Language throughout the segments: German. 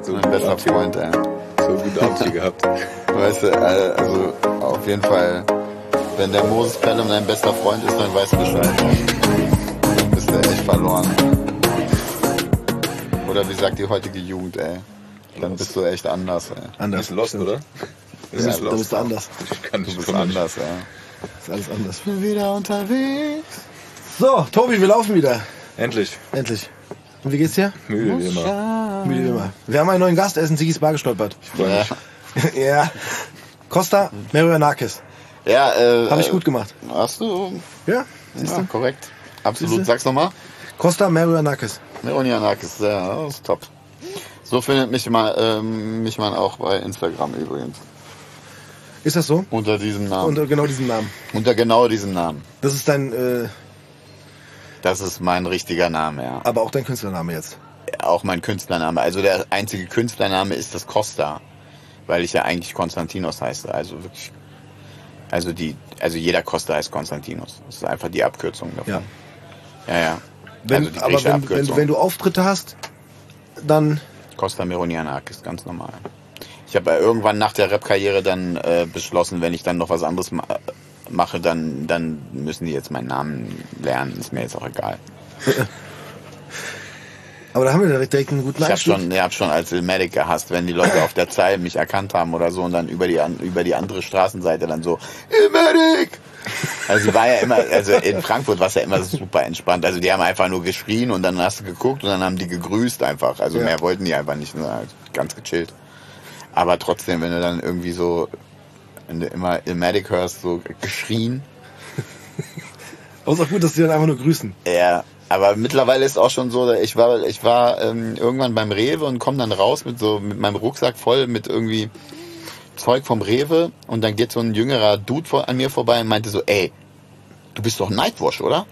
Mein bester Freund, ey. So gute Abschied gehabt. Weißt du, also auf jeden Fall, wenn der Moses Pelham dein bester Freund ist, dann weißt du Bescheid. Dann bist du echt verloren. Oder wie sagt die heutige Jugend, ey? Dann bist du echt anders, ey. Anders. Du bist lost, oder? Ja, Da bist du anders. Du bist anders, ey. Ist alles anders. Ich bin wieder unterwegs. So, Tobi, wir laufen wieder. Endlich. Endlich. Und wie geht's dir? Müde wie immer. Müde wie immer. Wir haben einen neuen Gast, er ist in Sigis Bar gestolpert. Ja, Ja. Costa Merionakis. ja Habe ich gut gemacht. Hast du? Ja. Ja, korrekt. Absolut. Siehste? Sag's nochmal. Costa Merionakis. Merionakis, ja, das ist top. So findet mich man auch bei Instagram übrigens. Ist das so? Unter diesem Namen. Unter genau diesem Namen. Unter genau diesem Namen. Das ist dein, Das ist mein richtiger Name, ja. aber auch dein Künstlername jetzt. Auch mein Künstlername. Also der einzige Künstlername ist das Costa. Weil ich ja eigentlich Konstantinos heiße. Also wirklich. Also jeder Costa heißt Konstantinos. Das ist einfach die Abkürzung davon. Ja. Ja. Wenn, Also die aber griechische wenn, Abkürzung. wenn du Auftritte hast, dann... Costa Meronianakis, ganz normal. Ich habe irgendwann nach der Rap-Karriere dann beschlossen, wenn ich dann noch was anderes mache, dann müssen die jetzt meinen Namen lernen. Ist mir jetzt auch egal. Aber da haben wir direkt einen guten Einstieg. Ich hab schon als Ilmatic gehasst, wenn die Leute auf der Zeile mich erkannt haben oder so und dann über die andere Straßenseite dann so Ilmatic! Also war ja immer, also in Frankfurt war es ja immer super entspannt. Also die haben einfach nur geschrien und dann hast du geguckt und dann haben die gegrüßt einfach. Also mehr wollten die einfach nicht, nur halt ganz gechillt. Aber trotzdem, wenn du dann irgendwie so, wenn du immer Ilmatic hörst, so geschrien. Aber es ist auch gut, dass die dann einfach nur grüßen. Ja, aber mittlerweile ist auch schon so, ich war irgendwann beim Rewe und komme dann raus mit meinem Rucksack voll mit irgendwie Zeug vom Rewe und dann geht so ein jüngerer Dude an mir vorbei und meinte so, ey, du bist doch Nightwash, oder?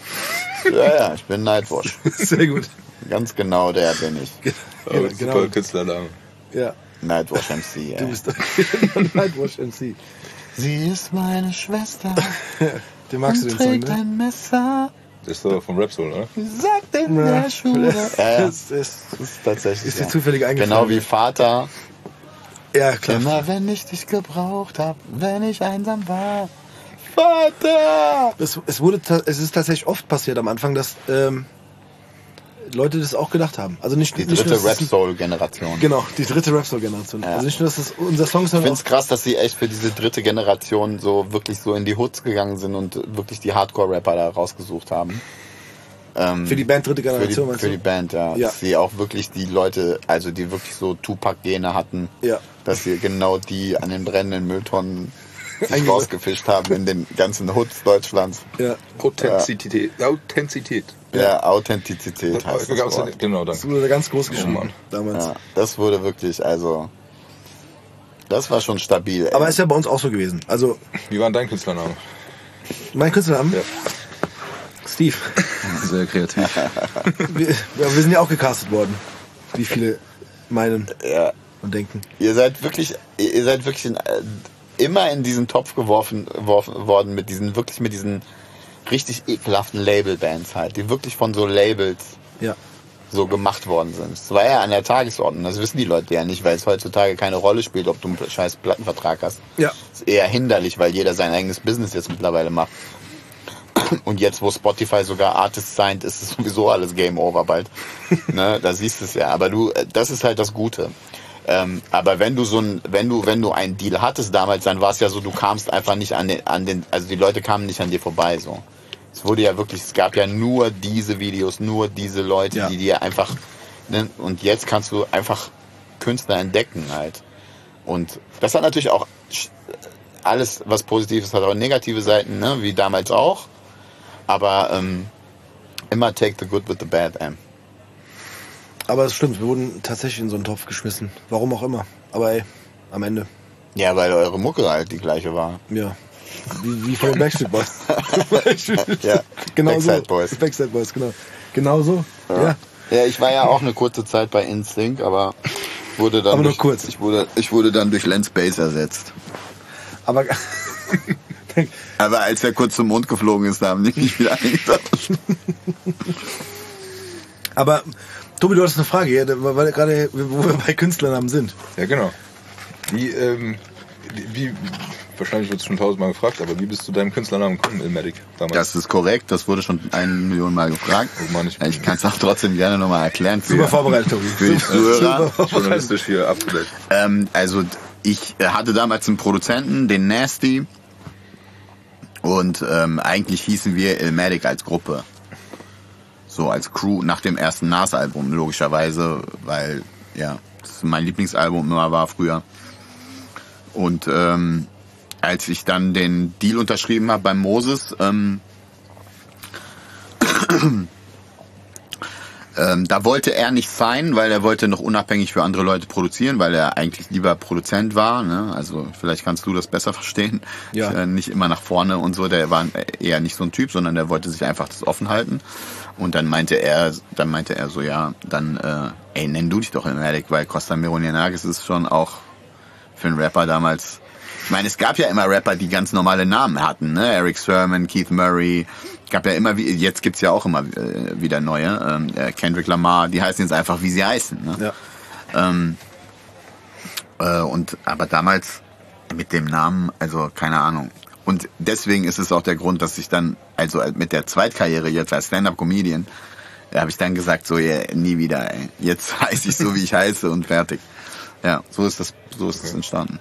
Ja, ich bin Nightwash. Sehr gut. Ganz genau, der bin ich. Aber Genau. super Künstlername. Ja. Nightwash MC, ja. Du bist doch Nightwash MC. Sie ist meine Schwester Den magst du und den Song, trägt ne? ein Messer. Das ist doch vom Rap Soul, oder? Sagt in der Schule. Ja, Das ist das ist tatsächlich. dir zufällig eingefallen. Genau wie Vater. Ja, klar. Immer wenn ich dich gebraucht hab, wenn ich einsam war. Vater! Es ist tatsächlich oft passiert am Anfang, dass Leute das auch gedacht haben. Also nicht Die nicht dritte nur, dass es- Rap-Soul-Generation. Genau, die dritte Rap-Soul-Generation. Ja. Also nicht nur, dass es unser Song ist, Ich sondern finde es krass, dass sie echt für diese dritte Generation so wirklich so in die Hoods gegangen sind und wirklich die Hardcore-Rapper da rausgesucht haben. auch für die Band dritte Generation, meinst für du? die Band, ja. Ja. Dass sie auch wirklich die Leute, also die wirklich so Tupac-Gene hatten, Ja. dass sie genau die an den brennenden Mülltonnen sich Eingesetzt. rausgefischt haben in den ganzen Hoods Deutschlands. Ja. Authentizität. Ja, Authentizität heißt das Wort. Genau, Das danke. wurde ganz groß geschrieben Mann. damals. Ja, das wurde wirklich, also, das war schon stabil. Ey. Aber ist ja bei uns auch so gewesen. Also, Wie war denn dein Künstlername? mein Künstlername? Ja. Steve. Sehr kreativ. Wir sind ja auch gecastet worden. Wie viele meinen Ja. und denken. Ihr seid wirklich immer in diesen Topf geworfen worden mit diesen richtig ekelhaften Label-Bands halt, die wirklich von so Labels Ja. so gemacht worden sind. Das war ja an der Tagesordnung, das wissen die Leute ja nicht, weil es heutzutage keine Rolle spielt, ob du einen scheiß Plattenvertrag hast. Ja. Das ist eher hinderlich, weil jeder sein eigenes Business jetzt mittlerweile macht. Und jetzt, wo Spotify sogar Artists signed, ist es sowieso alles Game Over bald. Ne, da siehst du es ja. Aber das ist halt das Gute. Aber wenn du wenn du einen Deal hattest damals, dann war es ja so, du kamst einfach nicht also die Leute kamen nicht an dir vorbei, so. Es gab ja nur diese Videos, nur diese Leute, Ja. die dir einfach, ne, und jetzt kannst du einfach Künstler entdecken halt. Und das hat natürlich auch alles, was Positives hat, auch negative Seiten, ne, wie damals auch. Aber immer take the good with the bad, Aber es stimmt, wir wurden tatsächlich in so einen Topf geschmissen. Warum auch immer. Aber ey, am Ende. Ja, weil eure Mucke halt die gleiche war. Ja. Wie von den Backstreet Boys. Ja, Genau Backside so. Boys. Backside Boys, genau. Genau so. Ja. Ja, ich war ja auch eine kurze Zeit bei InSync, aber wurde dann Aber nur kurz. Ich wurde dann durch Lance Bass ersetzt. Aber Aber als er kurz zum Mond geflogen ist, da haben die mich wieder eingetauscht. Aber Tobi, du hast eine Frage, ja, weil gerade, wo wir bei Künstlernamen sind. Ja, genau. Wie wahrscheinlich wird es schon 1000-mal gefragt, aber wie bist du zu deinem Künstlernamen gekommen, Illmatic, damals? Das ist korrekt, das wurde schon 1 Million Mal gefragt. Oh Mann, Ich kann es auch trotzdem gerne nochmal erklären. Super vorbereitet, Tobi. Für die Zuhörer. Journalistisch hier abgedeckt. Also ich hatte damals einen Produzenten, den Nasty. Und eigentlich hießen wir Illmatic als Gruppe. So als Crew nach dem ersten Nas-Album, logischerweise, weil ja, das mein Lieblingsalbum immer war früher. Und als ich dann den Deal unterschrieben habe beim Moses, da wollte er nicht signen, weil er wollte noch unabhängig für andere Leute produzieren, weil er eigentlich lieber Produzent war. Ne? Also vielleicht kannst du das besser verstehen. Ja. Nicht immer nach vorne und so. Der war eher nicht so ein Typ, sondern der wollte sich einfach das offen halten. Und dann meinte er so, ja, dann nenn du dich doch Illmatic, weil Costa Mironianakis ist schon auch für einen Rapper damals. Ich meine, es gab ja immer Rapper, die ganz normale Namen hatten, ne? Eric Sermon, Keith Murray. Gab ja immer, jetzt gibt's ja auch immer wieder neue. Kendrick Lamar, die heißen jetzt einfach, wie sie heißen. Ne? Ja. Aber damals mit dem Namen, also keine Ahnung. Und deswegen ist es auch der Grund, dass ich dann, also mit der Zweitkarriere jetzt als Stand-Up-Comedian, habe ich dann gesagt, so, nie wieder, ey. Jetzt heiße ich so, wie ich heiße und fertig. Ja, so ist das entstanden.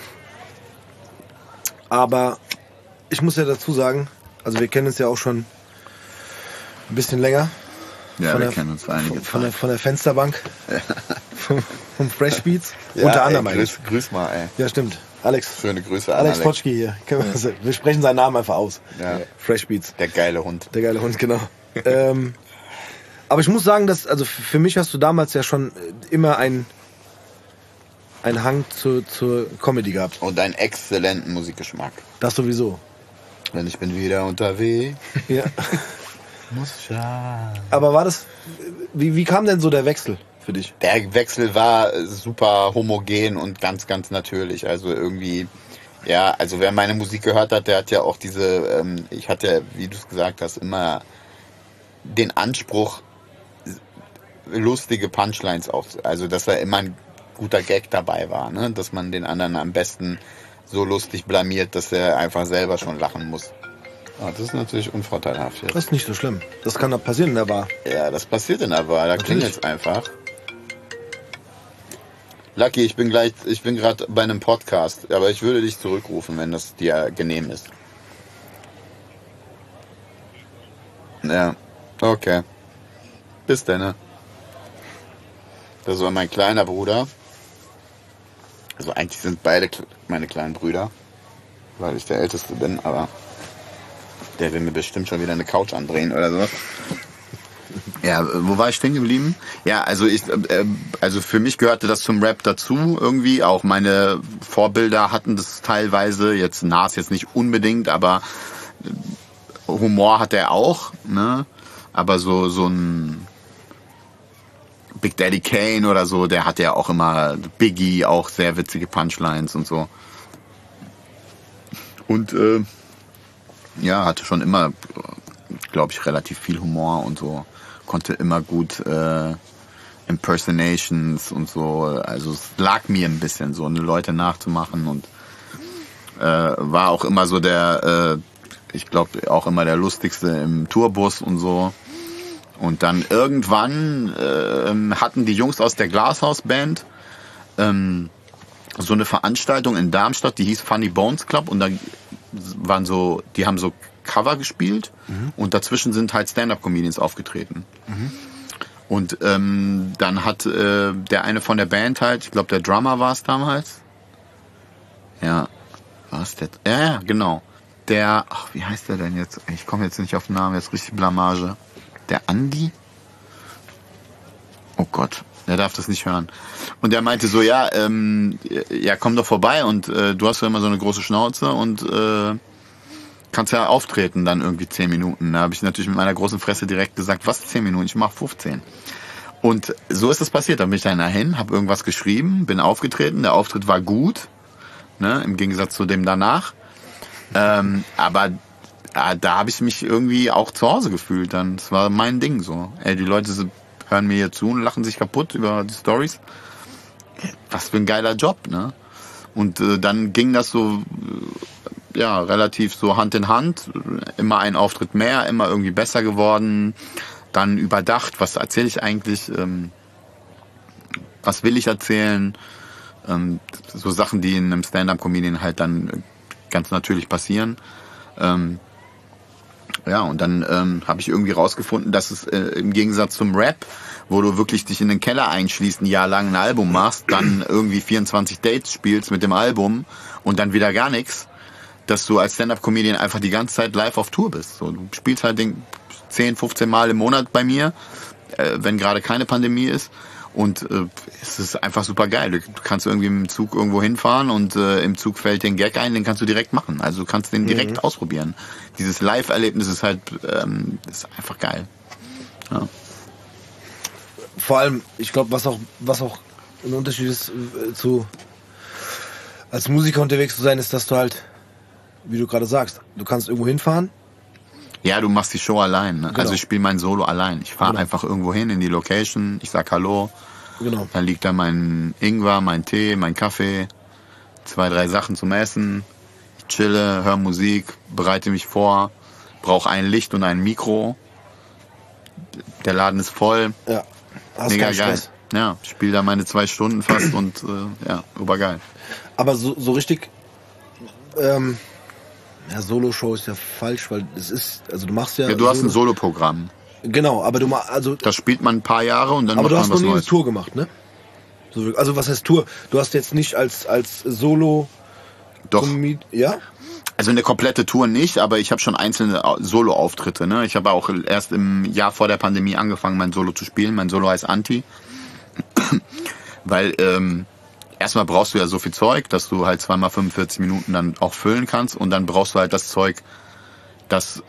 Aber ich muss ja dazu sagen, also wir kennen uns ja auch schon ein bisschen länger. Ja, wir kennen uns einige Zeit. Von der Fensterbank. vom Fresh Beats. Ja, unter anderem eigentlich. Grüß mal, ey. Ja, stimmt. Alex. Schöne Grüße an Alex Potschki hier. Wir sprechen seinen Namen einfach aus. Ja. Fresh Beats. Der geile Hund. Der geile Hund, genau. Aber ich muss sagen, dass, also für mich hast du damals ja schon immer einen Hang zur Comedy gehabt. Und einen exzellenten Musikgeschmack. Das sowieso. Wenn ich bin wieder unterwegs. Ja. Muss schauen. Aber war das, wie kam denn so der Wechsel für dich? Der Wechsel war super homogen und ganz, ganz natürlich. Also irgendwie, ja, also wer meine Musik gehört hat, der hat ja auch diese, ich hatte ja, wie du es gesagt hast, immer den Anspruch, lustige Punchlines auch, also dass da immer ein guter Gag dabei war, ne? Dass man den anderen am besten so lustig blamiert, dass er einfach selber schon lachen muss. Ah, das ist natürlich unvorteilhaft jetzt. Das ist nicht so schlimm. Das kann doch passieren in der Bar. Ja, das passiert in der Bar. Da klingelt's einfach. Lucky, ich bin gerade bei einem Podcast, aber ich würde dich zurückrufen, wenn das dir genehm ist. Ja, okay. Bis dann, ne? Das war mein kleiner Bruder. Also eigentlich sind beide meine kleinen Brüder, weil ich der Älteste bin, aber der will mir bestimmt schon wieder eine Couch andrehen oder so. Ja, wo war ich stehen geblieben? Ja, also also für mich gehörte das zum Rap dazu irgendwie. Auch meine Vorbilder hatten das teilweise. Jetzt Nas jetzt nicht unbedingt, aber Humor hat er auch, ne? Aber so ein Big Daddy Kane oder so, der hatte ja auch immer Biggie, auch sehr witzige Punchlines und so. Und ja, hatte schon immer, glaube ich, relativ viel Humor und so. Konnte immer gut Impersonations und so. Also es lag mir ein bisschen so, Leute nachzumachen und war auch immer so ich glaube auch immer der lustigste im Tourbus und so. Und dann irgendwann hatten die Jungs aus der Glashaus-Band so eine Veranstaltung in Darmstadt, die hieß Funny Bones Club und da die haben so Cover gespielt und dazwischen sind halt Stand-Up-Comedians aufgetreten. Und dann hat der eine von der Band halt, ich glaube der Drummer war es damals. Ja, war es der? Ja, genau. Wie heißt der denn jetzt? Ich komme jetzt nicht auf den Namen, jetzt richtig Blamage. Der Andi? Oh Gott, der darf das nicht hören. Und der meinte so, ja, komm doch vorbei und du hast ja immer so eine große Schnauze und kannst ja auftreten dann irgendwie 10 Minuten. Da habe ich natürlich mit meiner großen Fresse direkt gesagt, was 10 Minuten? Ich mache 15. Und so ist es passiert. Dann bin ich dann dahin, habe irgendwas geschrieben, bin aufgetreten. Der Auftritt war gut, ne, im Gegensatz zu dem danach. Aber da habe ich mich irgendwie auch zu Hause gefühlt. Dann, das war mein Ding so. Die Leute hören mir hier zu und lachen sich kaputt über die Stories. Was für ein geiler Job, ne? Und dann ging das so, relativ so Hand in Hand. Immer ein Auftritt mehr, immer irgendwie besser geworden. Dann überdacht, was erzähle ich eigentlich, was will ich erzählen. So Sachen, die in einem Stand-Up-Comedian halt dann ganz natürlich passieren. Und dann habe ich irgendwie rausgefunden, dass es im Gegensatz zum Rap, wo du wirklich dich in den Keller einschließt, ein Jahr lang ein Album machst, dann irgendwie 24 Dates spielst mit dem Album und dann wieder gar nichts, dass du als Stand-Up-Comedian einfach die ganze Zeit live auf Tour bist. So, du spielst halt 10, 15 Mal im Monat bei mir, wenn gerade keine Pandemie ist. Und es ist einfach super geil. Du kannst irgendwie im Zug irgendwo hinfahren und im Zug fällt dir ein Gag ein, den kannst du direkt machen. Also du kannst den direkt ausprobieren. Dieses Live-Erlebnis ist halt ist einfach geil. Ja. Vor allem, ich glaube, was auch ein Unterschied ist zu als Musiker unterwegs zu sein, ist, dass du halt, wie du gerade sagst, du kannst irgendwo hinfahren. Ja, du machst die Show allein. Ne? Genau. Also ich spiele mein Solo allein. Ich fahre einfach irgendwo hin in die Location, ich sag Hallo. Genau. Dann liegt da mein Ingwer, mein Tee, mein Kaffee, 2, 3 Sachen zum Essen. Ich chille, höre Musik, bereite mich vor, brauche ein Licht und ein Mikro. Der Laden ist voll. Ja. Hast Mega keinen geil. Stress. Ja, spiele da meine 2 Stunden fast und obergeil. Aber so richtig, Solo-Show ist ja falsch, weil es ist, also du machst ja. Ja, du hast ein Solo-Programm. Genau, aber Das spielt man ein paar Jahre und dann aber macht du man hast was noch nie eine Neues. Tour gemacht, ne? Also was heißt Tour? Du hast jetzt nicht als Solo. Doch. Ja? Also eine komplette Tour nicht, aber ich habe schon einzelne Solo-Auftritte. Ne? Ich habe auch erst im Jahr vor der Pandemie angefangen, mein Solo zu spielen. Mein Solo heißt Anti. Weil erstmal brauchst du ja so viel Zeug, dass du halt 2 mal 45 Minuten dann auch füllen kannst. Und dann brauchst du halt das Zeug, das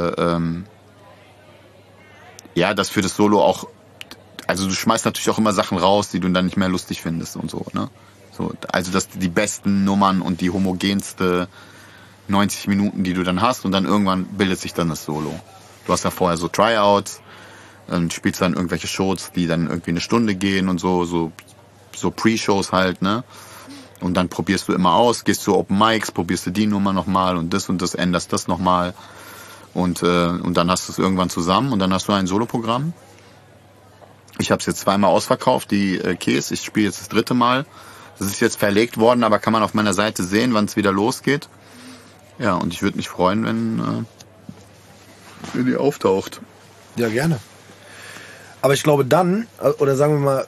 das für das Solo auch... Also du schmeißt natürlich auch immer Sachen raus, die du dann nicht mehr lustig findest und so. Ne? So, also das die besten Nummern und die homogenste 90 Minuten, die du dann hast, und dann irgendwann bildet sich dann das Solo. Du hast ja vorher so Tryouts, spielst dann irgendwelche Shows, die dann irgendwie 1 Stunde gehen und so Pre-Shows halt, ne? Und dann probierst du immer aus, gehst zu Open Mics, probierst du die Nummer nochmal und das, änderst das nochmal und dann hast du es irgendwann zusammen und dann hast du ein Soloprogramm. Ich habe es jetzt 2-mal ausverkauft, die Käse, ich spiele jetzt das 3. Mal. Das ist jetzt verlegt worden, aber kann man auf meiner Seite sehen, wann es wieder losgeht. Ja, und ich würde mich freuen, wenn die auftaucht. Ja, gerne. Aber ich glaube dann, oder sagen wir mal,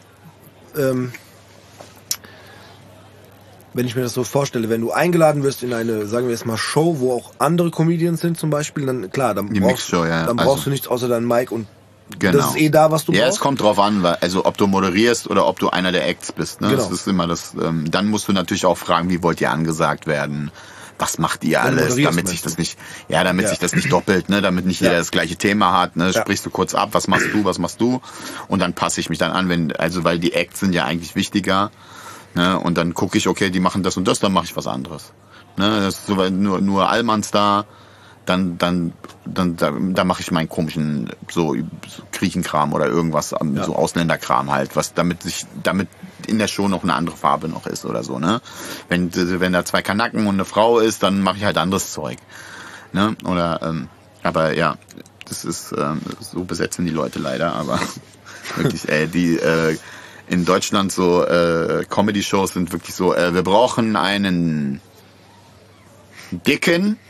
wenn ich mir das so vorstelle, wenn du eingeladen wirst in eine, sagen wir jetzt mal, Show, wo auch andere Comedians sind zum Beispiel, dann klar, dann Die Mixshow, ja. Dann brauchst du nichts außer dein Mic und Genau. das ist da, was du brauchst. Ja, es kommt drauf an, also ob du moderierst oder ob du einer der Acts bist. Ne? Genau. Das ist immer das. Dann musst du natürlich auch fragen, wie wollt ihr angesagt werden? Was macht ihr alles, damit sich das nicht, sich das nicht doppelt, ne, damit nicht jeder das gleiche Thema hat, ne, sprichst du kurz ab, was machst du, und dann passe ich mich dann an, weil die Acts sind ja eigentlich wichtiger, ne, und dann gucke ich, okay, die machen das und das, dann mache ich was anderes, ne, das ist so, weil nur Allmanns da, dann mache ich meinen komischen so Griechenkram oder irgendwas, so Ausländerkram halt, was damit in der Show noch eine andere Farbe noch ist oder so, ne? Wenn da 2 Kanaken und eine Frau ist, dann mache ich halt anderes Zeug, ne? Oder aber ja, das ist so besetzen die Leute leider, aber wirklich, die in Deutschland so Comedy-Shows sind wirklich so, wir brauchen einen Dicken,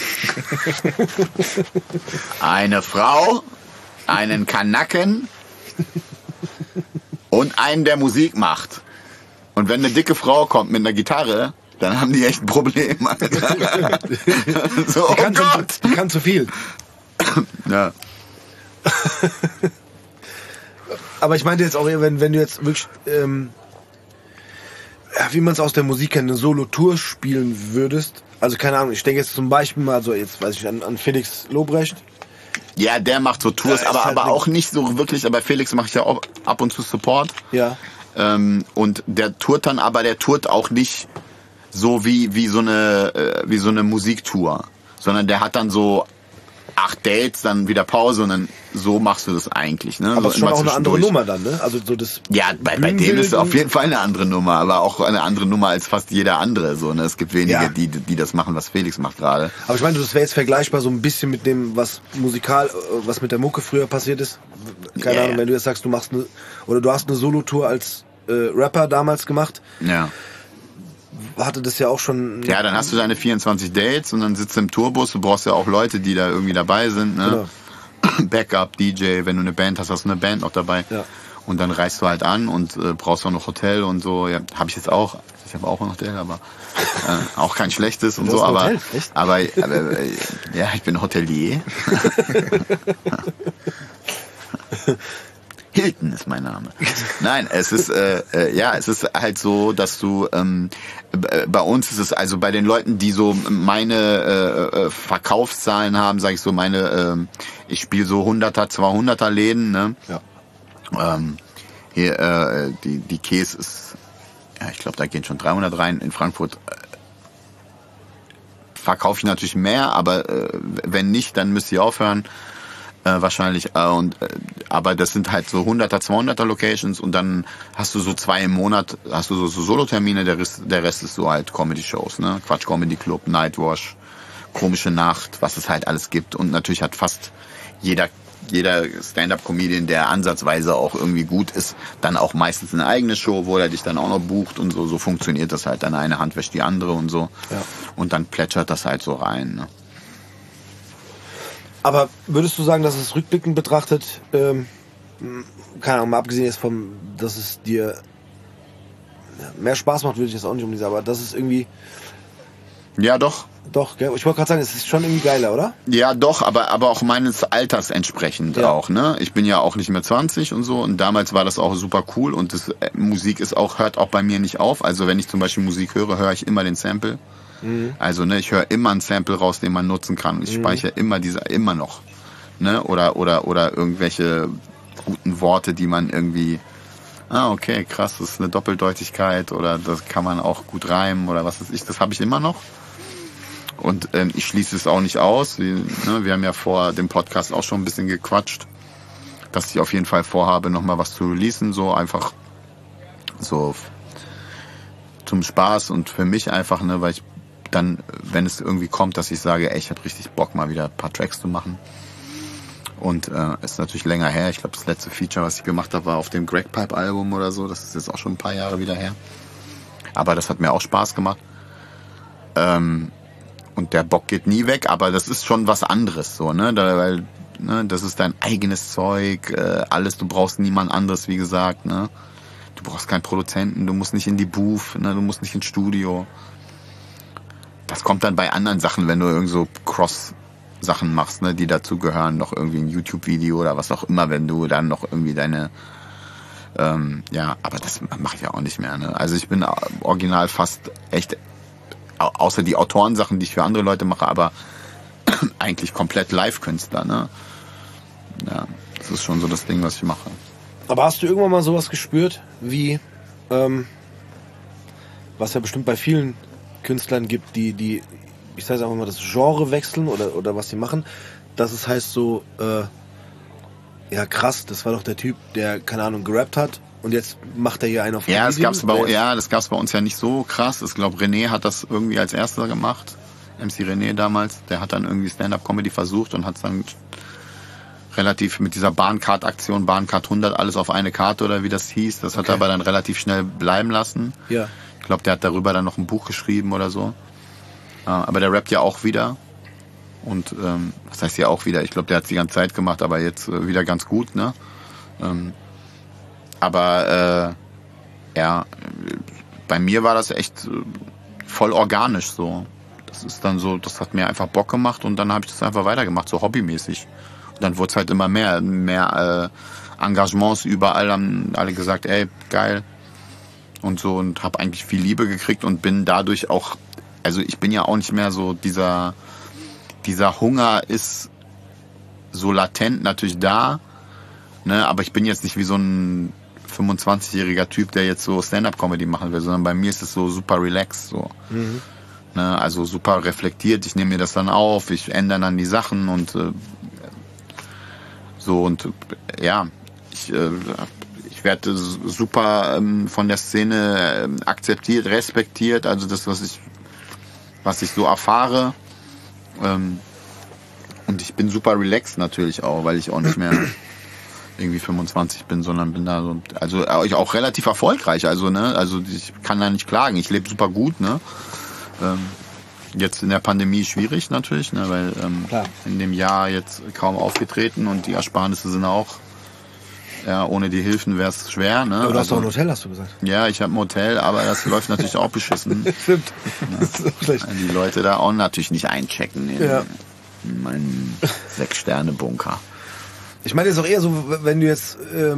eine Frau, einen Kanaken und einen, der Musik macht. Und wenn eine dicke Frau kommt mit einer Gitarre, dann haben die echt ein Problem. So, Die kann zu viel. Ja. Aber ich meinte jetzt auch, wenn du jetzt wirklich, wie man es aus der Musik kennt, eine Solo-Tour spielen würdest. Also keine Ahnung, ich denke jetzt zum Beispiel mal so, jetzt weiß ich, an Felix Lobrecht. Ja, der macht so Tours, Ja, aber halt auch nicht so wirklich. Aber Felix macht ja auch ab und zu Support. Ja. Und der tourt dann, aber der tourt auch nicht so wie so eine Musiktour, sondern der hat dann so 8 Dates, dann wieder Pause und dann so machst du das eigentlich. Ne? Aber so ist schon immer auch eine andere zwischendurch. Nummer dann, ne? Also so das. Ja, bei dem ist es auf jeden Fall eine andere Nummer, aber auch eine andere Nummer als fast jeder andere. So, ne? Es gibt wenige, Ja. die das machen, was Felix macht gerade. Aber ich meine, das wäre jetzt vergleichbar so ein bisschen mit dem, was was mit der Mucke früher passiert ist. Keine Ja. Ahnung, wenn du jetzt sagst, du hast eine Solo-Tour als Rapper damals gemacht, Ja. hatte das ja auch schon. Ja, dann hast du deine 24 Dates und dann sitzt du im Tourbus. Du brauchst ja auch Leute, die da irgendwie dabei sind. Ne? Genau. Backup, DJ, wenn du eine Band hast, hast du eine Band noch dabei. Ja. Und dann reist du halt an und brauchst auch noch Hotel und so. Ja, habe ich jetzt auch. Ich habe auch ein Hotel, aber auch kein schlechtes und Du so. hast ein Aber, Hotel? Echt? aber ja, ich bin Hotelier. Hilton ist mein Name. Nein, es ist es ist halt so, dass du bei uns ist es also bei den Leuten, die so meine Verkaufszahlen haben, sage ich so meine ich spiele so 100er, 200er Läden, ne? Ja. Hier die Käse ist ja, ich glaube, da gehen schon 300 rein in Frankfurt. Verkaufe ich natürlich mehr, aber wenn nicht, dann müsst ihr aufhören. Wahrscheinlich. Aber das sind halt so 100er, 200er Locations und dann hast du so 2 im Monat, hast du so Solo-Termine, der Rest ist so halt Comedy-Shows, ne? Quatsch Comedy Club, Nightwash, Komische Nacht, was es halt alles gibt. Und natürlich hat fast jeder Stand-Up-Comedian, der ansatzweise auch irgendwie gut ist, dann auch meistens eine eigene Show, wo er dich dann auch noch bucht und so. So funktioniert das halt. Dann eine Hand wäscht die andere und so. Ja. Und dann plätschert das halt so rein, ne? Aber würdest du sagen, dass es rückblickend betrachtet, keine Ahnung, mal abgesehen jetzt dass es dir mehr Spaß macht, würde ich jetzt auch nicht unbedingt sagen, aber das ist irgendwie, Ja, doch. gell? Ich wollte gerade sagen, es ist schon irgendwie geiler, oder? Ja, doch, aber auch meines Alters entsprechend Ja. auch, ne? Ich bin ja auch nicht mehr 20 und so und damals war das auch super cool und das Musik hört auch bei mir nicht auf. Also wenn ich zum Beispiel Musik höre, höre ich immer den Sample. Also, ne, ich höre immer ein Sample raus, den man nutzen kann. Ich speichere immer noch, ne? Oder irgendwelche guten Worte, die man irgendwie, okay, krass, das ist eine Doppeldeutigkeit oder das kann man auch gut reimen oder was weiß ich, das habe ich immer noch. Und ich schließe es auch nicht aus. Wir haben ja vor dem Podcast auch schon ein bisschen gequatscht, dass ich auf jeden Fall vorhabe, nochmal was zu releasen, so einfach so zum Spaß und für mich einfach, ne, weil ich dann, wenn es irgendwie kommt, dass ich sage, ey, ich habe richtig Bock, mal wieder ein paar Tracks zu machen. Und ist natürlich länger her. Ich glaube, das letzte Feature, was ich gemacht habe, war auf dem Greg Pipe Album oder so. Das ist jetzt auch schon ein paar Jahre wieder her. Aber das hat mir auch Spaß gemacht. Und der Bock geht nie weg, aber das ist schon was anderes, so, ne? Weil, ne, das ist dein eigenes Zeug, alles, du brauchst niemand anderes, wie gesagt, ne? Du brauchst keinen Produzenten, du musst nicht in die Booth, ne? Du musst nicht ins Studio. Das kommt dann bei anderen Sachen, wenn du irgend so Cross-Sachen machst, ne, die dazu gehören, noch irgendwie ein YouTube-Video oder was auch immer, wenn du dann noch irgendwie deine, aber das mache ich ja auch nicht mehr, ne. Also ich bin original fast echt, außer die Autorensachen, die ich für andere Leute mache, aber eigentlich komplett Live-Künstler, ne. Ja, das ist schon so das Ding, was ich mache. Aber hast du irgendwann mal sowas gespürt, wie, was ja bestimmt bei vielen Künstlern gibt, die ich sage einfach mal, das Genre wechseln oder was sie machen, dass es heißt so, ja krass, das war doch der Typ, der, keine Ahnung, gerappt hat und jetzt macht er hier einen auf Ja, das Comedian. gab's bei uns ja nicht so krass. Ich glaube, René hat das irgendwie als erster gemacht. MC René damals, der hat dann irgendwie Stand-Up-Comedy versucht und hat es dann relativ mit dieser Bahncard-Aktion, Bahncard 100, alles auf eine Karte oder wie das hieß, das hat er aber dann relativ schnell bleiben lassen. Ja. Ich glaube, der hat darüber dann noch ein Buch geschrieben oder so. Aber der rappt ja auch wieder. Und was heißt ja auch wieder? Ich glaube, der hat es die ganze Zeit gemacht, aber jetzt wieder ganz gut, ne? Ja, bei mir war das echt voll organisch so. Das ist dann so, das hat mir einfach Bock gemacht und dann habe ich das einfach weitergemacht, so hobbymäßig. Und dann wurde es halt immer mehr Engagements überall, haben alle gesagt, ey, geil. Und so, und habe eigentlich viel Liebe gekriegt und bin dadurch auch, also ich bin ja auch nicht mehr so, dieser Hunger ist so latent natürlich da, ne, aber ich bin jetzt nicht wie so ein 25-jähriger Typ, der jetzt so Stand-Up-Comedy machen will, sondern bei mir ist es so super relaxed, so. Ne? Also super reflektiert, ich nehme mir das dann auf, ich ändere dann die Sachen und so und ja, ich werde super von der Szene akzeptiert, respektiert, also das, was ich so erfahre. Und ich bin super relaxed natürlich auch, weil ich auch nicht mehr irgendwie 25 bin, sondern bin da so, also auch relativ erfolgreich, also ne, also ich kann da nicht klagen, ich lebe super gut, ne. Jetzt in der Pandemie schwierig natürlich, ne, weil in dem Jahr jetzt kaum aufgetreten und die Ersparnisse sind auch, ja, ohne die Hilfen wäre es schwer, ne. Aber du hast doch ein Hotel, hast du gesagt. Ja, ich habe ein Hotel, aber das läuft natürlich auch beschissen. Stimmt. Ja. Das ist auch schlecht. Die Leute da auch natürlich nicht einchecken in meinen 6-Sterne-Bunker. Ich meine jetzt auch eher so, wenn du jetzt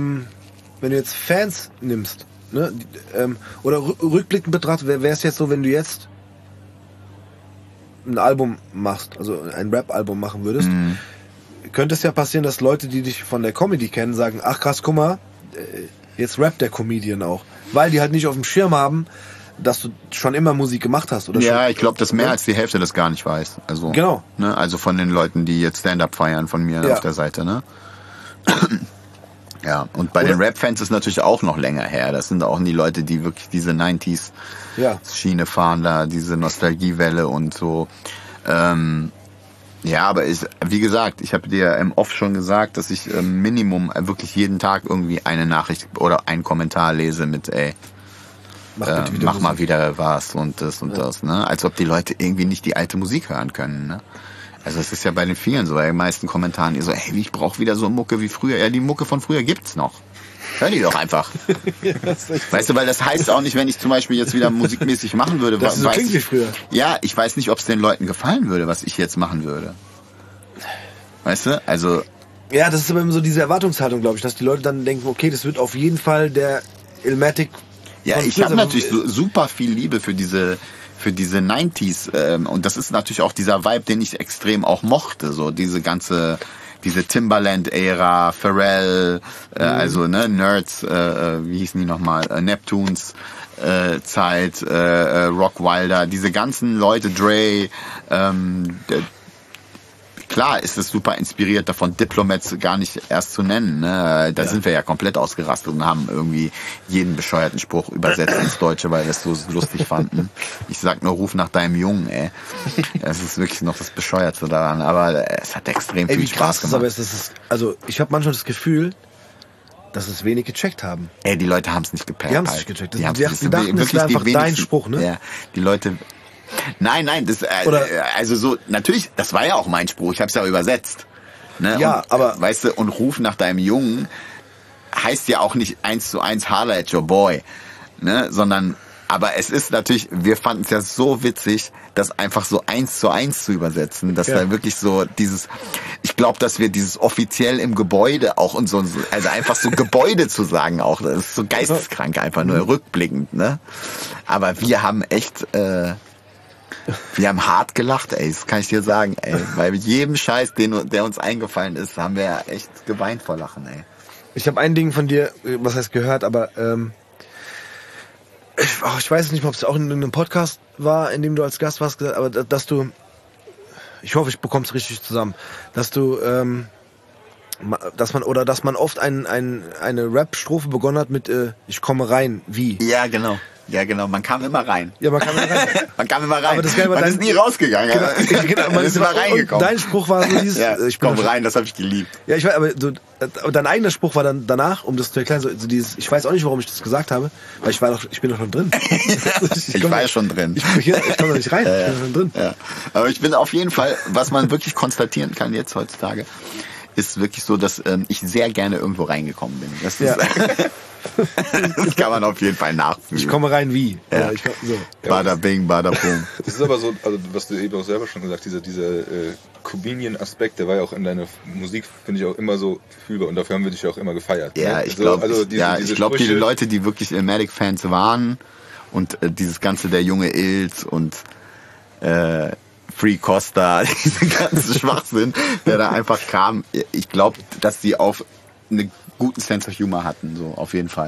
Fans nimmst, ne? Oder rückblickend betrachtet, wäre es jetzt so, wenn du jetzt ein Album machst, also ein Rap-Album machen würdest, könnte es ja passieren, dass Leute, die dich von der Comedy kennen, sagen, ach krass, guck mal, jetzt rappt der Comedian auch. Weil die halt nicht auf dem Schirm haben, dass du schon immer Musik gemacht hast. Oder ja, schon, ich glaube, dass mehr als die Hälfte das gar nicht weiß. Also, genau. Ne, also von den Leuten, die jetzt Stand-Up feiern von mir auf der Seite, ne? Ja, und bei den Rap-Fans ist natürlich auch noch länger her. Das sind auch die Leute, die wirklich diese 90s-Schiene fahren, da diese Nostalgiewelle und so. Ja, aber wie gesagt, ich habe dir im Off schon gesagt, dass ich Minimum wirklich jeden Tag irgendwie eine Nachricht oder einen Kommentar lese mit, ey, mach mal wieder was und das und das, ne? Als ob die Leute irgendwie nicht die alte Musik hören können, ne? Also es ist ja bei den vielen so, bei den meisten Kommentaren, so, hey, ich brauche wieder so Mucke wie früher. Ja, die Mucke von früher gibt's noch. Hör die doch einfach. Weißt du, weil das heißt auch nicht, wenn ich zum Beispiel jetzt wieder musikmäßig machen würde. Das so klingt wie früher. Ja, ich weiß nicht, ob es den Leuten gefallen würde, was ich jetzt machen würde. Weißt du, also... Ja, das ist aber immer so diese Erwartungshaltung, glaube ich, dass die Leute dann denken, okay, das wird auf jeden Fall der Illmatic. Ja, ich habe natürlich super viel Liebe für diese 90s und das ist natürlich auch dieser Vibe, den ich extrem auch mochte, so diese Timbaland-Ära, Pharrell, also ne, Nerds, wie hießen die nochmal, Neptunes Zeit, Rock Wilder, diese ganzen Leute, Dre, klar ist es super inspiriert davon, Diplomats gar nicht erst zu nennen. Ne? Da sind wir ja komplett ausgerastet und haben irgendwie jeden bescheuerten Spruch übersetzt ins Deutsche, weil wir es so lustig fanden. Ich sag nur, ruf nach deinem Jungen, ey. Das ist wirklich noch das Bescheuerste daran, aber es hat extrem viel Spaß gemacht. Aber also ich habe manchmal das Gefühl, dass es wenig gecheckt haben. Ey, die Leute haben es nicht gepackt. Die haben es nicht gecheckt. Die dachten, es wäre einfach dein Spruch, ne? Ja, die Leute... Nein, das also so natürlich, das war ja auch mein Spruch, ich habe es ja übersetzt. Ne? Ja, und, aber weißt du, und ruf nach deinem Jungen heißt ja auch nicht 1:1 holler at your boy, ne, sondern aber es ist natürlich, wir fanden es ja so witzig, das einfach so 1:1 zu übersetzen, dass da wirklich so dieses, ich glaube, dass wir dieses offiziell im Gebäude auch und so, also einfach so Gebäude zu sagen auch, das ist so geisteskrank einfach nur rückblickend, ne? Aber wir haben echt wir haben hart gelacht, ey, das kann ich dir sagen, ey. Weil mit jedem Scheiß, der uns eingefallen ist, haben wir ja echt geweint vor Lachen, ey. Ich habe ein Ding von dir, was heißt gehört, aber ich weiß nicht mal, ob es auch in einem Podcast war, in dem du als Gast warst, aber dass du, ich hoffe, ich bekomme es richtig zusammen, dass du, dass man oft eine Rap-Strophe begonnen hat mit ich komme rein, wie? Ja, genau. Ja, genau, man kam immer rein. Ja, man kam immer rein. Man kam immer rein. Aber das man ist nie rausgegangen. Genau, man ist immer reingekommen. Dein Spruch war so dieses... Ja, ich komme rein, das habe ich geliebt. Ja, ich weiß, aber dein eigener Spruch war dann danach, um das zu erklären, so dieses, ich weiß auch nicht, warum ich das gesagt habe, weil ich bin doch schon drin. Ich war ja schon drin. Ich komme doch nicht rein, ich bin schon drin. Ja. Aber ich bin auf jeden Fall, was man wirklich konstatieren kann jetzt heutzutage, ist wirklich so, dass ich sehr gerne irgendwo reingekommen bin. Das ist... Das kann man auf jeden Fall nachfühlen. Ich komme rein wie? Ja. So. Bada bing, bada boom. Das ist aber so, also was du eben auch selber schon gesagt hast, dieser Comedian-Aspekt, der war ja auch in deiner Musik, finde ich auch immer so fühlbar und dafür haben wir dich ja auch immer gefeiert. Ja, ne? ich glaube, diese die Leute, die wirklich Illmatic-Fans waren und dieses ganze der junge Ilz und Free Costa, diesen ganzen Schwachsinn, der da einfach kam, ich glaube, dass die auf eine guten Sense of Humor hatten, so auf jeden Fall.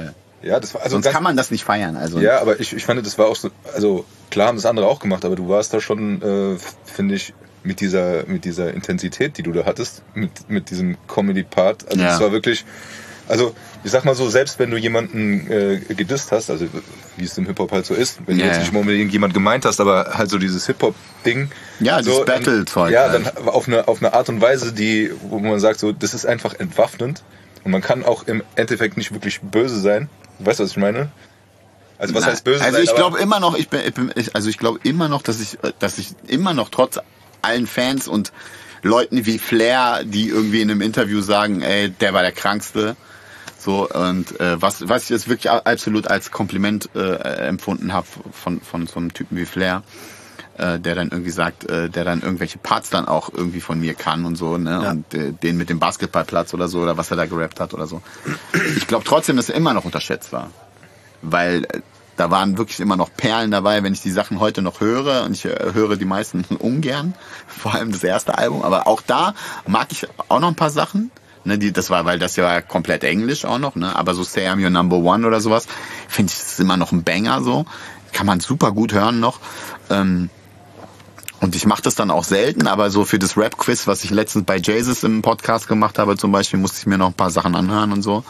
Ja, das war also sonst kann man das nicht feiern. Also ja, aber ich fand, das war auch so, also klar haben das andere auch gemacht, aber du warst da schon, finde ich, mit dieser Intensität, die du da hattest, mit diesem Comedy-Part, also das war wirklich, also ich sag mal so, selbst wenn du jemanden gedisst hast, also wie es im Hip-Hop halt so ist, wenn du jetzt nicht unbedingt jemand gemeint hast, aber halt so dieses Hip-Hop-Ding. Ja, so, das Battle-Zeug. Ja, dann auf eine Art und Weise, wo man sagt, so, das ist einfach entwaffnend und man kann auch im Endeffekt nicht wirklich böse sein. Weißt du, was ich meine? Also was heißt böse sein? Also ich glaube immer noch, ich glaube immer noch, dass ich immer noch trotz allen Fans und Leuten wie Flair, die irgendwie in einem Interview sagen, ey, der war der Krankste. So, und was ich jetzt wirklich absolut als Kompliment empfunden habe von so einem Typen wie Flair, der dann irgendwie sagt, der dann irgendwelche Parts dann auch irgendwie von mir kann und so, ne? Ja. Und den mit dem Basketballplatz oder so, oder was er da gerappt hat oder so. Ich glaube trotzdem, dass er immer noch unterschätzt war. Weil da waren wirklich immer noch Perlen dabei, wenn ich die Sachen heute noch höre, und ich höre die meisten ungern, vor allem das erste Album, aber auch da mag ich auch noch ein paar Sachen. Ne, das war, weil das ja komplett Englisch auch noch, ne? Aber so Say I'm Your Number One oder sowas, finde ich, das ist immer noch ein Banger so. Kann man super gut hören noch. Und ich mache das dann auch selten, aber so für das Rap-Quiz, was ich letztens bei Jesus im Podcast gemacht habe zum Beispiel, musste ich mir noch ein paar Sachen anhören und so.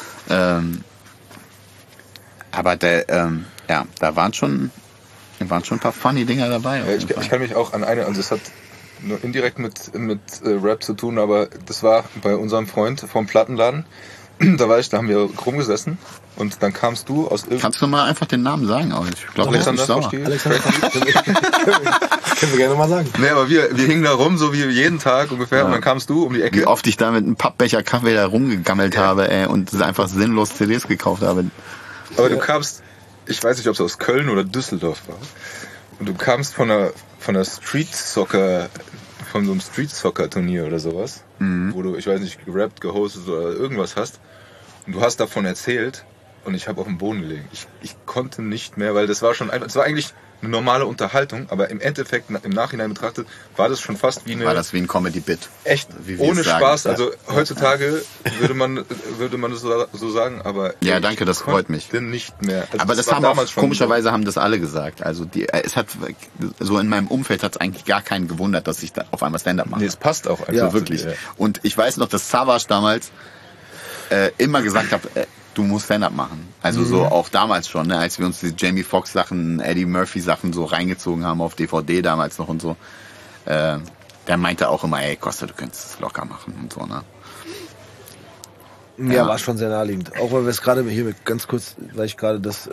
Aber da waren schon ein paar funny Dinger dabei. Ja, ich kann mich auch an eine, also es hat nur indirekt mit Rap zu tun, aber das war bei unserem Freund vom Plattenladen. Da haben wir rumgesessen und dann kamst du aus Kannst du mal einfach den Namen sagen? Ich glaube, Alexander Froschki. Können wir gerne mal sagen. Nee, aber wir hingen da rum, so wie jeden Tag ungefähr, und dann kamst du um die Ecke. Wie oft ich da mit einem Pappbecher Kaffee da rumgegammelt habe, und einfach sinnlos CDs gekauft habe. Aber du kamst, ich weiß nicht, ob es aus Köln oder Düsseldorf war, und du kamst von einem Street Soccer Turnier oder sowas, wo du, ich weiß nicht, gerappt, gehostet oder irgendwas hast, und du hast davon erzählt, und ich habe auf dem Boden gelegen. Ich konnte nicht mehr, weil das war eigentlich eine normale Unterhaltung, aber im Endeffekt, im Nachhinein betrachtet, war das schon fast wie ein Comedy-Bit. Echt, ohne Spaß. Also heutzutage würde man das so sagen, aber... Ja, danke, das freut mich. Denn nicht mehr. Also aber das haben auch, komischerweise haben das alle gesagt. Also es hat, so in meinem Umfeld hat es eigentlich gar keinen gewundert, dass ich da auf einmal Stand-Up mache. Nee, es passt auch einfach. Ja, wirklich. Und ich weiß noch, dass Savage damals immer gesagt hat, du musst Stand-Up machen. Also so auch damals schon, ne, als wir uns die Jamie Foxx Sachen, Eddie Murphy Sachen so reingezogen haben auf DVD damals noch und so. Der meinte auch immer, ey Costa, du könntest es locker machen und so, ne? Ja, war schon sehr naheliegend. Auch weil wir es gerade hier ganz kurz, weil ich gerade das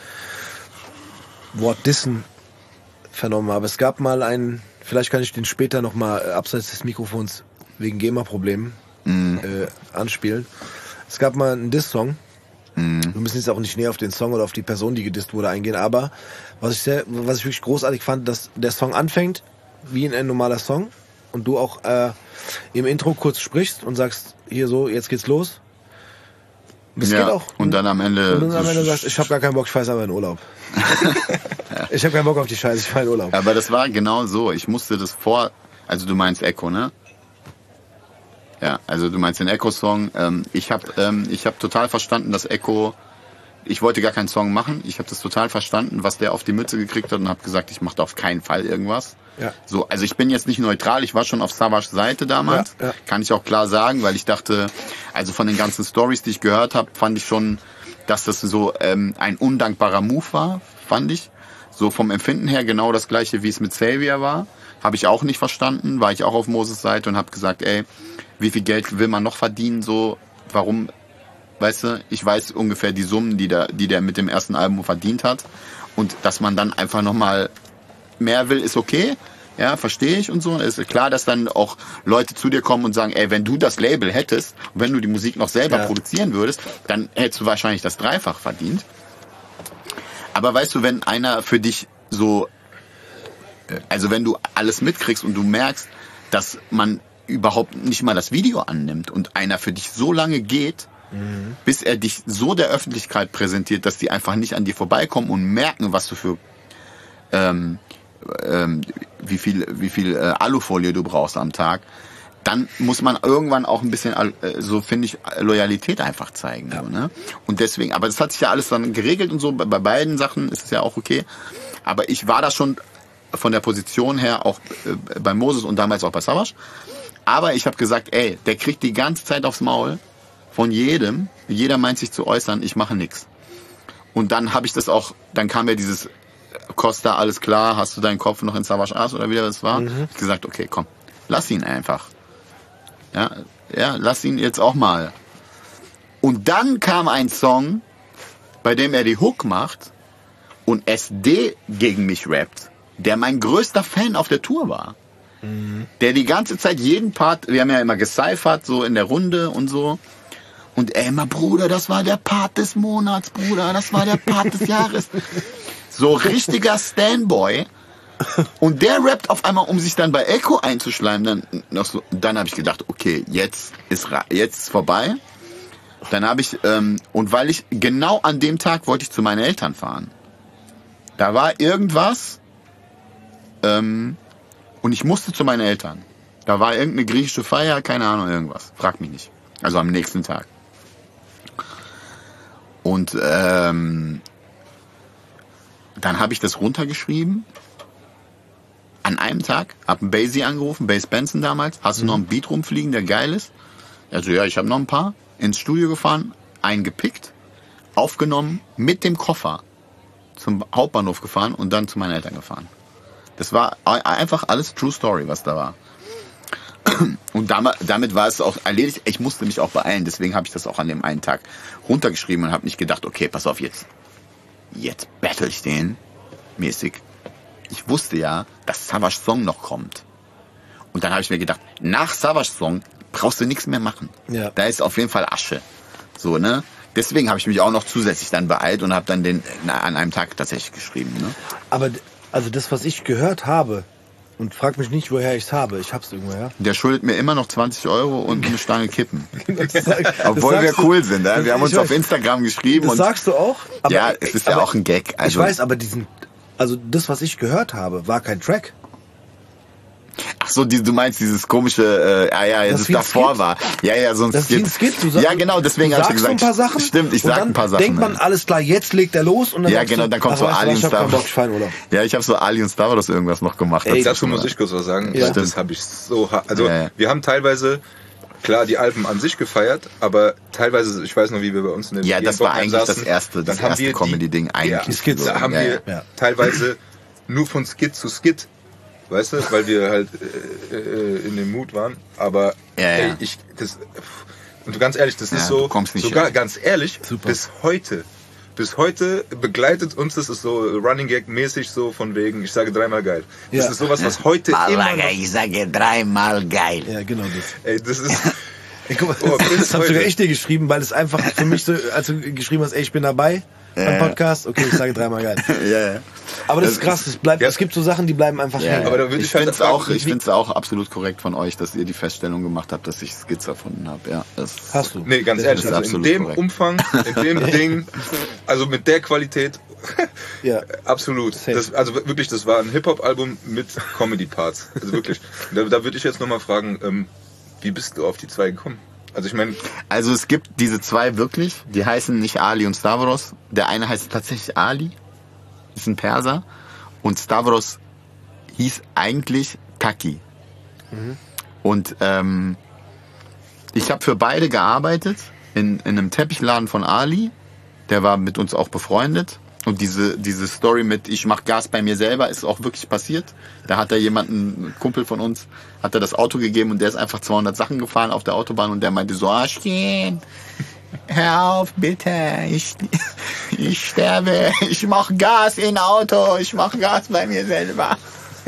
Wort Dissen vernommen habe. Es gab mal vielleicht kann ich den später nochmal abseits des Mikrofons wegen GEMA-Problemen anspielen. Es gab mal einen Diss-Song. Wir müssen jetzt auch nicht näher auf den Song oder auf die Person, die gedisst wurde, eingehen, aber was ich wirklich großartig fand, dass der Song anfängt wie ein normaler Song und du auch im Intro kurz sprichst und sagst, hier so, jetzt geht's los. Das geht auch. Und dann am Ende sagst, ich habe gar keinen Bock, ich fahre aber in Urlaub. Ich habe keinen Bock auf die Scheiße, ich fahre in Urlaub. Aber das war genau so, ich musste das also du meinst Echo, ne? Ja, also du meinst den Echo-Song. Ich hab total verstanden, dass Echo... Ich wollte gar keinen Song machen. Ich habe das total verstanden, was der auf die Mütze gekriegt hat, und habe gesagt, ich mache da auf keinen Fall irgendwas. Ja. So, also ich bin jetzt nicht neutral. Ich war schon auf Savage Seite damals. Ja. Kann ich auch klar sagen, weil ich dachte, also von den ganzen Stories, die ich gehört habe, fand ich schon, dass das so ein undankbarer Move war, fand ich. So vom Empfinden her genau das gleiche, wie es mit Xavier war. Habe ich auch nicht verstanden. War ich auch auf Moses Seite und habe gesagt, ey, wie viel Geld will man noch verdienen, so, warum, weißt du, ich weiß ungefähr die Summen, die der mit dem ersten Album verdient hat, und dass man dann einfach nochmal mehr will, ist okay, ja, verstehe ich und so, ist klar, dass dann auch Leute zu dir kommen und sagen, ey, wenn du das Label hättest, und wenn du die Musik noch selber produzieren würdest, dann hättest du wahrscheinlich das Dreifach verdient, aber weißt du, wenn einer für dich so, also wenn du alles mitkriegst und du merkst, dass man überhaupt nicht mal das Video annimmt und einer für dich so lange geht, bis er dich so der Öffentlichkeit präsentiert, dass die einfach nicht an dir vorbeikommen und merken, was du für wie viel Alufolie du brauchst am Tag, dann muss man irgendwann auch ein bisschen, so finde ich, Loyalität einfach zeigen. So, ne? Und deswegen, aber das hat sich ja alles dann geregelt und so, bei beiden Sachen ist es ja auch okay. Aber ich war da schon von der Position her auch bei Moses und damals auch bei Savage. Aber ich habe gesagt, ey, der kriegt die ganze Zeit aufs Maul von jedem. Jeder meint sich zu äußern, ich mache nichts. Und dann habe ich das auch, dann kam ja dieses Costa, alles klar, hast du deinen Kopf noch in Savage Ass oder wie das war? Ich hab gesagt, okay, komm, lass ihn einfach. Ja, lass ihn jetzt auch mal. Und dann kam ein Song, bei dem er die Hook macht und SD gegen mich rappt, der mein größter Fan auf der Tour war. Der die ganze Zeit jeden Part, wir haben ja immer gecyphert, so in der Runde und so. Und ey, immer, Bruder, das war der Part des Monats, Bruder, das war der Part des Jahres. So richtiger Standboy. Und der rappt auf einmal, um sich dann bei Echo einzuschleimen. Dann habe ich gedacht, okay, jetzt ist vorbei. Dann habe ich, und weil ich genau an dem Tag wollte ich zu meinen Eltern fahren. Da war irgendwas, und ich musste zu meinen Eltern. Da war irgendeine griechische Feier, keine Ahnung, irgendwas. Frag mich nicht. Also am nächsten Tag. Und dann habe ich das runtergeschrieben. An einem Tag, hab einen Basie angerufen, Bass Benson damals. Hast du noch einen Beat rumfliegen, der geil ist? Also ja, ich habe noch ein paar. Ins Studio gefahren, einen gepickt, aufgenommen, mit dem Koffer zum Hauptbahnhof gefahren und dann zu meinen Eltern gefahren. Das war einfach alles True Story, was da war. Und damit war es auch erledigt. Ich musste mich auch beeilen, deswegen habe ich das auch an dem einen Tag runtergeschrieben und habe nicht gedacht, okay, pass auf, jetzt battle ich den mäßig. Ich wusste ja, dass Savage Song noch kommt. Und dann habe ich mir gedacht, nach Savage Song brauchst du nichts mehr machen. Ja. Da ist auf jeden Fall Asche. So, ne? Deswegen habe ich mich auch noch zusätzlich dann beeilt und habe dann den an einem Tag tatsächlich geschrieben. Ne? Aber also das, was ich gehört habe, und frag mich nicht, woher ich es habe, ich hab's irgendwoher. Der schuldet mir immer noch 20 € und eine Stange Kippen. Obwohl wir cool sind. Ne? Wir haben uns auf Instagram geschrieben. Das sagst du auch? Aber, ja, es ist ja auch ein Gag. Also, ich weiß, aber das, was ich gehört habe, war kein Track. Ach so, du meinst dieses komische, das davor war. Ja, so ein das Skit. Ist ein Skit. Du sagst, ja, genau, deswegen habe ich gesagt. Ein paar Sachen, stimmt, ich sag ein paar Sachen. Denkt man, alles klar, jetzt legt er los und dann ja, genau, dann kommt so Ali und Stavros. Ja, ich habe so Ali und Stavros irgendwas noch gemacht. Ey, dazu muss ich kurz was sagen. Ja. Das habe ich so hart. Also, wir haben teilweise, klar, die Alben an sich gefeiert, aber teilweise, ich weiß noch, wie wir bei uns in dem das war eigentlich das erste Comedy-Ding eigentlich. Die Skits, da haben wir teilweise nur von Skit zu Skit, weißt du, weil wir halt in dem Mut waren, aber ey, und ganz ehrlich, das ist so, sogar ganz ehrlich, super. Bis heute begleitet uns, das ist so Running Gag mäßig so von wegen, ich sage dreimal geil. Das ist sowas, was heute immer noch, ich sage dreimal geil. Ja, genau das. Ey, das ist ey, guck mal, das hab sogar ich dir geschrieben, weil es einfach für mich so, als du geschrieben hast, ey, ich bin dabei beim Podcast, okay, ich sage dreimal geil. Ja. Aber das ist krass, es gibt so Sachen, die bleiben einfach hängen. Aber da würde ich finde es auch absolut korrekt von euch, dass ihr die Feststellung gemacht habt, dass ich Skizze erfunden habe. Ja, hast du? Nee, ganz ehrlich, also in dem korrekt. Umfang, in dem Ding, also mit der Qualität, ja, absolut. Also wirklich, das war ein Hip-Hop-Album mit Comedy-Parts. Also wirklich. Da würde ich jetzt nochmal fragen, wie bist du auf die zwei gekommen? Also ich meine... Also es gibt diese zwei wirklich, die heißen nicht Ali und Stavros. Der eine heißt tatsächlich Ali, ist ein Perser. Und Stavros hieß eigentlich Taki. Und ich habe für beide gearbeitet in einem Teppichladen von Ali. Der war mit uns auch befreundet. Und diese Story mit ich mach Gas bei mir selber ist auch wirklich passiert. Da hat er jemanden, ein Kumpel von uns, hat er das Auto gegeben und der ist einfach 200 Sachen gefahren auf der Autobahn und der meinte so, Arschchen, hör auf bitte, ich sterbe, ich mach Gas in Auto, ich mach Gas bei mir selber.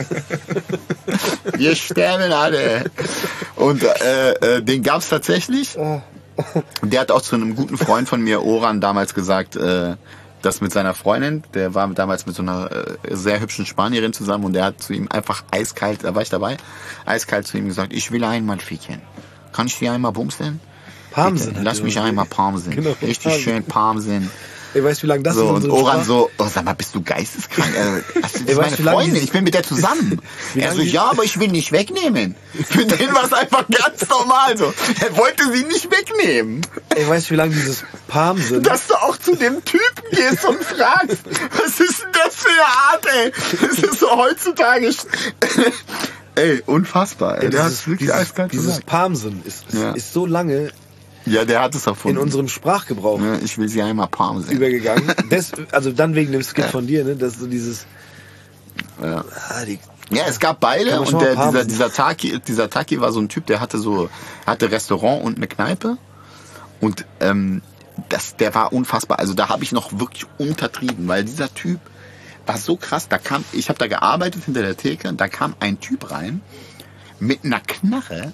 Wir sterben alle. Und den gab's tatsächlich. Und der hat auch zu einem guten Freund von mir, Oran, damals gesagt, das mit seiner Freundin, der war damals mit so einer sehr hübschen Spanierin zusammen und der hat zu ihm einfach eiskalt, da war ich dabei, eiskalt zu ihm gesagt, ich will einmal ficken. Kann ich dir einmal bumsen? Parmsen. Lass mich einmal Parmsen. Genau, richtig schön Parmsen. Ey, weißt du, wie lange das So, in und unserem Oran Sprach... so, oh, sag mal, bist du geisteskrank? Das ist Ey, meine weißt du, wie lange Freundin, die- ich bin mit der zusammen. Wie Er lange so, die- ja, aber ich will nicht wegnehmen. Für den war es einfach ganz normal so. Er wollte sie nicht wegnehmen. Ey, weißt du, wie lange dieses Palm sind? Dass du auch zu dem Typen gehst und fragst, was ist denn das für eine Art, ey? Das ist so heutzutage... Ey, unfassbar, ey. Der hat wirklich eiskalt dieses gesagt. Palmsen ist so lange Ja, der hat es in erfunden. unserem Sprachgebrauch Ja, ich will sie einmal Palm sehen. übergegangen. Also dann wegen dem Skit von dir, ne? Das ist so dieses... Ja. Die, Ja, es gab beide Kann man schon und mal Palm dieser Taki war so ein Typ, der hatte Restaurant und eine Kneipe und der war unfassbar. Also da habe ich noch wirklich untertrieben, weil dieser Typ war so krass. Ich habe da gearbeitet hinter der Theke und da kam ein Typ rein mit einer Knarre.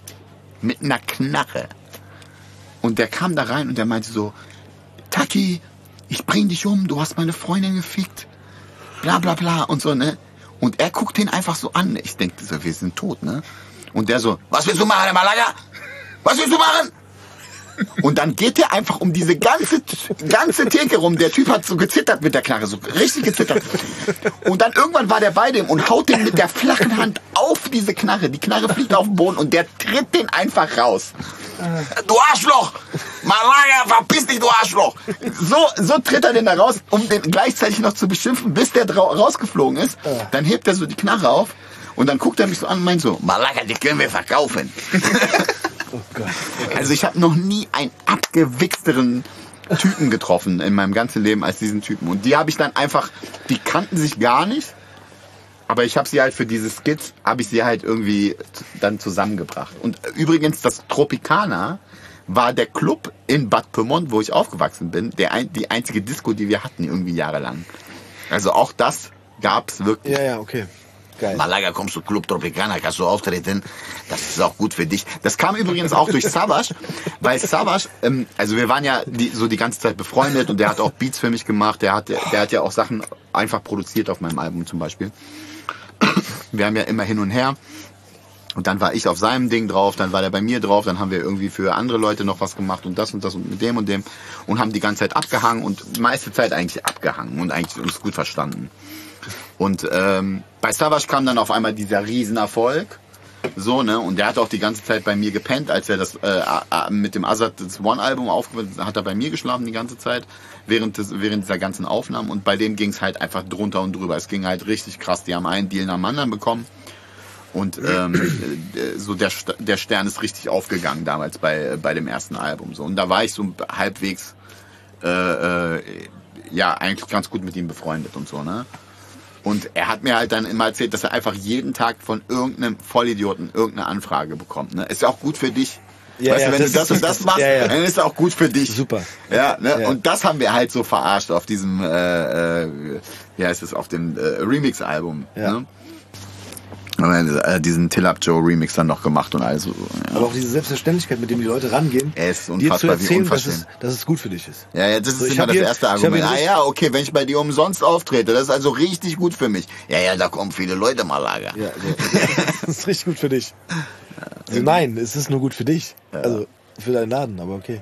Und der kam da rein und der meinte so, Taki, ich bring dich um, du hast meine Freundin gefickt. Bla bla bla und so, ne? Und er guckt den einfach so an. Ich denke so, wir sind tot, ne? Und der so, was willst du machen, Malaga? Was willst du machen? Und dann geht der einfach um diese ganze Theke rum. Der Typ hat so gezittert mit der Knarre, so richtig gezittert. Und dann irgendwann war der bei dem und haut den mit der flachen Hand auf diese Knarre. Die Knarre fliegt auf den Boden und der tritt den einfach raus. Du Arschloch! Malaga, verpiss dich, du Arschloch! So tritt er den da raus, um den gleichzeitig noch zu beschimpfen, bis der rausgeflogen ist. Dann hebt er so die Knarre auf und dann guckt er mich so an und meint so, Malaga, die können wir verkaufen. oh Gott. Also ich habe noch nie einen abgewichsteren Typen getroffen in meinem ganzen Leben als diesen Typen. Und die habe ich dann einfach, die kannten sich gar nicht. Aber ich habe sie halt für diese Skits, habe ich sie halt irgendwie dann zusammengebracht. Und übrigens, das Tropicana war der Club in Bad Pyrmont, wo ich aufgewachsen bin, die einzige Disco, die wir hatten irgendwie jahrelang. Also auch das gab's wirklich. Ja, okay. Geil. Malaga, kommst du Club Tropicana, kannst du auftreten, das ist auch gut für dich. Das kam übrigens auch durch Savage, weil Savage, also wir waren ja die ganze Zeit befreundet und der hat auch Beats für mich gemacht, der hat ja auch Sachen einfach produziert auf meinem Album zum Beispiel. Wir haben ja immer hin und her und dann war ich auf seinem Ding drauf, dann war der bei mir drauf, dann haben wir irgendwie für andere Leute noch was gemacht und das und mit dem und haben die ganze Zeit abgehangen und meiste Zeit eigentlich abgehangen und eigentlich uns gut verstanden. Und bei Savage kam dann auf einmal dieser Riesenerfolg, so, ne, und der hat auch die ganze Zeit bei mir gepennt, als er das mit dem Azad das One-Album hat er bei mir geschlafen die ganze Zeit, während dieser ganzen Aufnahmen und bei dem ging es halt einfach drunter und drüber. Es ging halt richtig krass, die haben einen Deal nach dem anderen bekommen und so der Stern ist richtig aufgegangen damals bei dem ersten Album, so, und da war ich so halbwegs ja, eigentlich ganz gut mit ihm befreundet und so, ne. Und er hat mir halt dann immer erzählt, dass er einfach jeden Tag von irgendeinem Vollidioten irgendeine Anfrage bekommt. Ne? Ist ja auch gut für dich. Ja, weißt du, wenn du das und das machst, dann ist es auch gut für dich. Super. Ja, ne? Ja. Und das haben wir halt so verarscht auf diesem, wie heißt es, auf dem Remix-Album. Ja. Ne? Und diesen Till Up Joe Remix dann noch gemacht und alles. Ja. Aber auch diese Selbstverständlichkeit, mit dem die Leute rangehen, Es ist dir zu unfassbar, wie erzählen, unverschämt. dass es gut für dich ist. Ja, das ist So, ich immer hab das hier- erste ich hab Argument. hier Ah ja, okay, wenn ich bei dir umsonst auftrete, das ist also richtig gut für mich. Ja, da kommen viele Leute, Malaga. Ja, das ist richtig gut für dich. Also nein, es ist nur gut für dich. Also für deinen Laden, aber okay.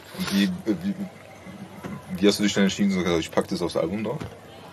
Wie hast du dich dann entschieden, so gesagt, ich pack das aufs Album drauf?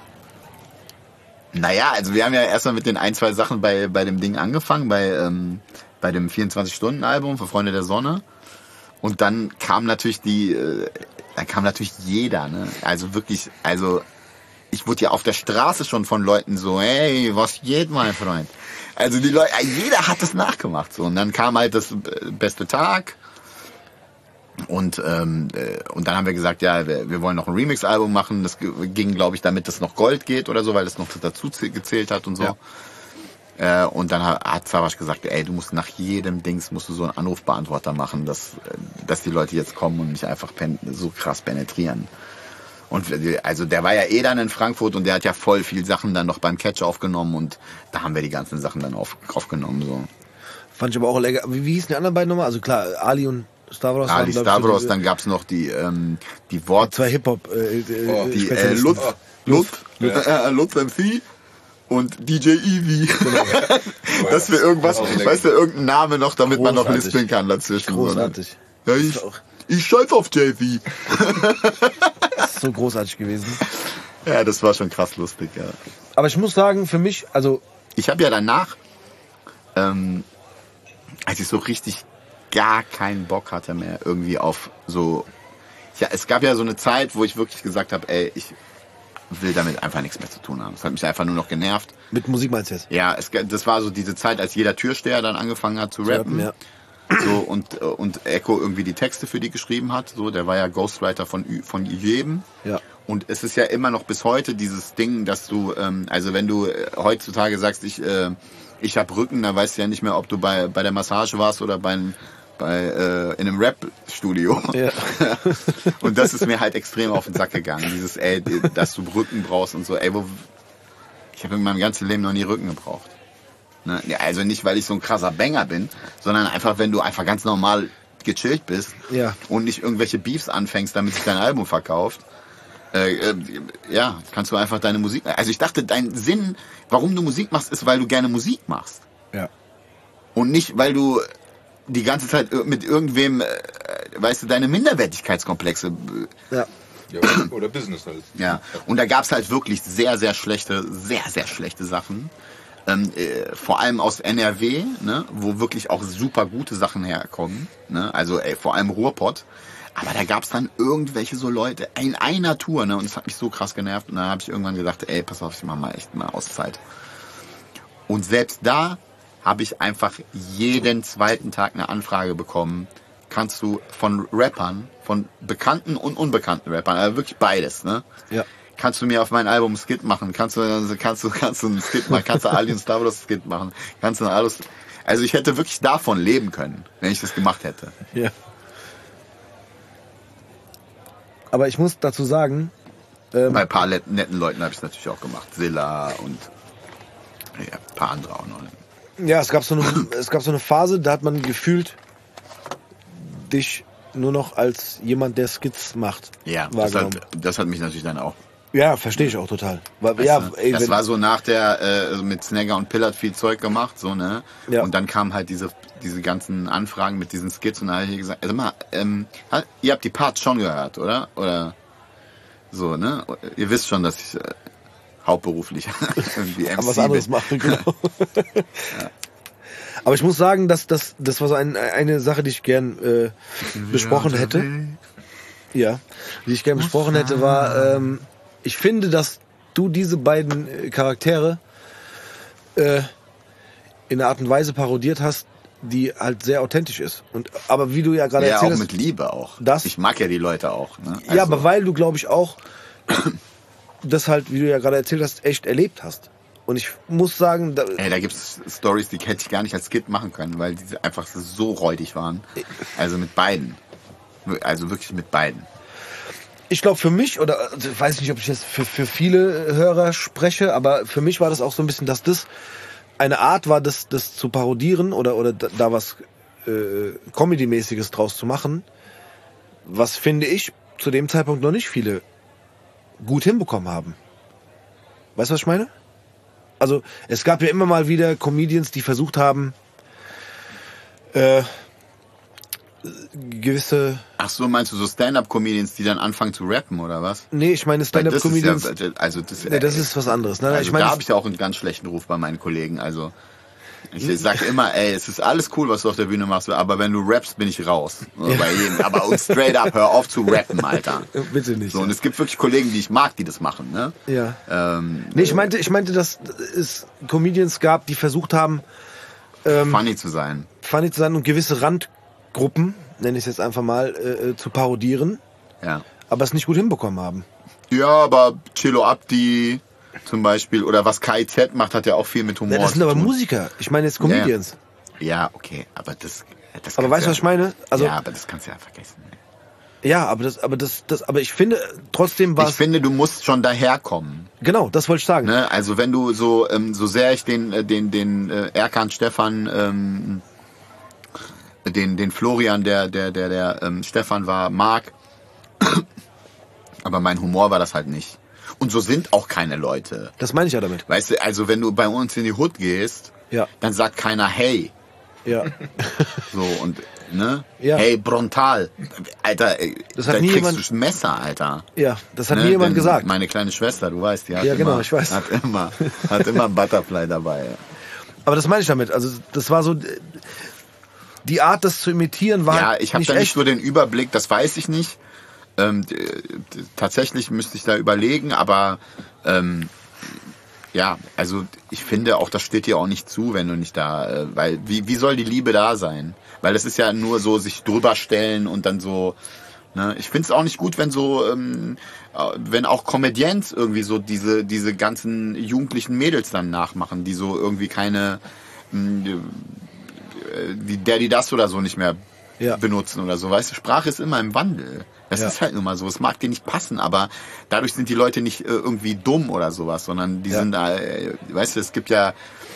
Naja, also wir haben ja erstmal mit den ein, zwei Sachen bei dem Ding angefangen, bei dem 24-Stunden-Album für Freunde der Sonne. Und dann kam natürlich jeder, ne? Also wirklich, ich wurde ja auf der Straße schon von Leuten so, hey, was geht, mein Freund? Also die Leute, jeder hat das nachgemacht, so. Und dann kam halt das beste Tag. Und dann haben wir gesagt, ja, wir wollen noch ein Remix-Album machen. Das ging, glaube ich, damit das noch Gold geht oder so, weil das noch dazu gezählt hat und so. Ja. Und dann hat Savage gesagt, ey, du musst nach jedem Dings musst du so einen Anrufbeantworter machen, dass die Leute jetzt kommen und mich einfach so krass penetrieren. Und also der war ja dann in Frankfurt und der hat ja voll viel Sachen dann noch beim Catch aufgenommen und da haben wir die ganzen Sachen dann aufgenommen. So. Fand ich aber auch lecker. Wie hießen die anderen beiden nochmal? Also klar, Ali und Stavros. Ali waren, glaub ich, Stavros, so dann gab's noch die Wort... zwei Hip-Hop die Spezialisten. Lutz MC und DJ Eevee. Dass wir irgendwas, weißt du, irgendein Name noch, damit man noch Großartig. lispeln kann dazwischen. Großartig. So, ne? Ja, ich scheiß auf JV. ist so großartig gewesen. Ja, das war schon krass lustig, ja. Aber ich muss sagen, für mich, also... Ich habe ja danach, als ich so richtig gar keinen Bock hatte mehr irgendwie auf so... Ja, es gab ja so eine Zeit, wo ich wirklich gesagt habe, ey, ich will damit einfach nichts mehr zu tun haben. Es hat mich einfach nur noch genervt. Mit Musik meinst du jetzt? Ja, das war so diese Zeit, als jeder Türsteher dann angefangen hat zu rappen. Ja. So, und Echo irgendwie die Texte für die geschrieben hat. So, der war ja Ghostwriter von jedem. Ja. Und es ist ja immer noch bis heute dieses Ding, dass du, also wenn du heutzutage sagst, ich habe Rücken, dann weißt du ja nicht mehr, ob du bei der Massage warst oder in einem Rap-Studio. Ja. Und das ist mir halt extrem auf den Sack gegangen. Dieses, ey, dass du Rücken brauchst und so. Ey, ich habe in meinem ganzen Leben noch nie Rücken gebraucht. Ne? Ja, also nicht, weil ich so ein krasser Banger bin, sondern einfach, wenn du einfach ganz normal gechillt bist Ja. und nicht irgendwelche Beefs anfängst, damit sich dein Album verkauft. Ja, kannst du einfach deine Musik... Also ich dachte, dein Sinn, warum du Musik machst, ist, weil du gerne Musik machst. Ja. Und nicht, weil du die ganze Zeit mit irgendwem, weißt du, deine Minderwertigkeitskomplexe... Ja. Ja, oder Business halt. Ja, und da gab's halt wirklich sehr, sehr schlechte Sachen. Vor allem aus NRW, ne, wo wirklich auch super gute Sachen herkommen. Ne? Also vor allem Ruhrpott. Aber da gab's dann irgendwelche so Leute in einer Tour, ne, und das hat mich so krass genervt. Und dann habe ich irgendwann gedacht, ey, pass auf, ich mach mal echt mal Auszeit. Und selbst da habe ich einfach jeden zweiten Tag eine Anfrage bekommen. Kannst du von Rappern, von bekannten und unbekannten Rappern, also wirklich beides, ne? Ja. Kannst du mir auf mein Album einen Skit machen? Kannst du einen Skit machen? Kannst du Alien Star Wars Skit machen? Kannst du alles? Also ich hätte wirklich davon leben können, wenn ich das gemacht hätte. Ja. Aber ich muss dazu sagen... Bei ein paar netten Leuten habe ich es natürlich auch gemacht. Silla und ja, ein paar andere auch noch. Ja, es gab so eine Phase, da hat man gefühlt dich nur noch als jemand, der Skits macht. Ja, wahrgenommen. das hat mich natürlich dann auch. Ja, verstehe ich auch total. Weil, Das war so nach der, mit Snagger und Pillard viel Zeug gemacht, so, ne? Ja. Und dann kamen halt diese ganzen Anfragen mit diesen Skits und da habe ich gesagt, also mal, ihr habt die Parts schon gehört, oder? Oder so, ne? Ihr wisst schon, dass ich hauptberuflich irgendwie MC was anderes bin. mache, genau. Ja. Aber ich muss sagen, das war so eine Sache, die ich gern besprochen hätte. Ja, die ich gern besprochen hätte, war, ich finde, dass du diese beiden Charaktere in einer Art und Weise parodiert hast, die halt sehr authentisch ist. Aber wie du ja gerade erzählt auch hast... mit Liebe auch. Das, ich mag ja die Leute auch. Ne? Also, ja, aber weil du, glaube ich, auch das halt, wie du ja gerade erzählt hast, echt erlebt hast. Und ich muss sagen... da gibt's Stories, die hätte ich gar nicht als Skit machen können, weil die einfach so räudig waren. Also mit beiden. Also wirklich mit beiden. Ich glaube für mich, oder ich weiß nicht, ob ich jetzt für viele Hörer spreche, aber für mich war das auch so ein bisschen, dass das eine Art war, das zu parodieren oder da was Comedy-mäßiges draus zu machen, was, finde ich, zu dem Zeitpunkt noch nicht viele gut hinbekommen haben. Weißt du, was ich meine? Also es gab ja immer mal wieder Comedians, die versucht haben, gewisse... Ach so, meinst du so Stand-Up-Comedians, die dann anfangen zu rappen, oder was? Nee, ich meine Stand-Up-Comedians... das ist was anderes. Ne? Also ich meine, da habe ich ja auch einen ganz schlechten Ruf bei meinen Kollegen. Also ich sag immer, ey, es ist alles cool, was du auf der Bühne machst, aber wenn du rappst, bin ich raus. Ja. Bei jedem. Aber und straight up, hör auf zu rappen, Alter. Bitte nicht. So, und es gibt wirklich Kollegen, die ich mag, die das machen, ne? Ja. Nee, ich meinte, dass es Comedians gab, die versucht haben... funny zu sein und gewisse Randgruppen, nenne ich es jetzt einfach mal, zu parodieren, ja, aber es nicht gut hinbekommen haben. Ja, aber Cello Abdi zum Beispiel, oder was KIZ macht, hat ja auch viel mit Humor Ja, das sind aber Musiker, ich meine jetzt Comedians. Ja, okay, aber das aber weißt du, was ich meine? Also, ja, aber das kannst du ja vergessen. Ja, aber ich finde, trotzdem war Ich finde, du musst schon daherkommen. Genau, das wollte ich sagen. Ne? Also wenn du so sehr ich den Erkan Stefan, den Florian, der Stefan war, mag, aber mein Humor war das halt nicht. Und so sind auch keine Leute. Das meine ich ja damit. Weißt du, also wenn du bei uns in die Hood gehst, ja, dann sagt keiner hey. Ja. So, und ne? Ja. Hey, Brontal. Alter, Das da hat nie kriegst jemand- du ein Messer, Alter. Ja, das hat Ne? nie jemand Denn gesagt. Meine kleine Schwester, du weißt, die hat Ja, genau, immer, ich weiß. hat immer ein Butterfly dabei. Aber das meine ich damit. Also das war so, die Art, das zu imitieren, war Ja, ich habe da echt. nicht so den Überblick, das weiß ich nicht. Tatsächlich müsste ich da überlegen, aber ja, also ich finde auch, das steht dir auch nicht zu, wenn du nicht da, weil wie soll die Liebe da sein? Weil es ist ja nur so, sich drüber stellen und dann so, ne? Ich finde es auch nicht gut, wenn so, wenn auch Comedians irgendwie so diese ganzen jugendlichen Mädels dann nachmachen, die so irgendwie keine, die das oder so nicht mehr Ja. benutzen oder so. Weißt du, Sprache ist immer im Wandel. Das Ja. ist halt nun mal so. Es mag dir nicht passen, aber dadurch sind die Leute nicht irgendwie dumm oder sowas, sondern die Ja. sind, weißt du, es gibt ja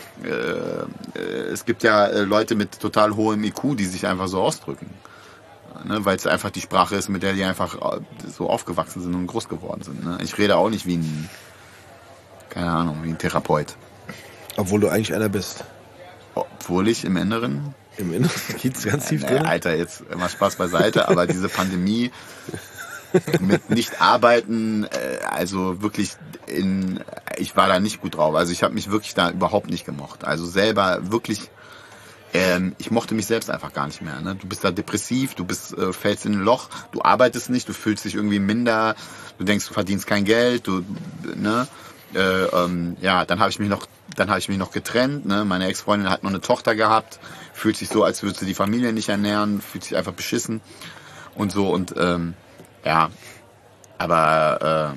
Leute mit total hohem IQ, die sich einfach so ausdrücken. Ne, weil es einfach die Sprache ist, mit der die einfach so aufgewachsen sind und groß geworden sind. Ne? Ich rede auch nicht wie ein, keine Ahnung, wie ein Therapeut. Obwohl du eigentlich einer bist. Obwohl ich im Inneren Im Inneren geht's ganz tief drin. Alter, jetzt mal Spaß beiseite, aber diese Pandemie mit nicht arbeiten, also wirklich ich war da nicht gut drauf. Also ich habe mich wirklich da überhaupt nicht gemocht. Also selber wirklich, ich mochte mich selbst einfach gar nicht mehr. Ne? Du bist da depressiv, du fällst in ein Loch, du arbeitest nicht, du fühlst dich irgendwie minder, du denkst, du verdienst kein Geld, ne? Ja, dann habe ich mich noch getrennt. Ne? Meine Ex-Freundin hat noch eine Tochter gehabt, fühlt sich so, als würde sie die Familie nicht ernähren, fühlt sich einfach beschissen und so und ja, aber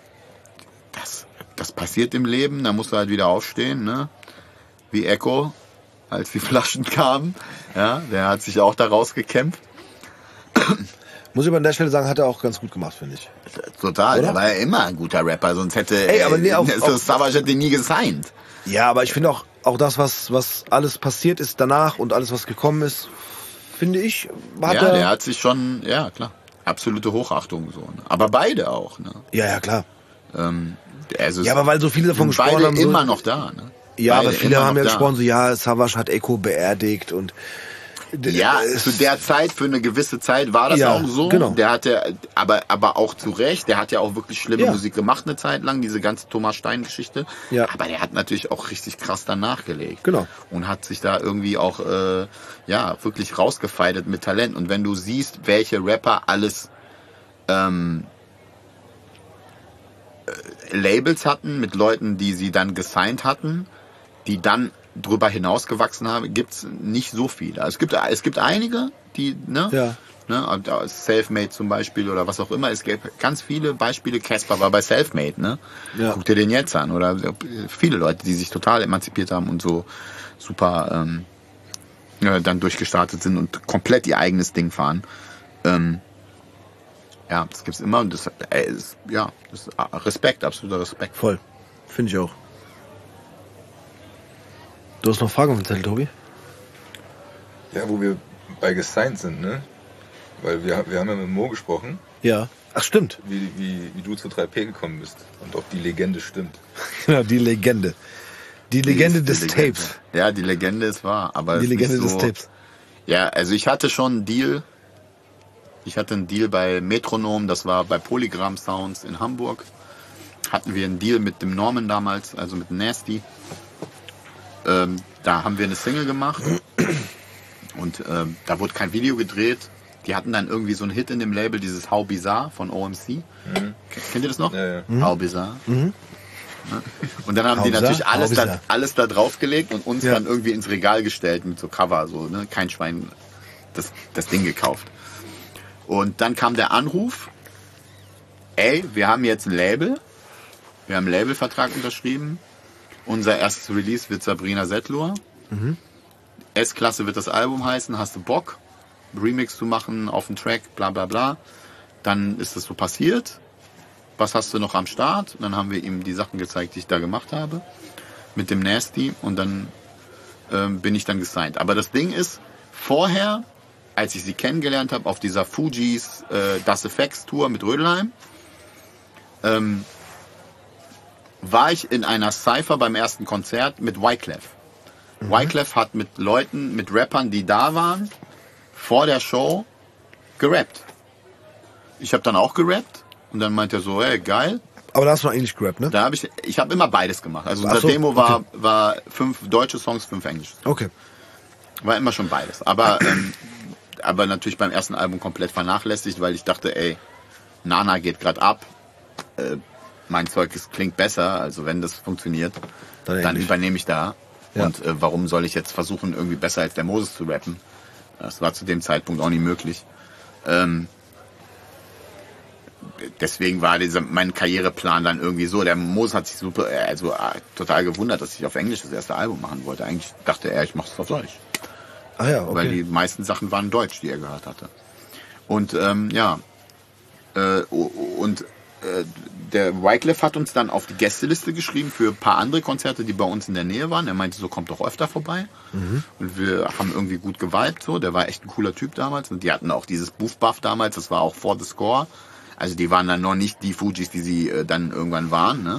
das passiert im Leben, da musst du halt wieder aufstehen, ne? Wie Echo, als die Flaschen kamen, ja, der hat sich auch da rausgekämpft. Muss ich aber an der Stelle sagen, hat er auch ganz gut gemacht, finde ich. Total, Oder? der war ja immer ein guter Rapper, sonst hätte Ey, aber nee, Savage hätte ihn nie gesigned. Ja, aber ich finde auch das, was alles passiert ist danach und alles, was gekommen ist, finde ich, Der hat sich schon, ja klar, absolute Hochachtung so. Ne? Aber beide auch. Ne? Ja, klar. Also Ja, aber weil so viele davon sind beide gesprochen haben. So, immer noch da. Ne? ja, Beide aber viele immer haben ja noch da. gesprochen, so, ja, Savage hat Echo beerdigt und. Ja, zu der Zeit, für eine gewisse Zeit war das Ja, auch so. genau. Der hatte, aber auch zu Recht, der hat ja auch wirklich schlimme Ja. Musik gemacht eine Zeit lang, diese ganze Thomas Stein-Geschichte. Ja. Aber der hat natürlich auch richtig krass danach gelegt. Genau. Und hat sich da irgendwie auch, ja, wirklich rausgefeidet mit Talent. Und wenn du siehst, welche Rapper alles Labels hatten mit Leuten, die sie dann gesigned hatten, die dann drüber hinausgewachsen haben, gibt's nicht so viele. Also es gibt einige, die, ne? Ja. Ne, Selfmade zum Beispiel oder was auch immer. Es gibt ganz viele Beispiele. Casper war bei Selfmade, ne? Ja. Guck dir den jetzt an. Oder viele Leute, die sich total emanzipiert haben und so super dann durchgestartet sind und komplett ihr eigenes Ding fahren. Ja, das gibt's immer und das ist Respekt, absoluter Respekt. Voll. Finde ich auch. Du hast noch Fragen auf dem Zettel, Tobi? Ja, wo wir bei gesigned sind, ne? Weil wir haben ja mit Mo gesprochen, Ja. Ach, stimmt. wie du zu 3P gekommen bist und ob die Legende stimmt. Genau, die Legende. Die Legende Die des Legende. Tapes. Ja, die Legende ist wahr. Aber Die es ist Legende nicht des so, Tapes. Ja, also ich hatte schon einen Deal. Ich hatte einen Deal bei Metronom, das war bei Polygram Sounds in Hamburg. Hatten wir einen Deal mit dem Norman damals, also mit Nasty. Da haben wir eine Single gemacht und da wurde kein Video gedreht. Die hatten dann irgendwie so einen Hit in dem Label, dieses How Bizarre von OMC. Kennt ihr das noch? Ja, ja. How Bizarre. Ne? Und dann haben die How natürlich bizarre? How bizarre. alles da draufgelegt und uns Ja. dann irgendwie ins Regal gestellt mit so Cover, so, ne? Kein Schwein das Ding gekauft. Und dann kam der Anruf, ey, wir haben jetzt ein Label, wir haben einen Labelvertrag unterschrieben, unser erstes Release wird Sabrina Settler, S-Klasse wird das Album heißen, hast du Bock, Remix zu machen auf den Track, bla bla bla. Dann ist das so passiert, was hast du noch am Start? Und dann haben wir ihm die Sachen gezeigt, die ich da gemacht habe, mit dem Nasty und dann bin ich dann gesigned. Aber das Ding ist, vorher, als ich sie kennengelernt habe, auf dieser Fujis Das Effects Tour mit Rödelheim, war ich in einer Cypher beim ersten Konzert mit Wyclef. Wyclef hat mit Leuten, mit Rappern, die da waren, vor der Show gerappt. Ich habe dann auch gerappt und dann meint er so, hey, geil. Aber da hast du noch Englisch gerappt, ne? Da habe ich habe immer beides gemacht. Also unser Ach so, Demo war 5 deutsche Songs, 5 englische. Okay. War immer schon beides. Aber natürlich beim ersten Album komplett vernachlässigt, weil ich dachte, ey, Nana geht gerade ab. Mein Zeug klingt besser, also wenn das funktioniert, dann übernehme ich da. Ja. Und warum soll ich jetzt versuchen, irgendwie besser als der Moses zu rappen? Das war zu dem Zeitpunkt auch nicht möglich. Deswegen war mein Karriereplan dann irgendwie so. Der Moses hat sich total gewundert, dass ich auf Englisch das erste Album machen wollte. Eigentlich dachte er, ich mache es auf Deutsch. Ah ja, okay. Weil die meisten Sachen waren Deutsch, die er gehört hatte. Und der Wyclef hat uns dann auf die Gästeliste geschrieben für ein paar andere Konzerte, die bei uns in der Nähe waren. Er meinte so, kommt doch öfter vorbei. Und wir haben irgendwie gut geweibt. So. Der war echt ein cooler Typ damals. Und die hatten auch dieses Boof Buff damals, das war auch vor The Score. Also die waren dann noch nicht die Fujis, die sie dann irgendwann waren. Ne?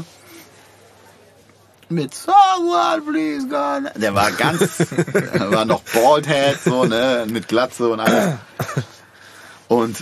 Mit Someone Please God. Der war war noch Baldhead, so, ne, mit Glatze und alles. Und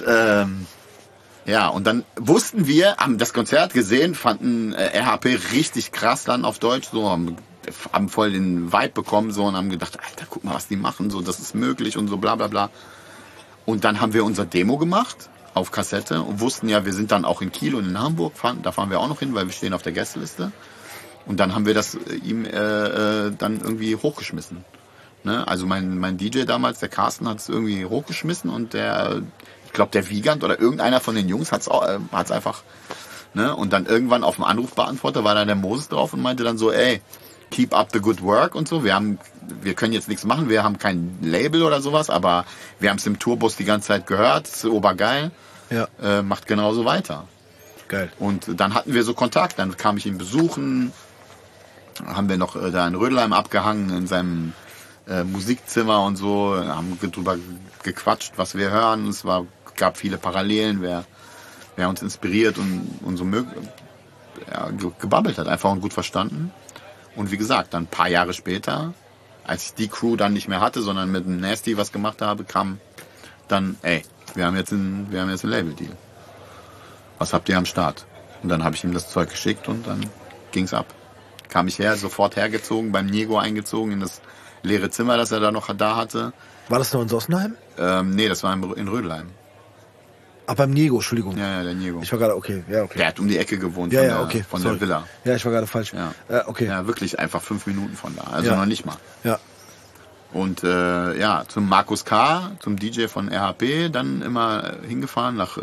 ja, und dann wussten wir, haben das Konzert gesehen, fanden RHP richtig krass dann auf Deutsch, so, haben voll den Vibe bekommen, so, und haben gedacht, Alter, guck mal, was die machen, so, das ist möglich und so, bla, bla, bla. Und dann haben wir unser Demo gemacht, auf Kassette, und wussten ja, wir sind dann auch in Kiel und in Hamburg, da fahren wir auch noch hin, weil wir stehen auf der Gästeliste. Und dann haben wir das ihm dann irgendwie hochgeschmissen. Ne? Also mein DJ damals, der Carsten, hat es irgendwie hochgeschmissen und ich glaube der Wiegand oder irgendeiner von den Jungs hat's einfach, ne? Und dann irgendwann auf dem Anrufbeantworter war da der Moses drauf und meinte dann so, ey, keep up the good work und so. Wir können jetzt nichts machen, wir haben kein Label oder sowas, aber wir haben es im Tourbus die ganze Zeit gehört, ist obergeil. Ja. Macht genauso weiter. Geil. Und dann hatten wir so Kontakt, dann kam ich ihn besuchen, haben wir noch da in Rödelheim abgehangen in seinem Musikzimmer und so, haben drüber gequatscht, was wir hören. Es gab viele Parallelen, wer uns inspiriert und so gebabbelt hat, einfach und gut verstanden. Und wie gesagt, dann ein paar Jahre später, als ich die Crew dann nicht mehr hatte, sondern mit dem Nasty was gemacht habe, kam dann, ey, wir haben jetzt ein Label-Deal. Was habt ihr am Start? Und dann habe ich ihm das Zeug geschickt und dann ging's ab. Kam ich sofort hergezogen, beim Niego eingezogen in das leere Zimmer, das er da noch da hatte. War das noch in Sossenheim? Nee, das war in Rödelheim. Ach, beim Niego, Entschuldigung. Ja, der Niego. Ich war gerade, okay. Der hat um die Ecke gewohnt von der Villa. Ja, ich war gerade falsch. Ja. Okay. Ja, wirklich einfach 5 Minuten von da. Also noch nicht mal. Ja. Und zum Markus K., zum DJ von RHP, dann immer hingefahren nach,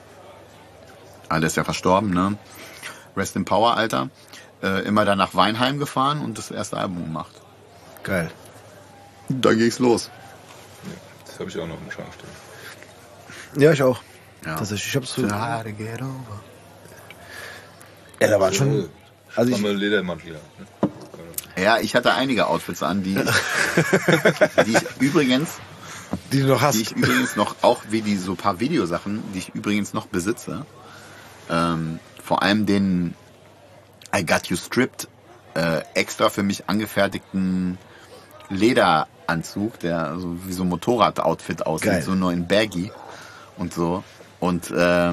der ist ja verstorben, ne? Rest in Power, Alter. Immer dann nach Weinheim gefahren und das erste Album gemacht. Geil. Dann ging's los. Ja, das habe ich auch noch im Schrank stehen. Ja, ich auch. Ja. Tatsächlich, ich hab's so. Try to get over. Ja, da war schon. Also Ledermantel. Ja, ich hatte einige Outfits an, die ich übrigens du noch hast. Die ich übrigens noch, auch wie so ein paar Videosachen, die ich übrigens noch besitze. Vor allem den I Got You Stripped extra für mich angefertigten Lederanzug, der so wie so ein Motorrad-Outfit aussieht, geil. So nur in Baggy und so. Und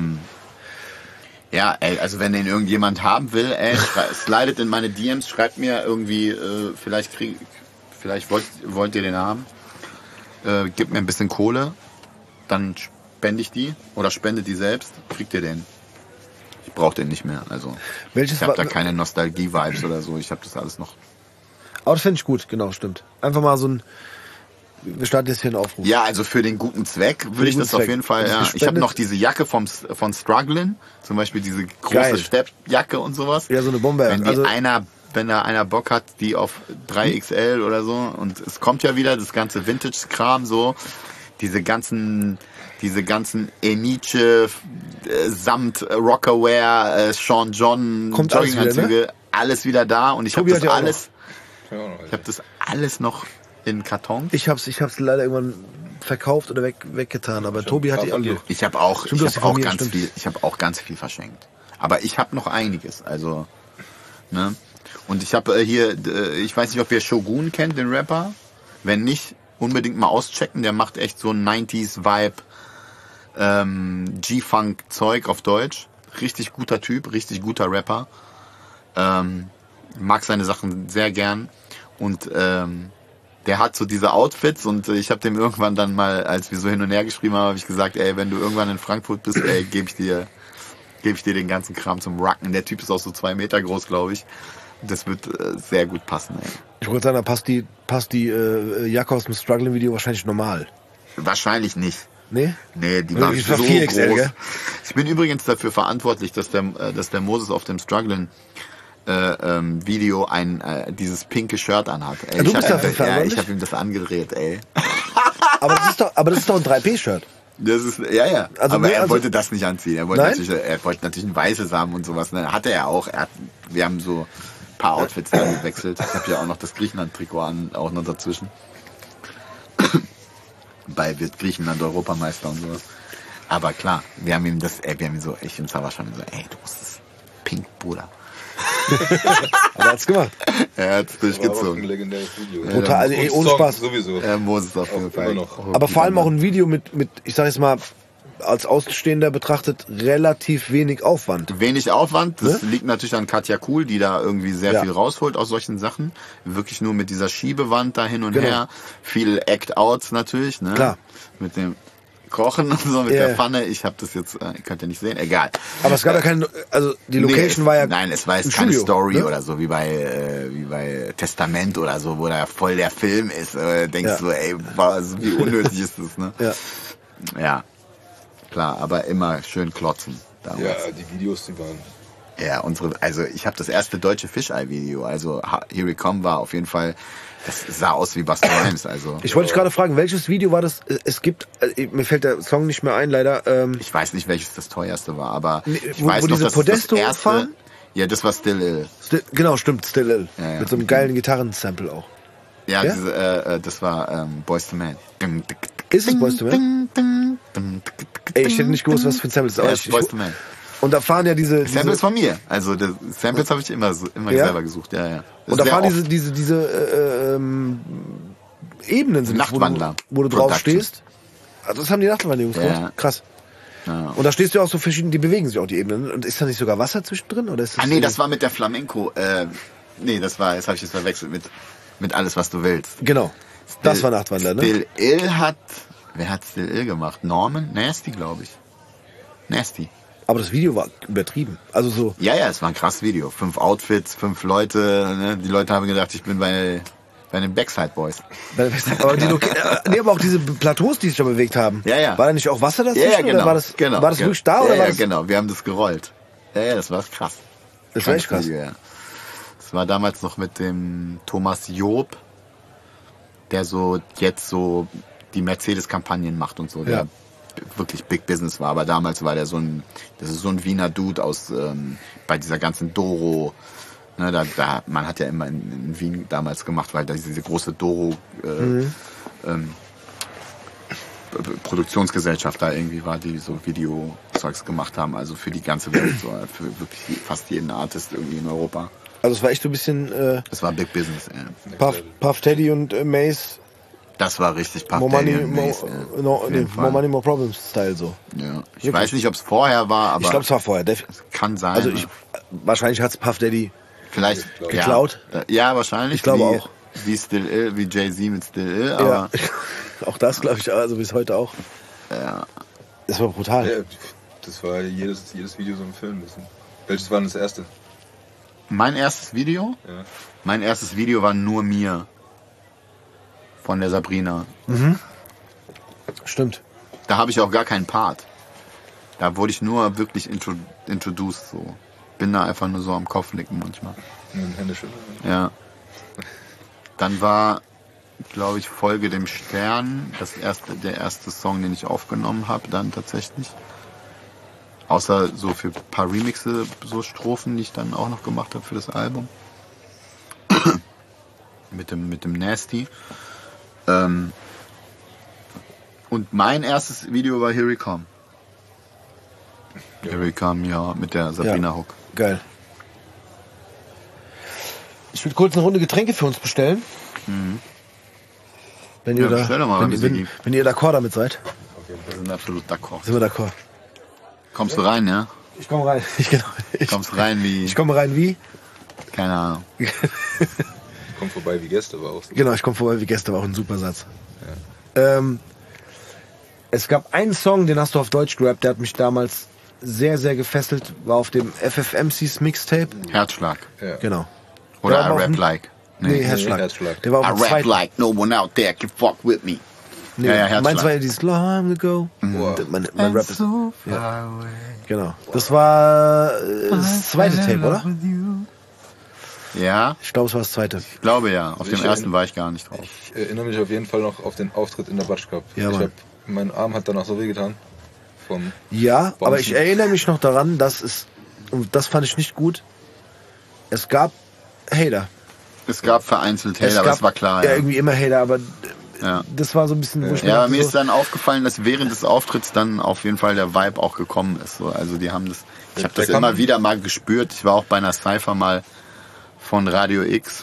ja, ey, also wenn den irgendjemand haben will, ey, slidet in meine DMs, schreibt mir irgendwie, vielleicht wollt ihr den haben. Gebt mir ein bisschen Kohle, dann spende ich die oder spendet die selbst, kriegt ihr den. Ich brauche den nicht mehr. Also ich habe da keine Nostalgie-Vibes oder so. Ich habe das alles noch. Aber das finde ich gut, genau, stimmt. Einfach mal so ein. Wir starten jetzt hier einen Aufruf. Ja, also für den guten Zweck würde ich das auf jeden Fall. Ja. Ich habe noch diese Jacke von Struggling, zum Beispiel diese große Steppjacke und sowas. Ja, so eine Bombe. Wenn da einer Bock hat, die auf 3XL oder so, und es kommt ja wieder das ganze Vintage-Kram so, diese ganzen Eniche, Samt, Rockaware, Sean John, Jogginganzüge, alles wieder da, und ich habe das alles, das alles noch in Karton. Ich hab's leider irgendwann verkauft oder weggetan, aber Tobi hat die alle. Ich habe auch ganz viel verschenkt. Aber ich habe noch einiges, also, ne? Und ich habe hier, ich weiß nicht, ob ihr Shogun kennt, den Rapper. Wenn nicht, unbedingt mal auschecken. Der macht echt so ein 90s-Vibe, G-Funk-Zeug auf Deutsch. Richtig guter Typ, richtig guter Rapper. Mag seine Sachen sehr gern. Und der hat so diese Outfits und ich habe dem irgendwann dann mal, als wir so hin und her geschrieben haben, habe ich gesagt, ey, wenn du irgendwann in Frankfurt bist, ey, gebe ich dir den ganzen Kram zum Rocken. Der Typ ist auch so 2 Meter groß, glaube ich. Das wird sehr gut passen, ey. Ich wollte sagen, da passt die Jacke aus dem Struggling-Video wahrscheinlich normal. Wahrscheinlich nicht. Nee? Nee, die war so 4XL, groß. gell? Ich bin übrigens dafür verantwortlich, dass der Moses auf dem Struggling Video dieses pinke Shirt anhat. Ey, Ja, du bist dafür ich verantwortlich? habe ihm das angedreht, ey. Aber das ist doch ein 3P-Shirt. Das ist, ja. Also, aber nee, er also- wollte das nicht anziehen. Er wollte Nein? natürlich ein weißes haben und sowas. Ne? Hatte er auch. Wir haben so ein paar Outfits dann gewechselt. Ich habe ja auch noch das Griechenland-Trikot an, auch noch dazwischen. Bei wird Griechenland Europameister und sowas. Aber klar, wir haben ihm so, ich und Sava schon so, ey, du musst es pink, Bruder. Aber er hat's gemacht. Er hat's War aber auch ein durchgezogen. legendäres Video. Total, also, ey, Und ohne Song Spaß. Sowieso. Moses auf jeden Auch Fall. immer noch. Aber vor allem auch ein Video mit, ich sag jetzt mal, als Außenstehender betrachtet, relativ wenig Aufwand. Wenig Aufwand, das liegt natürlich an Katja Kuhl, die da irgendwie sehr viel rausholt aus solchen Sachen. Wirklich nur mit dieser Schiebewand da hin und Genau. her. Viel Act-Outs natürlich, ne? Klar. Mit dem Kochen und so, mit Ja. der Pfanne. Ich habe das jetzt, könnt ihr nicht sehen, egal. Aber es gab ja keine, also die Location war ja. Nein, es war jetzt ein keine Studio, Story ne? oder so, wie bei Testament oder so, wo da voll der Film ist. Denkst Ja. du, ey, wie unnötig ist das, ne? Ja. Ja. Klar, aber immer schön klotzen. Damals. Ja, die Videos, die waren. Ja, also ich habe das erste deutsche Fischei-Video, also Here We Come war auf jeden Fall, das sah aus wie Busta Rhymes, also. Ich wollte dich gerade fragen, welches Video war das? Es gibt, mir fällt der Song nicht mehr ein, leider. Ich weiß nicht, welches das teuerste war, aber Nee, ich wo weiß noch, diese dass Podesto das erste, fahren? ja, das war Still Ill. Genau, stimmt, Still Ill. Ja. Mit so einem geilen Gitarrensample auch. Ja, Ja? das war Boyz II Men. Ist es Boyz II Men? Ey, ich hätte nicht gewusst, was für ein Sample das ist. Ja, Aber das ist Boyz II Men. und da fahren ja diese Samples von mir, also das Samples habe ich immer Ja? selber gesucht, ja. Das und da sehr fahren oft. diese Ebenen sind es, Nachtwandler wo du drauf Production. stehst. Also das haben die Nachtwandler-Jungs Ja. gemacht. Krass. Ja. Und da stehst du auch so verschieden, die bewegen sich auch, die Ebenen. Und ist da nicht sogar Wasser zwischendrin? Oder ist das Ah nee, das war mit der Flamenco, das habe ich jetzt verwechselt mit alles, was du willst. Genau. Das war Nachtwandler, ne? Still Ill wer hat Still Ill gemacht? Norman? Nasty, glaube ich. Nasty. Aber das Video war übertrieben. Also so. Ja, es war ein krasses Video. 5 Outfits, 5 Leute, ne? Die Leute haben gedacht, ich bin bei den Backside Boys. Aber, aber auch diese Plateaus, die sich da bewegt haben. Ja. War da nicht auch Wasser dazwischen? Ja, genau. Oder war das wirklich da? Ja, Oder war ja, das, genau. Wir haben das gerollt. Ja, das war krass. Das war echt krass. Video, ja. Das war damals noch mit dem Thomas Job, der jetzt so die Mercedes-Kampagnen macht und so, der Ja. wirklich Big Business war. Aber damals war das ist so ein Wiener Dude aus, bei dieser ganzen Doro, ne, man hat ja immer in Wien damals gemacht, weil da diese große Doro, Produktionsgesellschaft da irgendwie war, die so Videozeugs gemacht haben, also für die ganze Welt, so, für wirklich fast jeden Artist irgendwie in Europa. Also es war echt so ein bisschen Das war Big Business, Puff Teddy und Mace, Das war richtig Puff More Daddy Money, und Mace, ja. no, Auf nee, jeden Fall. More Money, More Problems Style so. Ja. Ich weiß nicht, ob es vorher war, aber Ich glaube, es war vorher. kann sein. Also wahrscheinlich hat's Puff Daddy. vielleicht geklaut. Ja, wahrscheinlich. Ich glaube wie, auch. Wie Still Ill, wie Jay-Z mit Still Ill, aber Auch das glaube ich, also bis heute auch. ja. Das war brutal. Ja, das war jedes Video so ein Film. Welches war denn das erste? Mein erstes Video? Ja. Mein erstes Video war nur mir. Von der Sabrina. Stimmt. Da habe ich auch gar keinen Part. Da wurde ich nur wirklich introduced so. Bin da einfach nur so am Kopf nicken manchmal. Nur ein Händeschütteln. Ja. Dann war, glaube ich, Folge dem Stern der erste Song, den ich aufgenommen habe, dann tatsächlich. Außer so für ein paar Remixe, so Strophen, die ich dann auch noch gemacht habe für das Album. mit dem Nasty. Und mein erstes Video war Here We Come. Here We Come, ja, mit der Sabrina Hook. Geil. Ich will kurz eine Runde Getränke für uns bestellen. Wenn ihr, Ja, stell doch mal wenn ihr d'accord damit seid. Wir sind absolut d'accord. Sind wir d'accord. Kommst du rein, ja? Ich komme rein. Kommst rein wie... Ich komme rein wie? Keine Ahnung. Kommt vorbei wie Gäste, war auch so. Genau, ich komme vorbei wie Gäste, war auch ein super Satz. Ja. Es gab einen Song, den hast du auf Deutsch gerappt, der hat mich damals sehr, sehr gefesselt, war auf dem FFMCs Mixtape. Herzschlag. Ja. Genau. Oder Der war I auf Rap dem- Like. Nee, Herzschlag. Herzschlag. Der war I auf dem rap zweiten. like no one out there can fuck with me. Nee, Ja, Herzschlag. meins war ja dieses Long Ago. Wow. Mein Rap ist... Genau. Das war das zweite Tape, oder? Ja, Ich glaube, es war das zweite. ich glaube ja. Auf dem Ich ersten war ich gar nicht drauf. Ich erinnere mich auf jeden Fall noch auf den Auftritt in der Batsch Cup. Ja, Mann. Mein Arm hat danach so wehgetan. Vom Ja, aber Bouncen. ich erinnere mich noch daran, dass es... Und das fand ich nicht gut. Es gab Hater. Es gab vereinzelt Hater, aber es war klar. Ja, Ja, irgendwie immer Hater, aber ja. das war so ein bisschen... Wo ich Ja, aber dachte, mir so, ist dann aufgefallen, dass während des Auftritts dann auf jeden Fall der Vibe auch gekommen ist. So. Also die haben das, ich habe Der das kam- immer wieder mal gespürt. Ich war auch bei einer Cypher mal von Radio X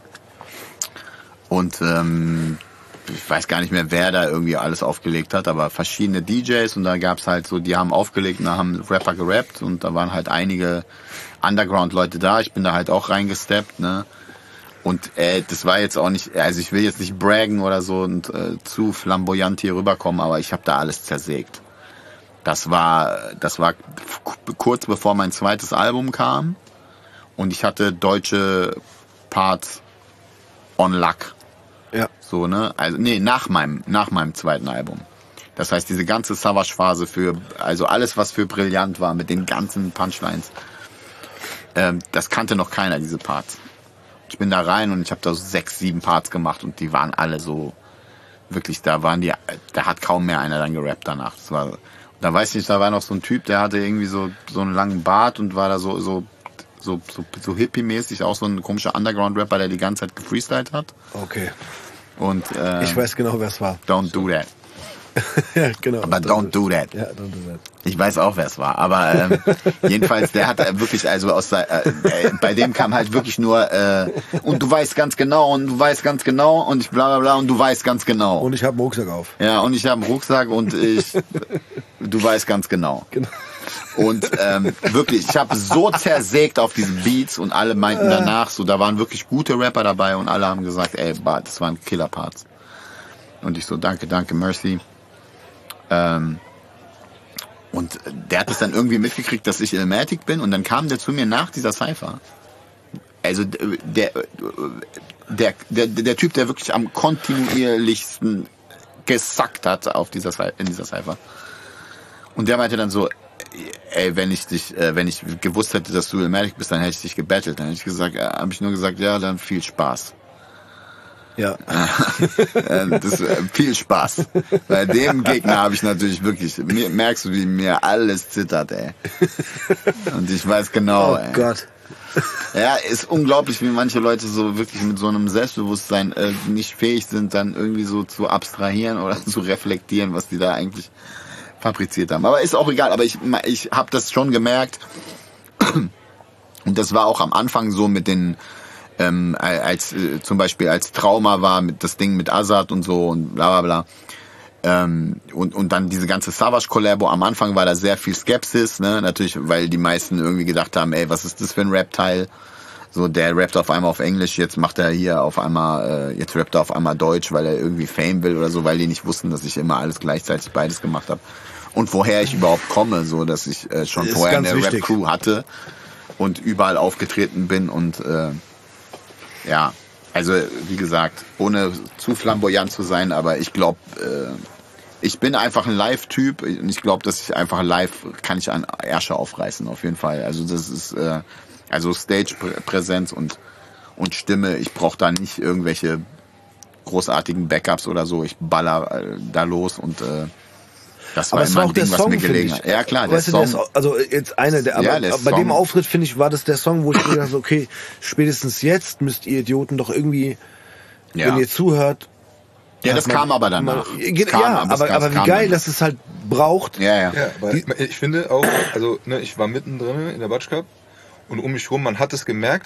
und ich weiß gar nicht mehr, wer da irgendwie alles aufgelegt hat, aber verschiedene DJs und da gab's halt so, die haben aufgelegt und da haben Rapper gerappt und da waren halt einige Underground-Leute da. Ich bin da halt auch reingesteppt, ne? Und das war jetzt auch nicht, also ich will jetzt nicht braggen oder so und zu flamboyant hier rüberkommen, aber ich habe da alles zersägt. Das war kurz bevor mein zweites Album kam und ich hatte deutsche Parts on Luck. ja. So, ne? Also nee, nach meinem zweiten Album. Das heißt, diese ganze Savage-Phase also alles, was für brillant war mit den ganzen Punchlines, das kannte noch keiner, diese Parts. Ich bin da rein und ich habe da so 6, 7 Parts gemacht und die waren alle so, wirklich, da hat kaum mehr einer dann gerappt danach. Das war, da weiß ich nicht, da war noch so ein Typ, der hatte irgendwie so einen langen Bart und war da so hippie-mäßig, auch so ein komischer Underground-Rapper, der die ganze Zeit gefreestylt hat. Okay. Und Ich weiß genau, wer es war. don't do that. Ja, genau. Aber don't do that. Ja, don't do that. Ich weiß auch, wer es war. Aber jedenfalls, der hat wirklich, also bei dem kam halt wirklich nur und du weißt ganz genau und du weißt ganz genau und ich bla bla bla und du weißt ganz genau. Und ich habe einen Rucksack auf. Ja, und ich habe einen Rucksack und du weißt ganz genau. Genau. Und wirklich, ich habe so zersägt auf diesen Beats und alle meinten danach, so, da waren wirklich gute Rapper dabei und alle haben gesagt, ey, das waren Killer-Parts. Und ich so, danke, mercy. Und der hat es dann irgendwie mitgekriegt, dass ich Illmatic bin und dann kam der zu mir nach dieser Cypher. Also der Typ, der wirklich am kontinuierlichsten gesackt hat in dieser Cypher. Und der meinte dann so, ey, wenn ich gewusst hätte, dass du Illmatic bist, dann hätte ich dich gebettelt. Dann habe ich nur gesagt, ja, dann viel Spaß. Ja. Viel Spaß. Bei dem Gegner habe ich natürlich wirklich, merkst du, wie mir alles zittert, ey. Und ich weiß genau, Oh ey. Gott. Ja, ist unglaublich, wie manche Leute so wirklich mit so einem Selbstbewusstsein nicht fähig sind, dann irgendwie so zu abstrahieren oder zu reflektieren, was die da eigentlich fabriziert haben. Aber ist auch egal, aber ich habe das schon gemerkt und das war auch am Anfang so mit den zum Beispiel als Trauma war mit das Ding mit Azad und so und bla bla bla. Und dann diese ganze Savage-Kollabo, am Anfang war da sehr viel Skepsis, ne? Natürlich, weil die meisten irgendwie gedacht haben, ey, was ist das für ein Rap-Teil? So, der rappt auf einmal auf Englisch, jetzt macht er hier auf einmal, jetzt rappt er auf einmal Deutsch, weil er irgendwie Fame will oder so, weil die nicht wussten, dass ich immer alles gleichzeitig beides gemacht habe. Und woher ich überhaupt komme, so, dass ich schon Ist vorher ganz eine wichtig. Rap-Crew hatte und überall aufgetreten bin und ja, also wie gesagt, ohne zu flamboyant zu sein, aber ich glaube, ich bin einfach ein Live-Typ und ich glaube, dass ich einfach live kann ich einen Ärsche aufreißen, auf jeden Fall. Also das ist also Stage-Präsenz und Stimme. Ich brauche da nicht irgendwelche großartigen Backups oder so. Ich baller da los und das war Aber es immer war auch ein der Ding, was Song, mir gelegen finde hat. ich. Ja klar, der Weißt du, Song. also jetzt einer der, aber Ja, der bei dem Song. Auftritt, finde ich, war das der Song, wo ich mir dachte, okay, spätestens jetzt müsst ihr Idioten doch irgendwie, Ja. wenn ihr zuhört. Ja, das kam aber danach. Es kam, Ja, aber es aber wie kam geil, danach. dass es halt braucht. Ja, ja. Ja, aber ich finde auch, also ne, ich war mittendrin in der Batsch Cup und um mich rum, man hat es gemerkt,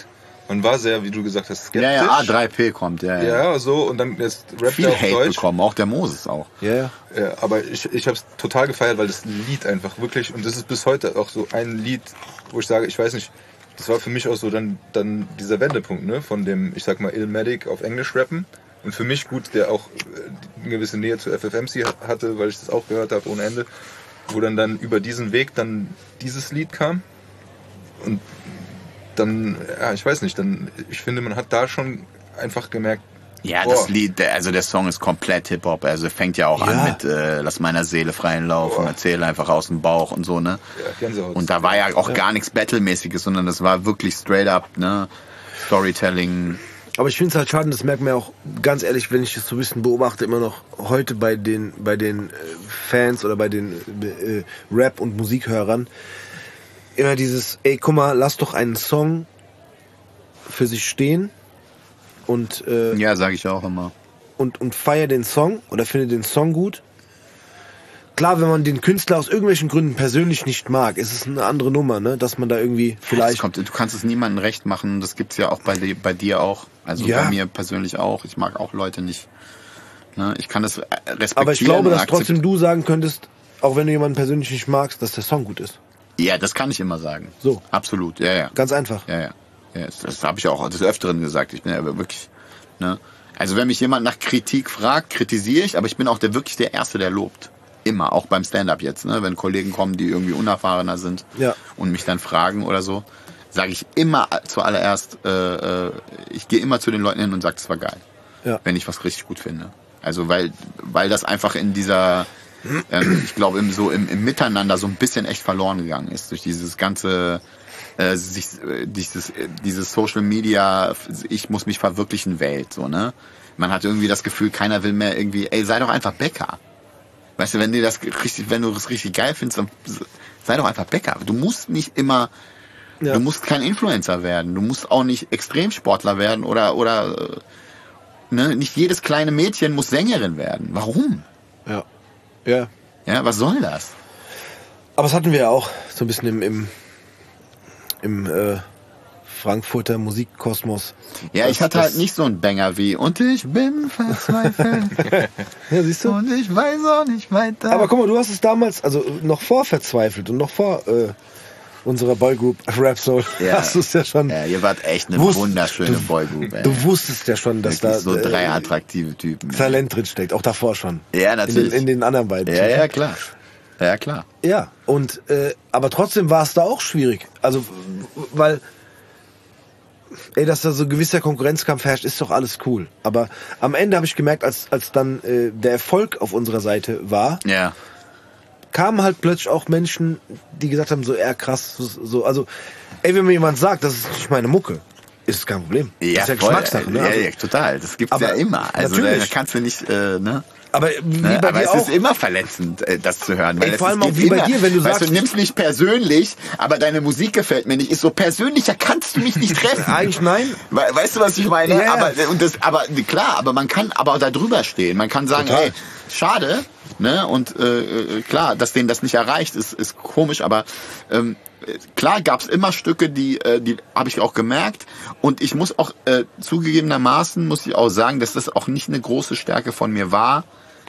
Man war sehr, wie du gesagt hast, skeptisch. Ja, A3P kommt, Ja, so, und dann jetzt rappt viel er auf Hate Deutsch. bekommen, auch der Moses auch. Ja. Ja, aber ich habe es total gefeiert, weil das Lied einfach wirklich, und das ist bis heute auch so ein Lied, wo ich sage, ich weiß nicht, das war für mich auch so dann dieser Wendepunkt, ne, von dem, ich sag mal, Illmatic auf Englisch rappen. Und für mich gut, der auch eine gewisse Nähe zu FFMC hatte, weil ich das auch gehört habe ohne Ende, wo dann über diesen Weg dann dieses Lied kam. Und dann, ja, ich weiß nicht, ich finde, man hat da schon einfach gemerkt, Ja, das Lied, also der Song ist komplett Hip-Hop, also fängt ja auch an mit Lass meiner Seele freien Lauf und erzähle einfach aus dem Bauch und so, ne? Ja, Gänsehaut. Und da war ja auch gar nichts Battle-mäßiges, sondern das war wirklich straight up, ne? Storytelling. Aber ich finde es halt schade, das merkt man ja auch ganz ehrlich, wenn ich das so ein bisschen beobachte, immer noch heute bei den Fans oder bei den Rap- und Musikhörern, immer dieses, ey, guck mal, lass doch einen Song für sich stehen und Ja, sage ich auch immer. und feier den Song oder finde den Song gut. Klar, wenn man den Künstler aus irgendwelchen Gründen persönlich nicht mag, ist es eine andere Nummer, ne? Dass man da irgendwie vielleicht... Du kannst es niemandem recht machen, das gibt's ja auch bei dir auch. Also Ja. bei mir persönlich auch. Ich mag auch Leute nicht. Ne? Ich kann das respektieren. Aber ich glaube, und dass trotzdem du sagen könntest, auch wenn du jemanden persönlich nicht magst, dass der Song gut ist. Ja, das kann ich immer sagen. So. Absolut, ja. Ganz einfach. Ja, das habe ich auch des Öfteren gesagt. Ich bin ja wirklich, ne? Also wenn mich jemand nach Kritik fragt, kritisiere ich, aber ich bin auch wirklich der Erste, der lobt. Immer, auch beim Stand-Up jetzt, ne? Wenn Kollegen kommen, die irgendwie unerfahrener sind und mich dann fragen oder so, sage ich immer zuallererst, ich gehe immer zu den Leuten hin und sage, das war geil. Ja. Wenn ich was richtig gut finde. Also weil das einfach in dieser, ich glaube im Miteinander so ein bisschen echt verloren gegangen ist durch dieses ganze dieses Social Media, ich muss mich verwirklichen Welt, so, ne? Man hat irgendwie das Gefühl, keiner will mehr irgendwie, ey, sei doch einfach Bäcker. Weißt du, wenn du das richtig geil findest, dann sei doch einfach Bäcker. Du musst nicht immer, du musst kein Influencer werden, du musst auch nicht Extremsportler werden oder ne, nicht jedes kleine Mädchen muss Sängerin werden. Warum? Ja. Ja, was soll das? Aber das hatten wir ja auch so ein bisschen im Frankfurter Musikkosmos. Ja, ich hatte halt nicht so einen Banger wie und ich bin verzweifelt. Ja, siehst du? Und ich weiß auch nicht weiter. Aber guck mal, du hast es damals, also noch vor Verzweifelt und noch vor unserer Boygroup Rap Soul, hast du es ja schon. Ja, ihr wart echt eine wunderschöne Boygroup, ey. Du wusstest ja schon, dass wirklich da so drei attraktive Typen. Talent drin steckt, auch davor schon. Ja, natürlich. In den anderen beiden. Ja, klar. Ja, klar. Ja, und aber trotzdem war es da auch schwierig. Also, weil dass da so ein gewisser Konkurrenzkampf herrscht, ist doch alles cool. Aber am Ende habe ich gemerkt, als dann der Erfolg auf unserer Seite war, kamen halt plötzlich auch Menschen, die gesagt haben, so, krass, so, also, wenn mir jemand sagt, das ist nicht meine Mucke, ist kein Problem. Ja, das ist ja Geschmackssache, ne? Ja, total. Das gibt's ja immer. Also da kannst du nicht, ne? Aber wie bei aber dir es auch. ist immer verletzend, das zu hören. Weil vor allem geht auch wie bei dir, wenn du weißt sagst... du, nimm's nicht persönlich, aber deine Musik gefällt mir nicht. Ist so persönlicher kannst du mich nicht treffen. Eigentlich nein. Weißt du, was ich meine? Ja. Aber klar, aber man kann aber da drüber stehen. Man kann sagen, Total. ey, schade, ne? Und klar, dass denen das nicht erreicht, ist komisch, aber klar gab's immer Stücke, die habe ich auch gemerkt. Und ich muss auch zugegebenermaßen, muss ich auch sagen, dass das auch nicht eine große Stärke von mir war.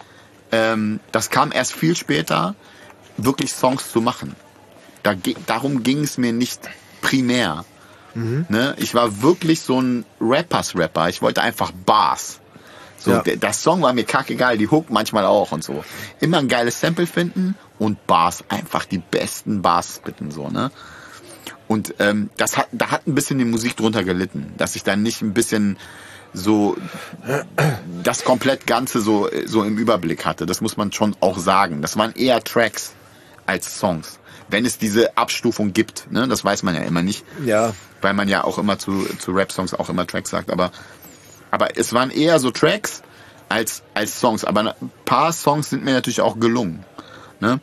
Das kam erst viel später, wirklich Songs zu machen. Darum ging es mir nicht primär. Ne? Ich war wirklich so ein Rapper. Ich wollte einfach Bars. So, Ja. der Song war mir kackegal, die Hook manchmal auch und so. Immer ein geiles Sample finden und Bars, einfach die besten Bars bitten, so, ne? Und da hat ein bisschen die Musik drunter gelitten, dass ich dann nicht ein bisschen so das komplett Ganze so im Überblick hatte. Das muss man schon auch sagen. Das waren eher Tracks als Songs. Wenn es diese Abstufung gibt, ne? Das weiß man ja immer nicht. Ja. Weil man ja auch immer zu Rap-Songs auch immer Tracks sagt. Aber es waren eher so Tracks als Songs. Aber ein paar Songs sind mir natürlich auch gelungen. Ne?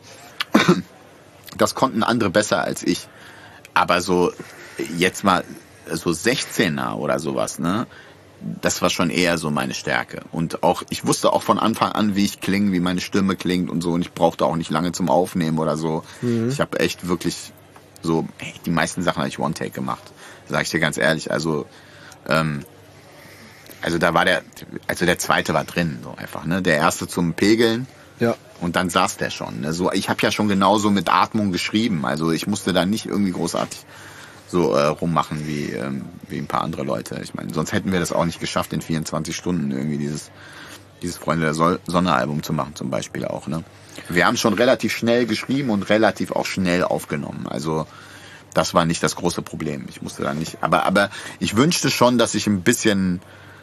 Das konnten andere besser als ich. Aber so jetzt mal so 16er oder sowas, ne? Das war schon eher so meine Stärke. Und auch, ich wusste auch von Anfang an, wie ich klinge, wie meine Stimme klingt und so. Und ich brauchte auch nicht lange zum Aufnehmen oder so. Ich habe echt wirklich so, die meisten Sachen habe ich One-Take gemacht. Sag ich dir ganz ehrlich. Also Also da war der zweite war drin, so einfach, ne? Der erste zum Pegeln. Ja. Und dann saß der schon. Ne? So, ich habe ja schon genauso mit Atmung geschrieben. Also ich musste da nicht irgendwie großartig so rummachen wie ein paar andere Leute. Ich meine, sonst hätten wir das auch nicht geschafft, in 24 Stunden irgendwie dieses Freunde der Sonne-Album zu machen zum Beispiel auch. Ne? Wir haben schon relativ schnell geschrieben und relativ auch schnell aufgenommen. Also das war nicht das große Problem. Ich musste da nicht. Aber ich wünschte schon, dass ich ein bisschen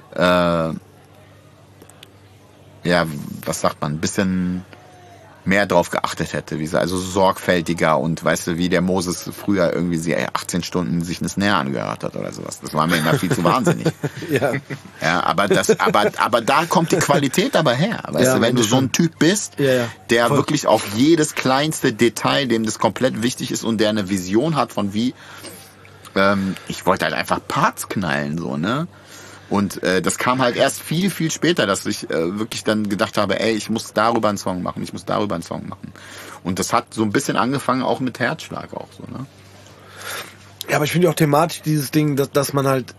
was sagt man, ein bisschen mehr drauf geachtet hätte, also sorgfältiger und weißt du, wie der Moses früher irgendwie 18 Stunden sich eine Snare angehört hat oder sowas. Das war mir immer viel zu wahnsinnig. Ja, aber da kommt die Qualität aber her. Weißt du, wenn du so ein Typ bist, der wirklich auf jedes kleinste Detail, dem das komplett wichtig ist und der eine Vision hat von wie, ich wollte halt einfach Parts knallen, so, ne? Und das kam halt erst viel, viel später, dass ich wirklich dann gedacht habe, ey, ich muss darüber einen Song machen. Und das hat so ein bisschen angefangen auch mit Herzschlag auch so, ne? Ja, aber ich finde auch thematisch dieses Ding, dass man halt,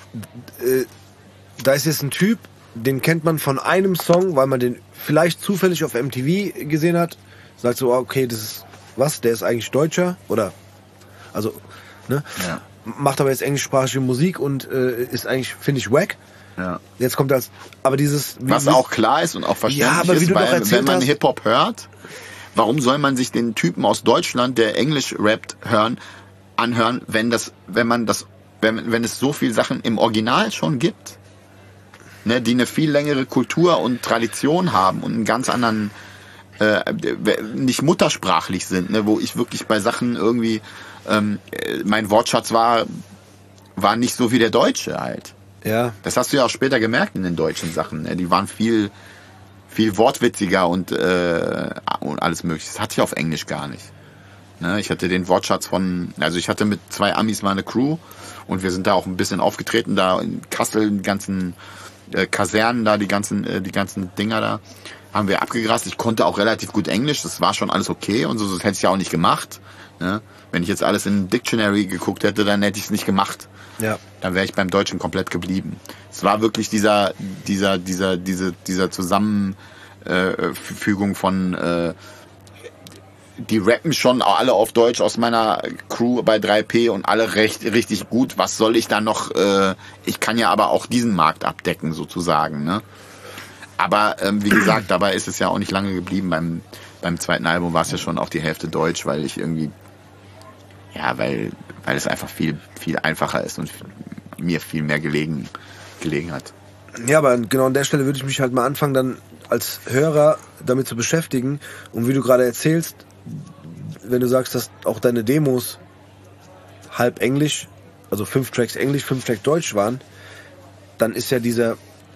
da ist jetzt ein Typ, den kennt man von einem Song, weil man den vielleicht zufällig auf MTV gesehen hat. Sagt so, okay, das ist der ist eigentlich Deutscher oder, also, ne? Ja. Macht aber jetzt englischsprachige Musik und ist eigentlich, finde ich, wack. Ja. Jetzt kommt das, aber dieses... Was auch klar ist und auch verständlich ist, weil wenn man Hip-Hop hört, warum soll man sich den Typen aus Deutschland, der Englisch rappt, anhören, wenn es so viele Sachen im Original schon gibt, ne, die eine viel längere Kultur und Tradition haben und einen ganz anderen, nicht muttersprachlich sind, ne, wo ich wirklich bei Sachen irgendwie mein Wortschatz war nicht so wie der Deutsche halt. Ja. Das hast du ja auch später gemerkt in den deutschen Sachen. Ne? Die waren viel, viel wortwitziger und alles Mögliche. Das hatte ich auf Englisch gar nicht. Ne? Ich hatte den Wortschatz ich hatte mit 2 Amis mal eine Crew und wir sind da auch ein bisschen aufgetreten, da in Kassel, die ganzen Kasernen da, die ganzen Dinger da, haben wir abgegrast. Ich konnte auch relativ gut Englisch, das war schon alles okay und so, das hätte ich ja auch nicht gemacht. Ne? Wenn ich jetzt alles in Dictionary geguckt hätte, dann hätte ich es nicht gemacht. Ja. Dann wäre ich beim Deutschen komplett geblieben. Es war wirklich dieser Zusammenfügung von die rappen schon alle auf Deutsch aus meiner Crew bei 3P und alle richtig gut. Was soll ich da noch? Ich kann ja aber auch diesen Markt abdecken sozusagen. Ne? Aber wie gesagt, dabei ist es ja auch nicht lange geblieben. Beim zweiten Album war es ja schon auf die Hälfte Deutsch, weil ich irgendwie weil es einfach viel, viel einfacher ist und mir viel mehr gelegen hat. Ja, aber genau an der Stelle würde ich mich halt mal anfangen, dann als Hörer damit zu beschäftigen. Und wie du gerade erzählst, wenn du sagst, dass auch deine Demos halb Englisch, also 5 Tracks Englisch, 5 Tracks Deutsch waren, dann ist ja dieser,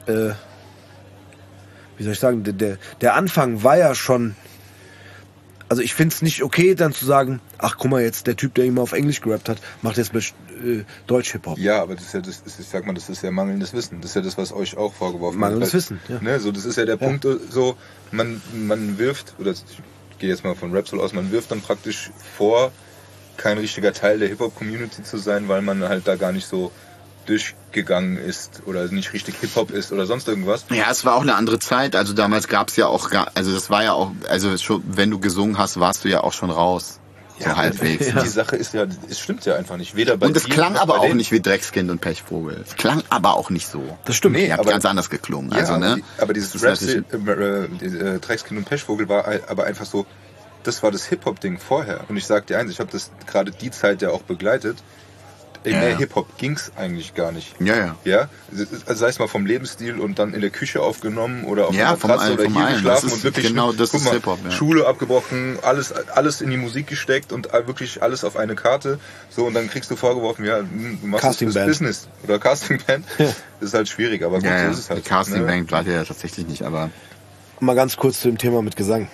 wie soll ich sagen, der Anfang war ja schon. Also ich finde es nicht okay, dann zu sagen, ach guck mal jetzt, der Typ, der immer auf Englisch gerappt hat, macht jetzt mit Deutsch-Hip-Hop. Ja, aber das ist ja mangelndes Wissen. Das ist ja das, was euch auch vorgeworfen wird. Mangelndes Wissen, ja. Ne, so, das ist ja der Punkt, so, man wirft, oder ich gehe jetzt mal von Rapsoul aus, man wirft dann praktisch vor, kein richtiger Teil der Hip-Hop-Community zu sein, weil man halt da gar nicht so durchgegangen ist oder nicht richtig Hip-Hop ist oder sonst irgendwas. Ja, es war auch eine andere Zeit. Also damals gab es ja auch, das war ja auch, also schon, wenn du gesungen hast, warst du ja auch schon raus. Ja, so halbwegs. Die Sache ist ja, es stimmt ja einfach nicht. Weder bei und es klang aber auch nicht wie Dreckskind und Pechvogel. Es klang aber auch nicht so. Das stimmt. Nee, ihr habt ganz anders geklungen. Ja, also, ne? Aber dieses Dreckskind und Pechvogel war aber einfach so, das war das Hip-Hop-Ding vorher. Und ich sag dir eins, ich habe das gerade die Zeit ja auch begleitet. Mehr Hip-Hop ging's eigentlich gar nicht. Ja? Also sei es mal vom Lebensstil und dann in der Küche aufgenommen oder auf der Matratze oder hier geschlafen und wirklich genau das ist Hip-Hop. Ja. Schule abgebrochen, alles in die Musik gesteckt und wirklich alles auf eine Karte. So, und dann kriegst du vorgeworfen, ja, du machst das Business oder Castingband. Das ist halt schwierig, aber gut, so ist es halt. Die Castingband war ja tatsächlich nicht, aber... Mal ganz kurz zu dem Thema mit Gesang.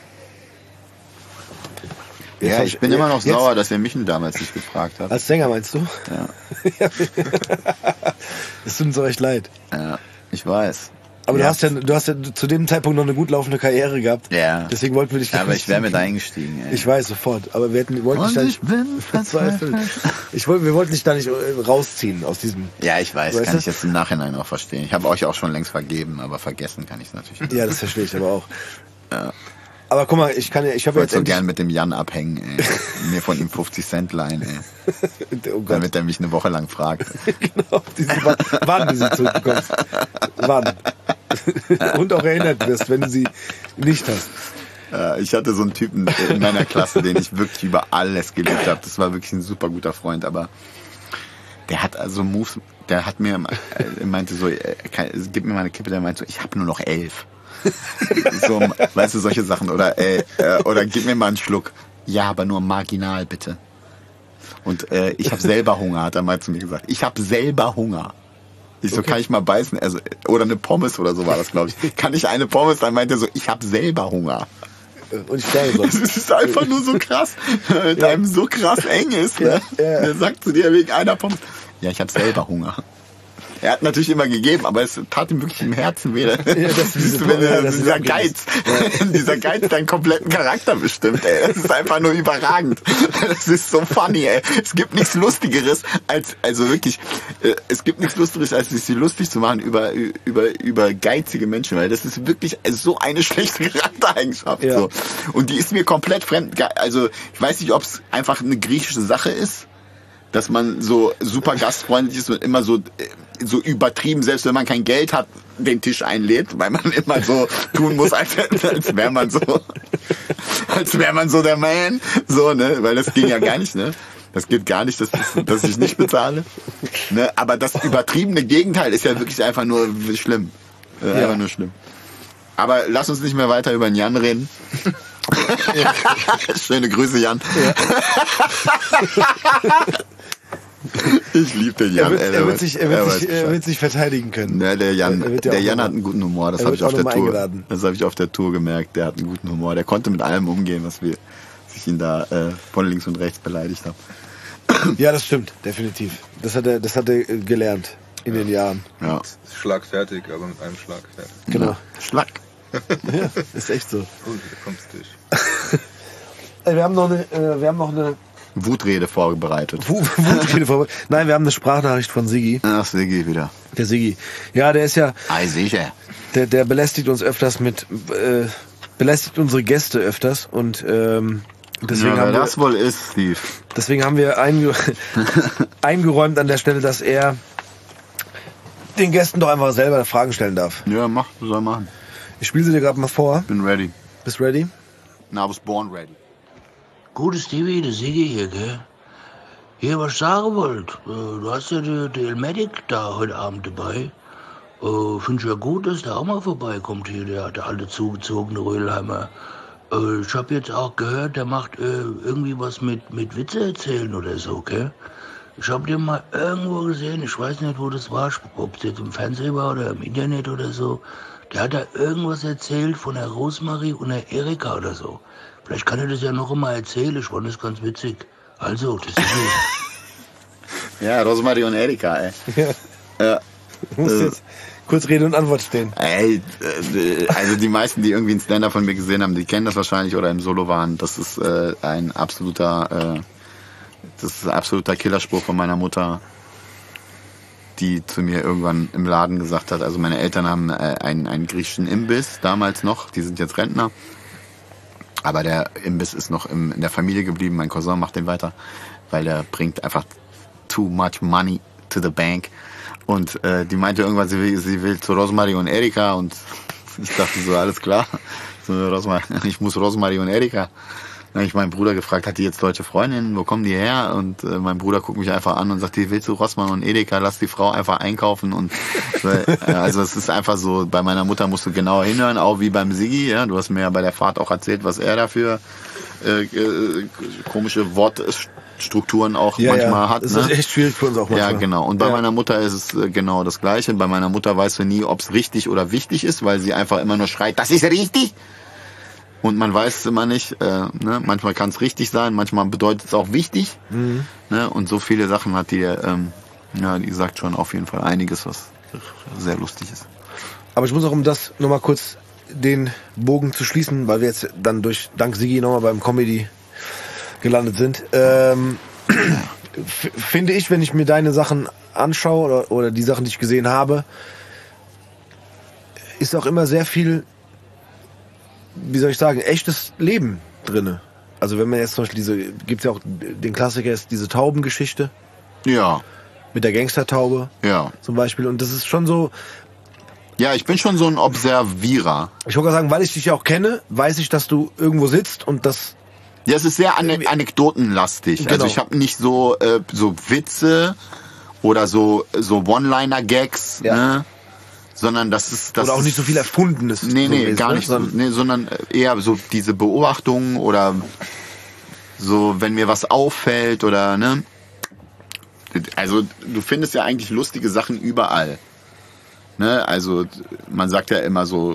Ja, ich bin immer noch sauer, dass ihr mich damals nicht gefragt habt. Als Sänger meinst du? Ja. Es tut uns so echt leid. Ja, ich weiß. Aber Ja. du hast ja zu dem Zeitpunkt noch eine gut laufende Karriere gehabt. Ja. Deswegen wollten wir dich. Ja, aber ich wäre mit eingestiegen, ey. Ich weiß sofort, aber wollten dich da nicht bin verzweifelt. Wir wollten dich da nicht rausziehen aus diesem. Ja, ich weiß, Weißt kann du? ich jetzt im Nachhinein auch verstehen. Ich habe euch auch schon längst vergeben, aber vergessen kann ich es natürlich nicht. Ja, das verstehe ich aber auch. Ja. Aber guck mal, ich habe Ich jetzt wollte so endlich- gern mit dem Jan abhängen, ey. Mir von ihm 50 Cent leihen, ey. Oh Gott. Damit er mich eine Woche lang fragt. Genau, wann du sie zurückbekommst. Wann. Und auch erinnert wirst, wenn du sie nicht hast. Ich hatte so einen Typen in meiner Klasse, den ich wirklich über alles geliebt habe. Das war wirklich ein super guter Freund, aber der hat also Moves, der hat mir, meinte so, gib mir mal eine Kippe, der meinte so, ich habe nur noch 11. So, weißt du, solche Sachen. Oder gib mir mal einen Schluck. Ja, aber nur marginal, bitte. Und ich habe selber Hunger, hat er mal zu mir gesagt. Ich habe selber Hunger. Ich so, kann ich mal beißen? Also, oder eine Pommes oder so war das, glaube ich. Kann ich eine Pommes? Dann meinte er so, ich habe selber Hunger. Und ich sterbe sonst. Das ist einfach nur so krass, weil mit einem so krass eng ist. Ne? Ja. Der sagt zu dir wegen einer Pommes, ja, ich habe selber Hunger. Er hat natürlich immer gegeben, aber es tat ihm wirklich im Herzen weh. Siehst du, wenn dieser Geiz, dieser Geiz deinen kompletten Charakter bestimmt, ey. Das ist einfach nur überragend. Das ist so funny, ey. Es gibt nichts Lustigeres es gibt nichts Lustigeres, als sich lustig zu machen über geizige Menschen, weil das ist wirklich so eine schlechte Charaktereigenschaft. Ja. So. Und die ist mir komplett fremd. Also, ich weiß nicht, ob es einfach eine griechische Sache ist, dass man so super gastfreundlich ist und immer so übertrieben, selbst wenn man kein Geld hat, den Tisch einlädt, weil man immer so tun muss, als wäre man so der Man, so, ne, weil das ging ja gar nicht, ne. Das geht gar nicht, dass ich nicht bezahle, ne, aber das übertriebene Gegenteil ist ja wirklich einfach nur schlimm. Einfach nur schlimm. Aber lass uns nicht mehr weiter über den Jan reden. Schöne Grüße, Jan. Ja. Ich liebe den Jan. Er wird sich verteidigen können. Ja, der Jan hat einen guten Humor. Das habe ich auf der Tour. Eingeladen. Das habe ich auf der Tour gemerkt. Der hat einen guten Humor. Der konnte mit allem umgehen, was ich ihn da von links und rechts beleidigt haben. Ja, das stimmt, definitiv. Das hat er gelernt in den Jahren. Ja. Schlagfertig, aber mit einem Schlag fertig. Genau. Schlag. Ja, ist echt so. Und da kommst du durch. Wir haben noch eine Wutrede vorbereitet. Wutrede vorbereitet. Nein, wir haben eine Sprachnachricht von Siggi. Ach, Siggi wieder. Der Siggi. Ja, der ist ja. Sicher. Der belästigt uns öfters belästigt unsere Gäste öfters und deswegen haben wir das wohl ist, Steve. Deswegen haben wir eingeräumt an der Stelle, dass er den Gästen doch einfach selber Fragen stellen darf. Ja, soll machen. Ich spiele sie dir gerade mal vor. Bin ready. Bist ready? I was born ready. Gute Stevie, der Sigi hier, gell? Hier, was ich sagen wollte, du hast ja die Elmatic da heute Abend dabei. Finde ich ja gut, dass der auch mal vorbeikommt hier, der alte zugezogene Röhlheimer. Ich habe jetzt auch gehört, der macht irgendwie was mit Witze erzählen oder so, gell? Ich habe den mal irgendwo gesehen, ich weiß nicht, wo das war, ob es jetzt im Fernsehen war oder im Internet oder so. Der hat da irgendwas erzählt von der Rosemarie und der Erika oder so. Vielleicht kann er das ja noch einmal erzählen, ich fand das ganz witzig. Also, das ist so. Ja, Rosemarie und Erika, ey. Ja. Du musst jetzt kurz Rede und Antwort stehen. Ey, also die meisten, die irgendwie einen Stand-up von mir gesehen haben, die kennen das wahrscheinlich oder im Solo waren. Das ist ein absoluter Killerspruch von meiner Mutter, die zu mir irgendwann im Laden gesagt hat. Also meine Eltern haben einen griechischen Imbiss damals noch, die sind jetzt Rentner. Aber der Imbiss ist noch in der Familie geblieben. Mein Cousin macht den weiter, weil der bringt einfach too much money to the bank. Und die meinte irgendwann, sie will zu Rosemarie und Erika. Und ich dachte so, alles klar. So, ich muss Rosemarie und Erika. Dann habe ich meinen Bruder gefragt, hat die jetzt deutsche Freundinnen? Wo kommen die her? Und mein Bruder guckt mich einfach an und sagt, willst du Rossmann und Edeka? Lass die Frau einfach einkaufen. Und also es ist einfach so, bei meiner Mutter musst du genauer hinhören, auch wie beim Siggi. Ja? Du hast mir ja bei der Fahrt auch erzählt, was er dafür komische Wortstrukturen auch manchmal hat. Das ist echt schwierig für uns auch manchmal. Ja, genau. Und bei meiner Mutter ist es genau das Gleiche. Bei meiner Mutter weißt du nie, ob es richtig oder wichtig ist, weil sie einfach immer nur schreit, das ist richtig. Und man weiß es immer nicht. Ne? Manchmal kann es richtig sein, manchmal bedeutet es auch wichtig. Mhm. Ne? Und so viele Sachen hat die, die sagt schon auf jeden Fall einiges, was sehr lustig ist. Aber ich muss auch, um das nochmal kurz den Bogen zu schließen, weil wir jetzt dann dank Sigi nochmal beim Comedy gelandet sind, finde ich, wenn ich mir deine Sachen anschaue oder die Sachen, die ich gesehen habe, ist auch immer sehr viel, wie soll ich sagen, echtes Leben drinne. Also wenn man jetzt zum Beispiel gibt's ja auch den Klassiker, ist diese Taubengeschichte. Ja. Mit der Gangstertaube. Ja. Zum Beispiel. Und das ist schon so. Ja, ich bin schon so ein Observierer. Ich wollte sagen, weil ich dich ja auch kenne, weiß ich, dass du irgendwo sitzt und das. Ja, es ist sehr anekdotenlastig. Genau. Also ich habe nicht so Witze oder so One-Liner-Gags, Ja. ne? Sondern das ist Oder auch nicht so viel Erfundenes. Nee, gar nicht. Sondern eher so diese Beobachtungen oder so, wenn mir was auffällt oder, ne? Also du findest ja eigentlich lustige Sachen überall. Ne? Also man sagt ja immer so,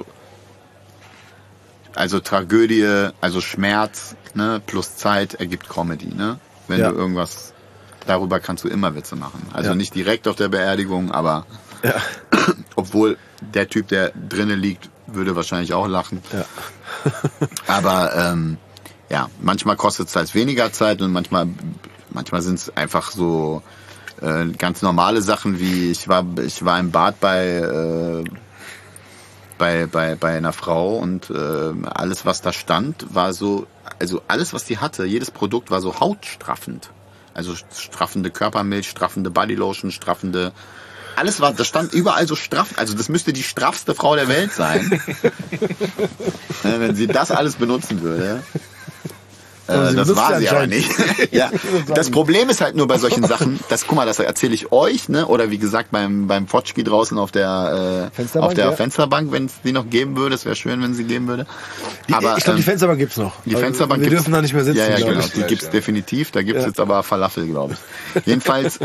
also Tragödie, also Schmerz, ne, plus Zeit ergibt Comedy, ne? Wenn Ja. du irgendwas, darüber kannst du immer Witze machen. Also Ja. nicht direkt auf der Beerdigung, aber Ja. obwohl der Typ, der drinnen liegt, würde wahrscheinlich auch lachen. Ja. Aber ja, manchmal kostet es halt weniger Zeit und manchmal sind es einfach so ganz normale Sachen wie ich war im Bad bei einer Frau und alles, was da stand, war so, also alles, was die hatte, jedes Produkt war so hautstraffend. Also straffende Körpermilch, straffende Bodylotion, straffende, alles war, das stand überall so straff, also das müsste die straffste Frau der Welt sein. Wenn sie das alles benutzen würde. Das war sie aber nicht. Ja. Das Problem ist halt nur bei solchen Sachen, guck mal, das erzähle ich euch, ne? Oder wie gesagt beim Fotschki draußen auf der Fensterbank, wenn es die noch geben würde. Es wäre schön, wenn sie geben würde. Aber Ich glaube, die Fensterbank gibt's noch. Die Fensterbank wir dürfen da nicht mehr sitzen. Ja, glaub genau. ich. Die gibt's definitiv. Da gibt's jetzt aber Falafel, glaube ich. Jedenfalls,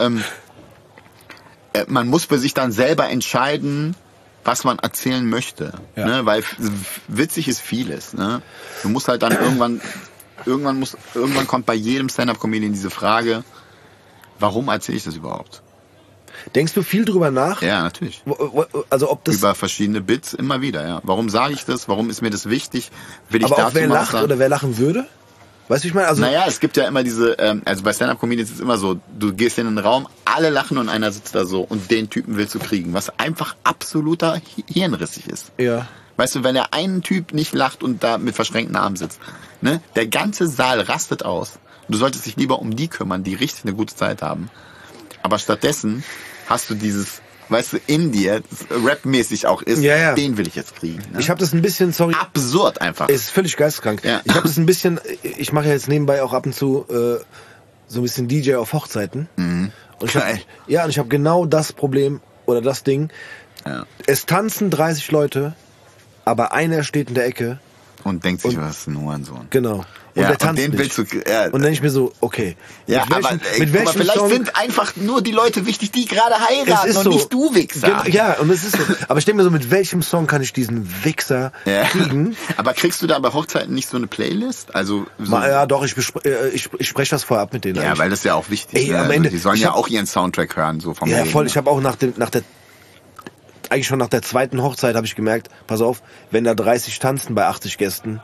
man muss für sich dann selber entscheiden, was man erzählen möchte. Ja. Ne? Weil witzig ist vieles. Ne? Du musst halt dann irgendwann kommt bei jedem Stand-Up-Comedian diese Frage, warum erzähle ich das überhaupt? Denkst du viel drüber nach? Ja, natürlich. Also ob das. Über verschiedene Bits immer wieder, ja. Warum sage ich das? Warum ist mir das wichtig? Will ich aber auch dazu wer mal was lacht sagen? oder wer lachen würde? Weißt du, ich meine, also. Naja, es gibt ja immer diese, also bei Stand-Up-Comedians ist es immer so, du gehst in einen Raum, alle lachen und einer sitzt da so und den Typen willst du kriegen, was einfach absoluter hirnrissig ist. Ja. Weißt du, wenn der einen Typ nicht lacht und da mit verschränkten Armen sitzt, ne, der ganze Saal rastet aus. Du solltest dich lieber um die kümmern, die richtig eine gute Zeit haben. Aber stattdessen hast du dieses, weißt du, in dir, das rapmäßig auch ist, Ja. den will ich jetzt kriegen. Ne? Ich habe das ein bisschen, sorry. Absurd einfach. Es ist völlig geisteskrank. Ja. Ich habe das ein bisschen, ich mache ja jetzt nebenbei auch ab und zu so ein bisschen DJ auf Hochzeiten. Und ich hab, Geil. ja, und ich habe genau das Problem oder das Ding. Ja. Es tanzen 30 Leute, aber einer steht in der Ecke. Und denkt sich, was ist ein Hurensohn. Genau. Und Ja, der tanzt und den nicht. willst du, ja. Und dann denke ich mir so, okay. Ja, mit welchem, aber mit guck welchem mal, vielleicht Song, sind einfach nur die Leute wichtig, die gerade heiraten es ist und so. nicht du, Wichser. Ja, und es ist so. Aber ich denke mir so, mit welchem Song kann ich diesen Wichser Ja. kriegen? Aber kriegst du da bei Hochzeiten nicht so eine Playlist? Also so, Ja, doch, ich spreche das vorher ab mit denen. ja, eigentlich. weil das ist ja auch wichtig. Ey, ne? am Also Ende, die sollen ich ja hab- auch ihren Soundtrack hören, so vom Ja, Leben. voll. Ich habe auch eigentlich schon nach der zweiten Hochzeit habe ich gemerkt, pass auf, wenn da 30 tanzen bei 80 Gästen,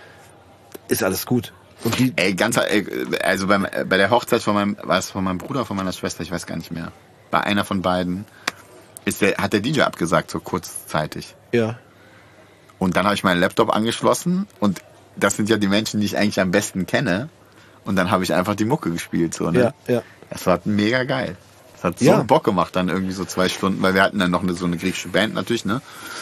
ist alles gut. Und die, Also bei der Hochzeit von meinem Bruder, von meiner Schwester, ich weiß gar nicht mehr. Bei einer von beiden hat der DJ abgesagt, so kurzzeitig. ja. Und dann habe ich meinen Laptop angeschlossen und das sind ja die Menschen, die ich eigentlich am besten kenne. Und dann habe ich einfach die Mucke gespielt, so, ne? Ja. Das war mega geil. Das hat so Ja. Bock gemacht, dann irgendwie so 2 Stunden, weil wir hatten dann noch so eine griechische Band natürlich, ne?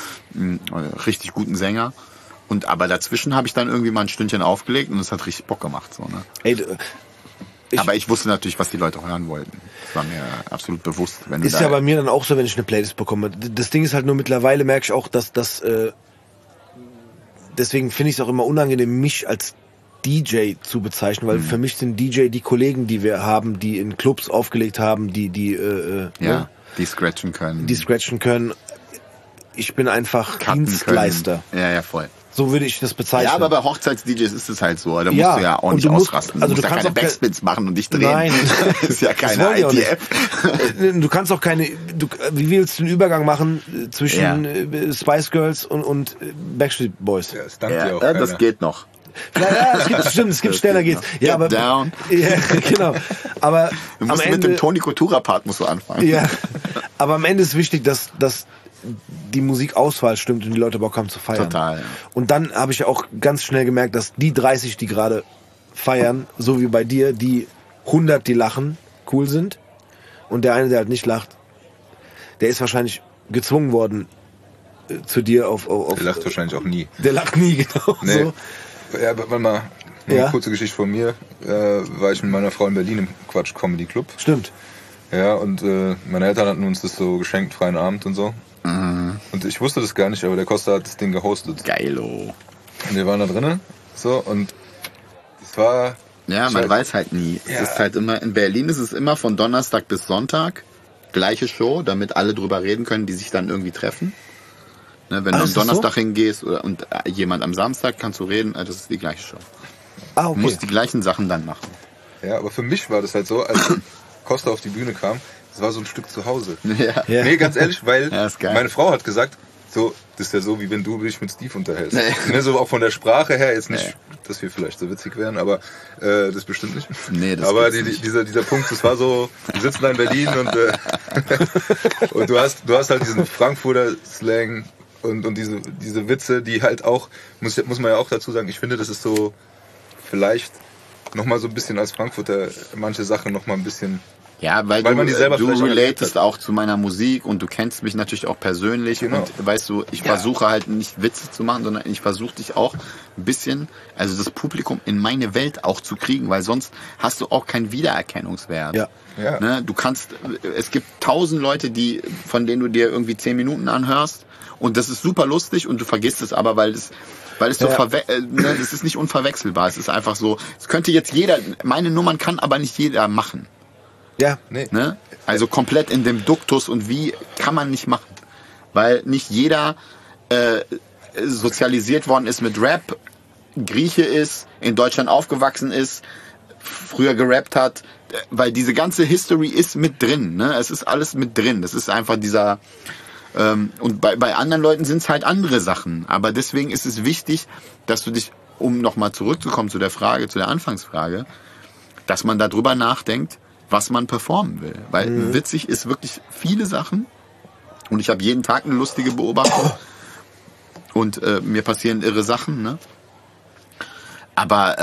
Richtig guten Sänger. Aber dazwischen habe ich dann irgendwie mal ein Stündchen aufgelegt und es hat richtig Bock gemacht, so, ne? Ey, Aber ich wusste natürlich, was die Leute hören wollten. Das war mir absolut bewusst. Wenn du ist ja bei mir dann auch so, wenn ich eine Playlist bekomme. Das Ding ist halt nur, mittlerweile merke ich auch, dass das, deswegen finde ich es auch immer unangenehm, mich als DJ zu bezeichnen, weil für mich sind DJ die Kollegen, die wir haben, die in Clubs aufgelegt haben, die ja, die scratchen können. die scratchen können. Ich bin einfach cutten Dienstleister. können. Ja, voll. So würde ich das bezeichnen. Ja, aber bei Hochzeits-DJs ist es halt so. Da musst Ja, du ja auch und nicht du musst- ausrasten. also du du musst ja kannst keine auch Backspins machen und dich drehen. Nein. Das ist ja Das keine wollen die auch nicht. ITF. Du kannst auch wie willst du den Übergang machen zwischen Ja. Spice Girls und Backstreet Boys? Ja, es dankt dir Ja, auch das keiner. geht noch. Ja, es gibt schneller geht's. Ja, aber Get down. Ja, genau. Aber Du am musst mit Ende dem Toni Kotura-Part musst du anfangen. ja, aber am Ende ist wichtig, dass die Musikauswahl stimmt und die Leute Bock haben zu feiern. Total, ja. Und dann habe ich auch ganz schnell gemerkt, dass die 30, die gerade feiern, so wie bei dir, die 100, die lachen, cool sind. Und der eine, der halt nicht lacht, der ist wahrscheinlich gezwungen worden zu dir auf Der lacht wahrscheinlich auch nie. Der lacht nie, genau. Nee. So. Ja, aber warte mal. Eine Ja. kurze Geschichte von mir. War ich mit meiner Frau in Berlin im Quatsch Comedy Club. Stimmt. Ja, und meine Eltern hatten uns das so geschenkt, freien Abend und so. Und ich wusste das gar nicht, aber der Costa hat das Ding gehostet. Geilo. Und wir waren da drinnen, so, und es war... Ja, man weiß halt nie. Ja. Es ist halt immer, in Berlin ist es immer von Donnerstag bis Sonntag. Gleiche Show, damit alle drüber reden können, die sich dann irgendwie treffen. Ne, wenn du am ist das Donnerstag so? hingehst und jemand am Samstag, kannst du reden, das ist die gleiche Show. Ah, Du okay. musst die gleichen Sachen dann machen. Ja, aber für mich war das halt so, als Costa auf die Bühne kam, das war so ein Stück zu Hause. Ja. Ja. Nee, ganz ehrlich, weil Ja, ist geil. meine Frau hat gesagt, so, das ist ja so, wie wenn du dich mit Steve unterhältst. Nee. Ne, so auch von der Sprache her, jetzt nicht, Nee. dass wir vielleicht so witzig wären, aber das bestimmt nicht. Nee, das aber gibt's nicht. dieser Punkt, das war so, wir sitzen da in Berlin und, und du hast halt diesen Frankfurter Slang und diese Witze, die halt auch, muss man ja auch dazu sagen, ich finde, das ist so vielleicht nochmal so ein bisschen als Frankfurter manche Sachen nochmal ein bisschen... Ja, weil man die selber du vielleicht auch erlebt relatest hat. auch zu meiner Musik und du kennst mich natürlich auch persönlich Genau. und weißt du, ich versuche halt nicht Witze zu machen, sondern ich versuche dich auch ein bisschen, also das Publikum in meine Welt auch zu kriegen, weil sonst hast du auch keinen Wiedererkennungswert. Ja. Ja. Ne? Es gibt 1000 Leute, von denen du dir irgendwie 10 Minuten anhörst und das ist super lustig und du vergisst es aber, weil es so das ist nicht unverwechselbar. Es ist einfach so, es könnte jetzt jeder, meine Nummern kann aber nicht jeder machen. Ja. Nee. Ne? Also komplett in dem Duktus und wie kann man nicht machen. Weil nicht jeder sozialisiert worden ist mit Rap, Grieche ist, in Deutschland aufgewachsen ist, früher gerappt hat, weil diese ganze History ist mit drin. Ne? Es ist alles mit drin. Das ist einfach dieser... und bei anderen Leuten sind es halt andere Sachen. Aber deswegen ist es wichtig, dass du dich, um nochmal zurückzukommen zu der Frage, zu der Anfangsfrage, dass man darüber nachdenkt, was man performen will. Weil witzig ist wirklich viele Sachen und ich habe jeden Tag eine lustige Beobachtung und mir passieren irre Sachen. Ne? Aber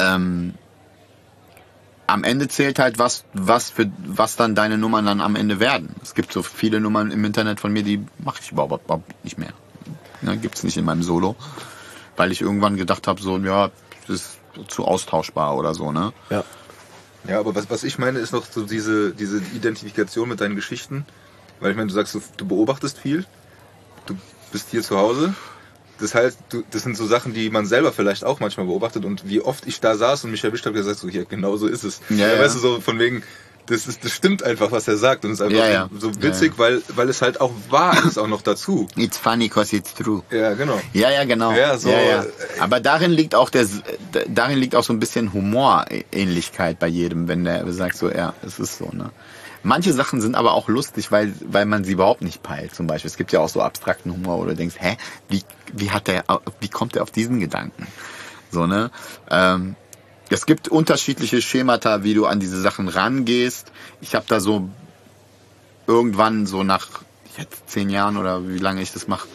am Ende zählt halt, was dann deine Nummern dann am Ende werden. Es gibt so viele Nummern im Internet von mir, die mache ich überhaupt nicht mehr. Ne? Gibt's nicht in meinem Solo. Weil ich irgendwann gedacht habe, so, ja, das ist zu austauschbar oder so, ne? Ja. Ja, aber was ich meine, ist noch so diese Identifikation mit deinen Geschichten. Weil ich meine, du sagst, du beobachtest viel, du bist hier zu Hause. Das heißt, das sind so Sachen, die man selber vielleicht auch manchmal beobachtet. Und wie oft ich da saß und mich erwischt habe, gesagt so, ja, genau so ist es. Ja. Weißt du, so von wegen, das stimmt einfach, was er sagt. Und es ist einfach so witzig, weil es halt auch wahr ist, auch noch dazu. It's funny cause it's true. Ja, genau. Ja, genau. Ja, so, Aber darin liegt auch so ein bisschen Humorähnlichkeit bei jedem, wenn der sagt so, ja, es ist so, ne? Manche Sachen sind aber auch lustig, weil man sie überhaupt nicht peilt. Zum Beispiel, es gibt ja auch so abstrakten Humor, wo du denkst, wie kommt der auf diesen Gedanken? So, ne? Es gibt unterschiedliche Schemata, wie du an diese Sachen rangehst. Ich habe da so irgendwann so nach jetzt 10 Jahren oder wie lange ich das mache,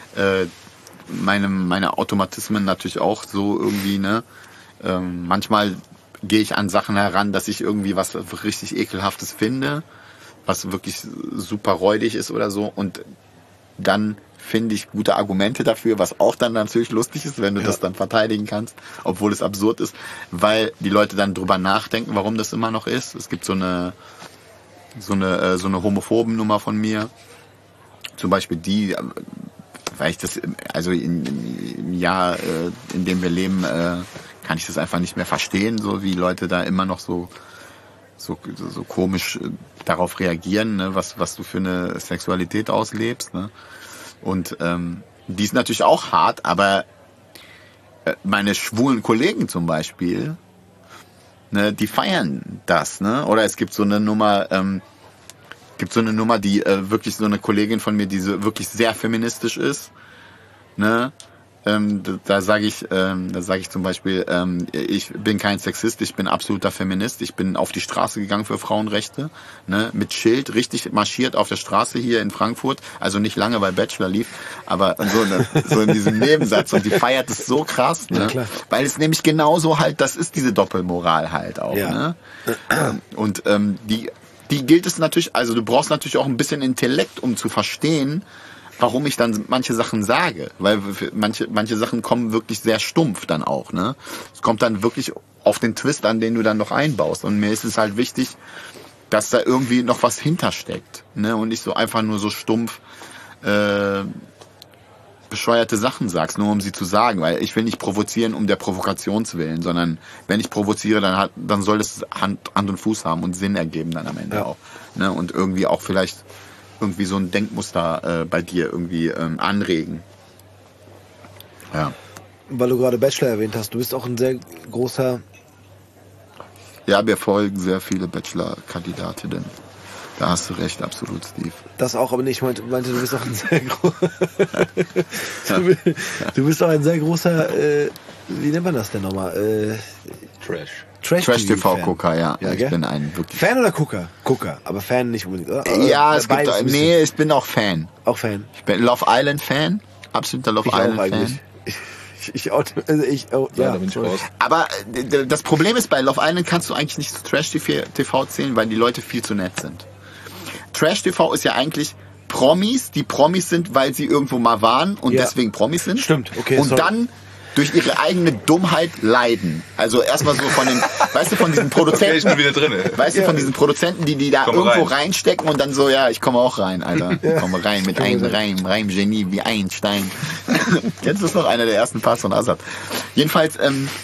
meine Automatismen natürlich auch so irgendwie, ne? Manchmal gehe ich an Sachen heran, dass ich irgendwie was richtig Ekelhaftes finde, was wirklich super räudig ist oder so und dann finde ich gute Argumente dafür, was auch dann natürlich lustig ist, wenn du das dann verteidigen kannst, obwohl es absurd ist, weil die Leute dann drüber nachdenken, warum das immer noch ist. Es gibt so eine homophoben Nummer von mir, zum Beispiel die, weil ich das, also im Jahr, in dem wir leben, kann ich das einfach nicht mehr verstehen, so wie Leute da immer noch so komisch darauf reagieren, ne, was du für eine Sexualität auslebst, ne? Und die ist natürlich auch hart, aber meine schwulen Kollegen zum Beispiel, ne, die feiern das, ne? Oder es gibt so eine Nummer, die wirklich so eine Kollegin von mir, die so wirklich sehr feministisch ist, ne? Da sage ich zum Beispiel, ich bin kein Sexist, ich bin absoluter Feminist. Ich bin auf die Straße gegangen für Frauenrechte, ne, mit Schild, richtig marschiert auf der Straße hier in Frankfurt. Also nicht lange, weil Bachelor lief, aber so in diesem Nebensatz. Und die feiert es so krass, ne, klar. weil es nämlich genauso halt, das ist diese Doppelmoral halt auch, ne. Und die gilt es natürlich, also du brauchst natürlich auch ein bisschen Intellekt, um zu verstehen, warum ich dann manche Sachen sage, weil manche Sachen kommen wirklich sehr stumpf dann auch, ne? Es kommt dann wirklich auf den Twist an, den du dann noch einbaust, und mir ist es halt wichtig, dass da irgendwie noch was hintersteckt, ne? Und nicht so einfach nur so stumpf bescheuerte Sachen sagst, nur um sie zu sagen, weil ich will nicht provozieren um der Provokationswillen, sondern wenn ich provoziere, dann soll es Hand und Fuß haben und Sinn ergeben dann am Ende auch, ne? Und irgendwie auch vielleicht irgendwie so ein Denkmuster bei dir irgendwie anregen. Ja. Weil du gerade Bachelor erwähnt hast, du bist auch ein sehr großer... Ja, mir folgen sehr viele Bachelor-Kandidatinnen. Da hast du recht, absolut, Steve. Das auch, aber nicht, ich meinte, du bist auch ein sehr du bist auch ein sehr großer, wie nennt man das denn nochmal? Trash-TV-Gucker, ja. Ich bin ein wirklich... Fan oder Gucker? Gucker, aber Fan nicht unbedingt, oder? Ja, es gibt... Nee, ich bin auch Fan. Auch Fan? Ich bin Love Island-Fan. Absoluter Love Island-Fan. Ja, da bin ich raus. Aber das Problem ist, bei Love Island kannst du eigentlich nicht zu Trash-TV zählen, weil die Leute viel zu nett sind. Trash-TV ist ja eigentlich Promis, die Promis sind, weil sie irgendwo mal waren und deswegen Promis sind. Stimmt, okay. Und dann durch ihre eigene Dummheit leiden. Also erstmal so von den, weißt du, von diesen Produzenten. Okay, ich bin wieder drin. Weißt du, von diesen Produzenten, die da irgendwo reinstecken und dann so, ja, ich komme auch rein, Alter. Ich komme rein mit einem Reimgenie wie Einstein. Jetzt ist noch einer der ersten Parts von Azad. Jedenfalls,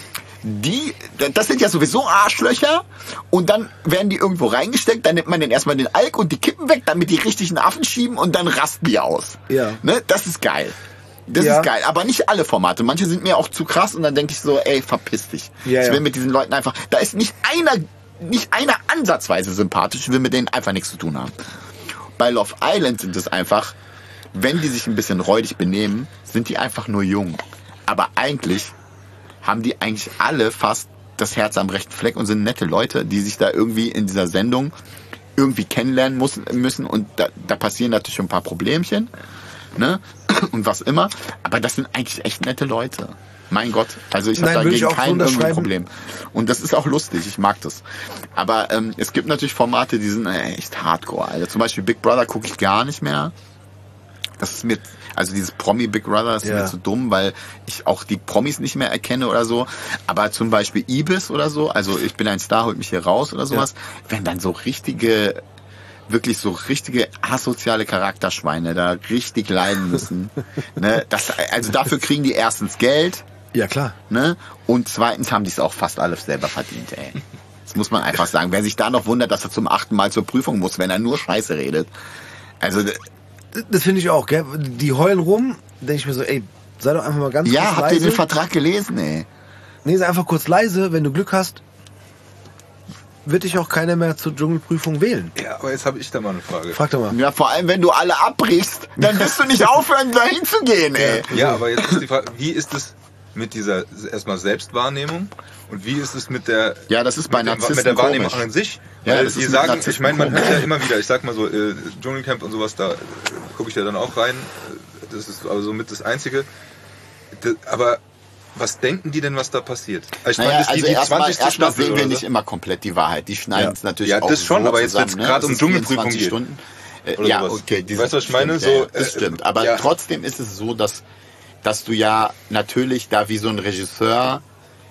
das sind ja sowieso Arschlöcher und dann werden die irgendwo reingesteckt, dann nimmt man den erstmal den Alk und die Kippen weg, damit die richtigen Affen schieben und dann rasten die aus. Ja. Ne? Das ist geil. Das ist geil, aber nicht alle Formate. Manche sind mir auch zu krass und dann denke ich so, ey, verpiss dich. Ich will mit diesen Leuten einfach, da ist nicht einer ansatzweise sympathisch, ich will mit denen einfach nichts zu tun haben. Bei Love Island sind es einfach, wenn die sich ein bisschen räudig benehmen, sind die einfach nur jung. Aber eigentlich haben die eigentlich alle fast das Herz am rechten Fleck und sind nette Leute, die sich da irgendwie in dieser Sendung irgendwie kennenlernen müssen und da passieren natürlich schon ein paar Problemchen, ne? Und was immer, aber das sind eigentlich echt nette Leute. Mein Gott, also ich habe dagegen kein Problem. Und das ist auch lustig, ich mag das. Aber es gibt natürlich Formate, die sind echt hardcore. Also zum Beispiel Big Brother gucke ich gar nicht mehr. Das ist mir, also dieses Promi Big Brother, das ist mir zu dumm, weil ich auch die Promis nicht mehr erkenne oder so. Aber zum Beispiel Ibis oder so, also ich bin ein Star, holt mich hier raus oder sowas, wenn dann so wirklich so richtige asoziale Charakterschweine da richtig leiden müssen. Ne? Also dafür kriegen die erstens Geld. Ja, klar. Ne? Und zweitens haben die es auch fast alle selber verdient, ey. Das muss man einfach sagen. Wer sich da noch wundert, dass er zum 8. Mal zur Prüfung muss, wenn er nur Scheiße redet. Also das finde ich auch, gell? Die heulen rum, denke ich mir so, ey, sei doch einfach mal ganz kurz leise. Ja, habt ihr den Vertrag gelesen, ey? Nee, sei einfach kurz leise, wenn du Glück hast, wird dich auch keiner mehr zur Dschungelprüfung wählen. Ja, aber jetzt habe ich da mal eine Frage. Frag doch mal. Ja, vor allem, wenn du alle abbrichst, dann wirst du nicht aufhören, da hinzugehen, ey. Ja, aber jetzt ist die Frage, wie ist es mit dieser erstmal Selbstwahrnehmung und wie ist es mit der... Ja, das ist bei Narzissten mit der Wahrnehmung komisch. an sich. Ja, weil das die ist sagen, ich meine, man hört ja immer wieder, ich sag mal so, Dschungelcamp und sowas, da gucke ich ja dann auch rein. Das ist also somit das Einzige. Aber was denken die denn, was da passiert? Ich meine, das ist die 20. Erstmal sehen wir nicht immer komplett die Wahrheit. Die schneiden es natürlich auch. Ja, das schon, so aber jetzt zusammen, wenn es gerade um Dschungelprüfung geht. Stunden. Ja, sowas. Okay. Weißt du, was ich meine? Stimmt, so, das stimmt. Aber trotzdem ist es so, dass du ja natürlich da wie so ein Regisseur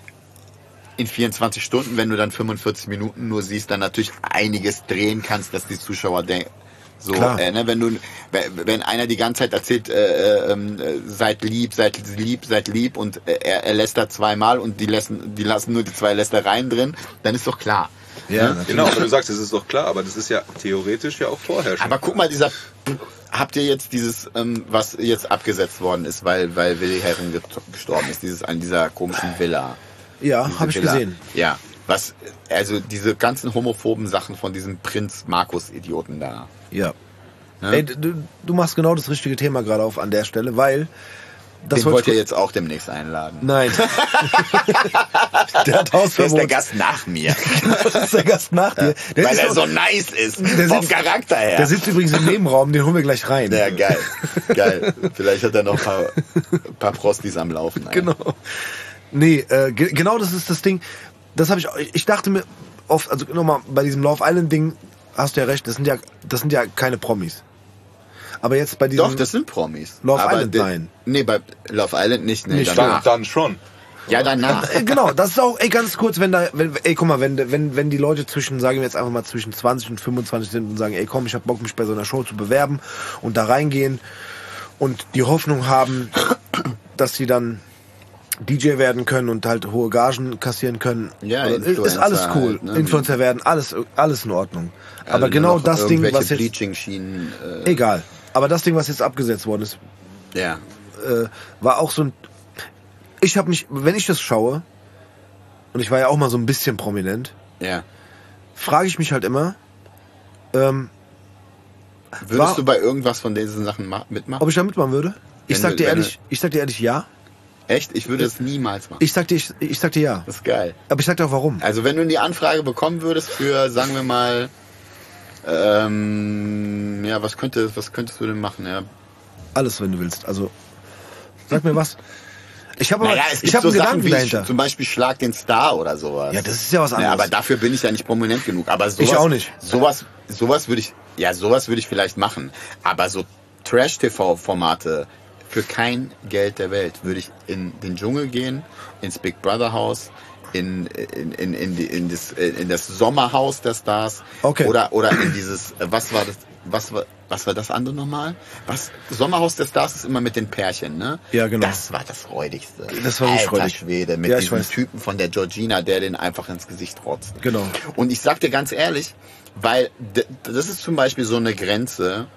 in 24 Stunden, wenn du dann 45 Minuten nur siehst, dann natürlich einiges drehen kannst, dass die Zuschauer denken. So, ne, wenn einer die ganze Zeit erzählt, seid lieb und er lästert zweimal und die lassen nur die 2 Lästereien drin, dann ist doch klar. Ja, genau, aber du sagst, das ist doch klar, aber das ist ja theoretisch ja auch vorher schon. Aber guck mal, habt ihr jetzt dieses, was jetzt abgesetzt worden ist, weil Willi Herren gestorben ist, dieses an dieser komischen Villa? Ja, Diese habe ich Villa. gesehen. Ja, was, also diese ganzen homophoben Sachen von diesem Prinz Markus-Idioten da. Ja. Ne? Ey, du machst genau das richtige Thema gerade auf an der Stelle, weil das Den wollt ihr jetzt auch demnächst einladen. Nein. Der hat Der ist Hausverbot. der Gast nach mir. Das ist der Gast nach dir. Der Weil ist er auch- so nice ist. Der Vom sitzt- Charakter her. Der sitzt übrigens im Nebenraum, den holen wir gleich rein. Ja, geil. Geil. Vielleicht hat er noch ein paar Prostis am Laufen. Ey. Genau. Nee, genau das ist das Ding. Das habe ich dachte mir oft, also nochmal, bei diesem Love Island Ding hast du ja recht, das sind ja keine Promis. Aber jetzt bei diesem Doch, das sind Promis. Love Aber Island, nein. Nee, bei Love Island nicht. Nee, Nicht, danach. Dann schon. Ja, danach. Genau, das ist auch, ey, ganz kurz, guck mal, wenn die Leute sagen wir jetzt einfach mal zwischen 20 und 25 sind und sagen, ey, komm, ich hab Bock, mich bei so einer Show zu bewerben und da reingehen und die Hoffnung haben, dass sie dann DJ werden können und halt hohe Gagen kassieren können. Ja, ist Influencer alles cool. halt, ne? Influencer werden, alles in Ordnung. Also Aber nur genau noch das Ding, irgendwelche was jetzt, Bleaching-Schienen. egal. Aber das Ding, was jetzt abgesetzt worden ist, Ja. war auch so ein, ich habe mich, wenn ich das schaue, und ich war ja auch mal so ein bisschen prominent, Ja. frage ich mich halt immer, Würdest du bei irgendwas von diesen Sachen mitmachen? ob ich da mitmachen würde. Ich Wenn sag du- dir wenn ehrlich, ja. Echt? Ich würde es niemals machen. Ich sag dir ja. Das ist geil. Aber ich sag dir auch warum. Also wenn du die Anfrage bekommen würdest für, sagen wir mal, ja, was könntest du denn machen? Ja. Alles, wenn du willst. Also, sag mir was. Ich habe Naja, es ich gibt habe so einen Sachen Gedanken wie dahinter. zum Beispiel Schlag den Star oder sowas. Ja, das ist ja was anderes. Ja, aber dafür bin ich ja nicht prominent genug. Aber sowas, Ich auch nicht. Sowas würde ich vielleicht machen. Aber so Trash-TV-Formate für kein Geld der Welt würde ich in den Dschungel gehen, ins Big Brother Haus, in das Sommerhaus der Stars. Okay. Oder in dieses, was war das andere nochmal? Sommerhaus der Stars ist immer mit den Pärchen, ne? Ja, genau. Das war das Räudigste. Das war nicht Alter räudig. Schwede, mit Ja, ich diesem weiß. Typen von der Georgina, der den einfach ins Gesicht rotzt. Genau. Und ich sag dir ganz ehrlich, weil das ist zum Beispiel so eine Grenze,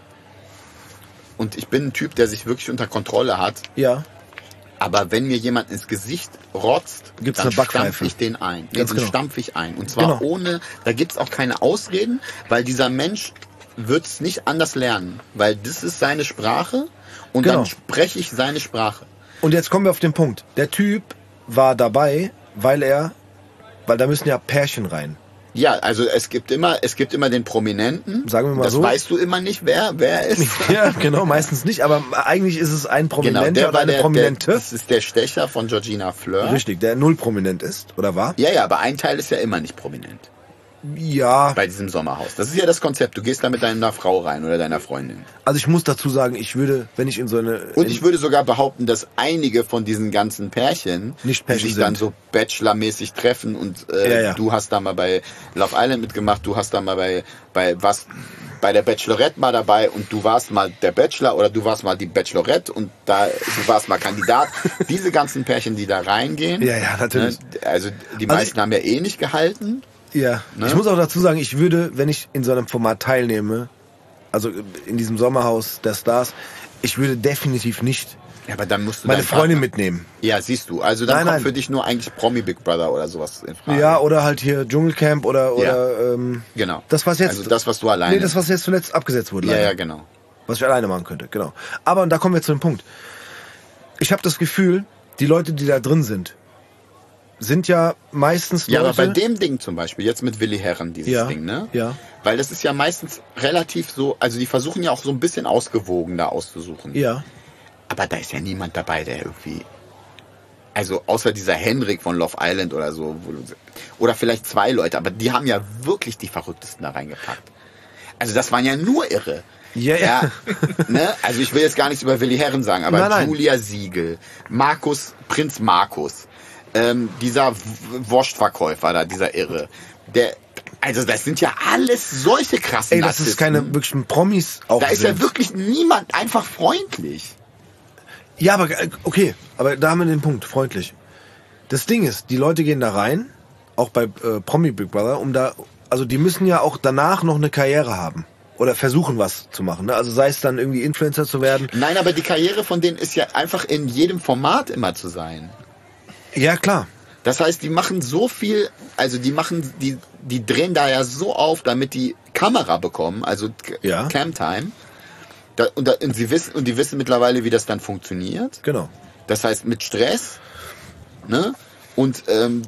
und ich bin ein Typ, der sich wirklich unter Kontrolle hat, Ja, aber wenn mir jemand ins Gesicht rotzt, Gibt's dann eine Backpfeife. stampfe ich den ein. Nee, Ganz den genau. stampfe ich ein. Und zwar Genau. ohne, da gibt's auch keine Ausreden, weil dieser Mensch wird's nicht anders lernen. Weil das ist seine Sprache und Genau. dann spreche ich seine Sprache. und jetzt kommen wir auf den Punkt. Der Typ war dabei, weil da müssen ja Pärchen rein. Ja, also es gibt immer den Prominenten. Sagen wir mal das so. weißt du immer nicht, wer ist. Ja, genau, meistens nicht, aber eigentlich ist es ein Prominenter der oder war eine der, Prominente. das ist der Stecher von Georgina Fleur. Richtig, der null prominent ist, oder war? Ja, aber ein Teil ist ja immer nicht prominent. Ja, Bei diesem Sommerhaus. Das ist ja das Konzept. Du gehst da mit deiner Frau rein oder deiner Freundin. also ich muss dazu sagen, ich würde, wenn ich in so eine... Und ich würde sogar behaupten, dass einige von diesen ganzen Pärchen, Nicht die Pärchen sich dann sind. so Bachelor-mäßig treffen und Ja. du hast da mal bei Love Island mitgemacht, du hast da mal bei der Bachelorette mal dabei und du warst mal der Bachelor oder du warst mal die Bachelorette und du warst mal Kandidat. Diese ganzen Pärchen, die da reingehen, Ja, natürlich. Ne, also die meisten haben ja eh nicht gehalten. Ja, Ne? ich muss auch dazu sagen, ich würde, wenn ich in so einem Format teilnehme, also in diesem Sommerhaus der Stars, ich würde definitiv nicht Ja, aber dann musst du meine deinen Freundin Partner- mitnehmen. Ja, siehst du. Also dann Nein, kommt nein. für dich nur eigentlich Promi Big Brother oder sowas in Frage. Ja, oder halt hier Dschungelcamp oder Genau. das, was jetzt... Also das, was du alleine. Nee, das, was jetzt zuletzt abgesetzt wurde. ja, leider. ja, genau. Was ich alleine machen könnte, genau. Aber, und da kommen wir zu dem Punkt. Ich habe das Gefühl, die Leute, die da drin sind ja meistens Ja, Leute... aber bei dem Ding zum Beispiel, jetzt mit Willi Herren, dieses Ja, Ding, ne? ja. Weil das ist ja meistens relativ so, also die versuchen ja auch so ein bisschen ausgewogen da auszusuchen. Ja, Aber da ist ja niemand dabei, der irgendwie, also außer dieser Henrik von Love Island oder so, oder vielleicht 2 Leute, aber die haben ja wirklich die Verrücktesten da reingepackt. Also das waren ja nur Irre. Ja. Ne? Also ich will jetzt gar nichts über Willi Herren sagen, aber Nein. Julia Siegel, Prinz Markus, dieser Wurstverkäufer da, dieser Irre, also das sind ja alles solche krassen ey, das ist keine Narzissten. wirklichen Promis auch Da ist ja sind. wirklich niemand einfach freundlich. Ja, aber okay, aber da haben wir den Punkt, freundlich. Das Ding ist, die Leute gehen da rein, auch bei Promi Big Brother, also die müssen ja auch danach noch eine Karriere haben. oder versuchen was zu machen. Ne? Also sei es dann irgendwie Influencer zu werden. Nein, aber die Karriere von denen ist ja einfach in jedem Format immer zu sein. Ja, klar. Das heißt, die machen so viel, also die drehen da ja so auf, damit die Kamera bekommen, also Ja. Camtime. Und die wissen mittlerweile, wie das dann funktioniert. Genau. Das heißt, mit Stress, ne? Und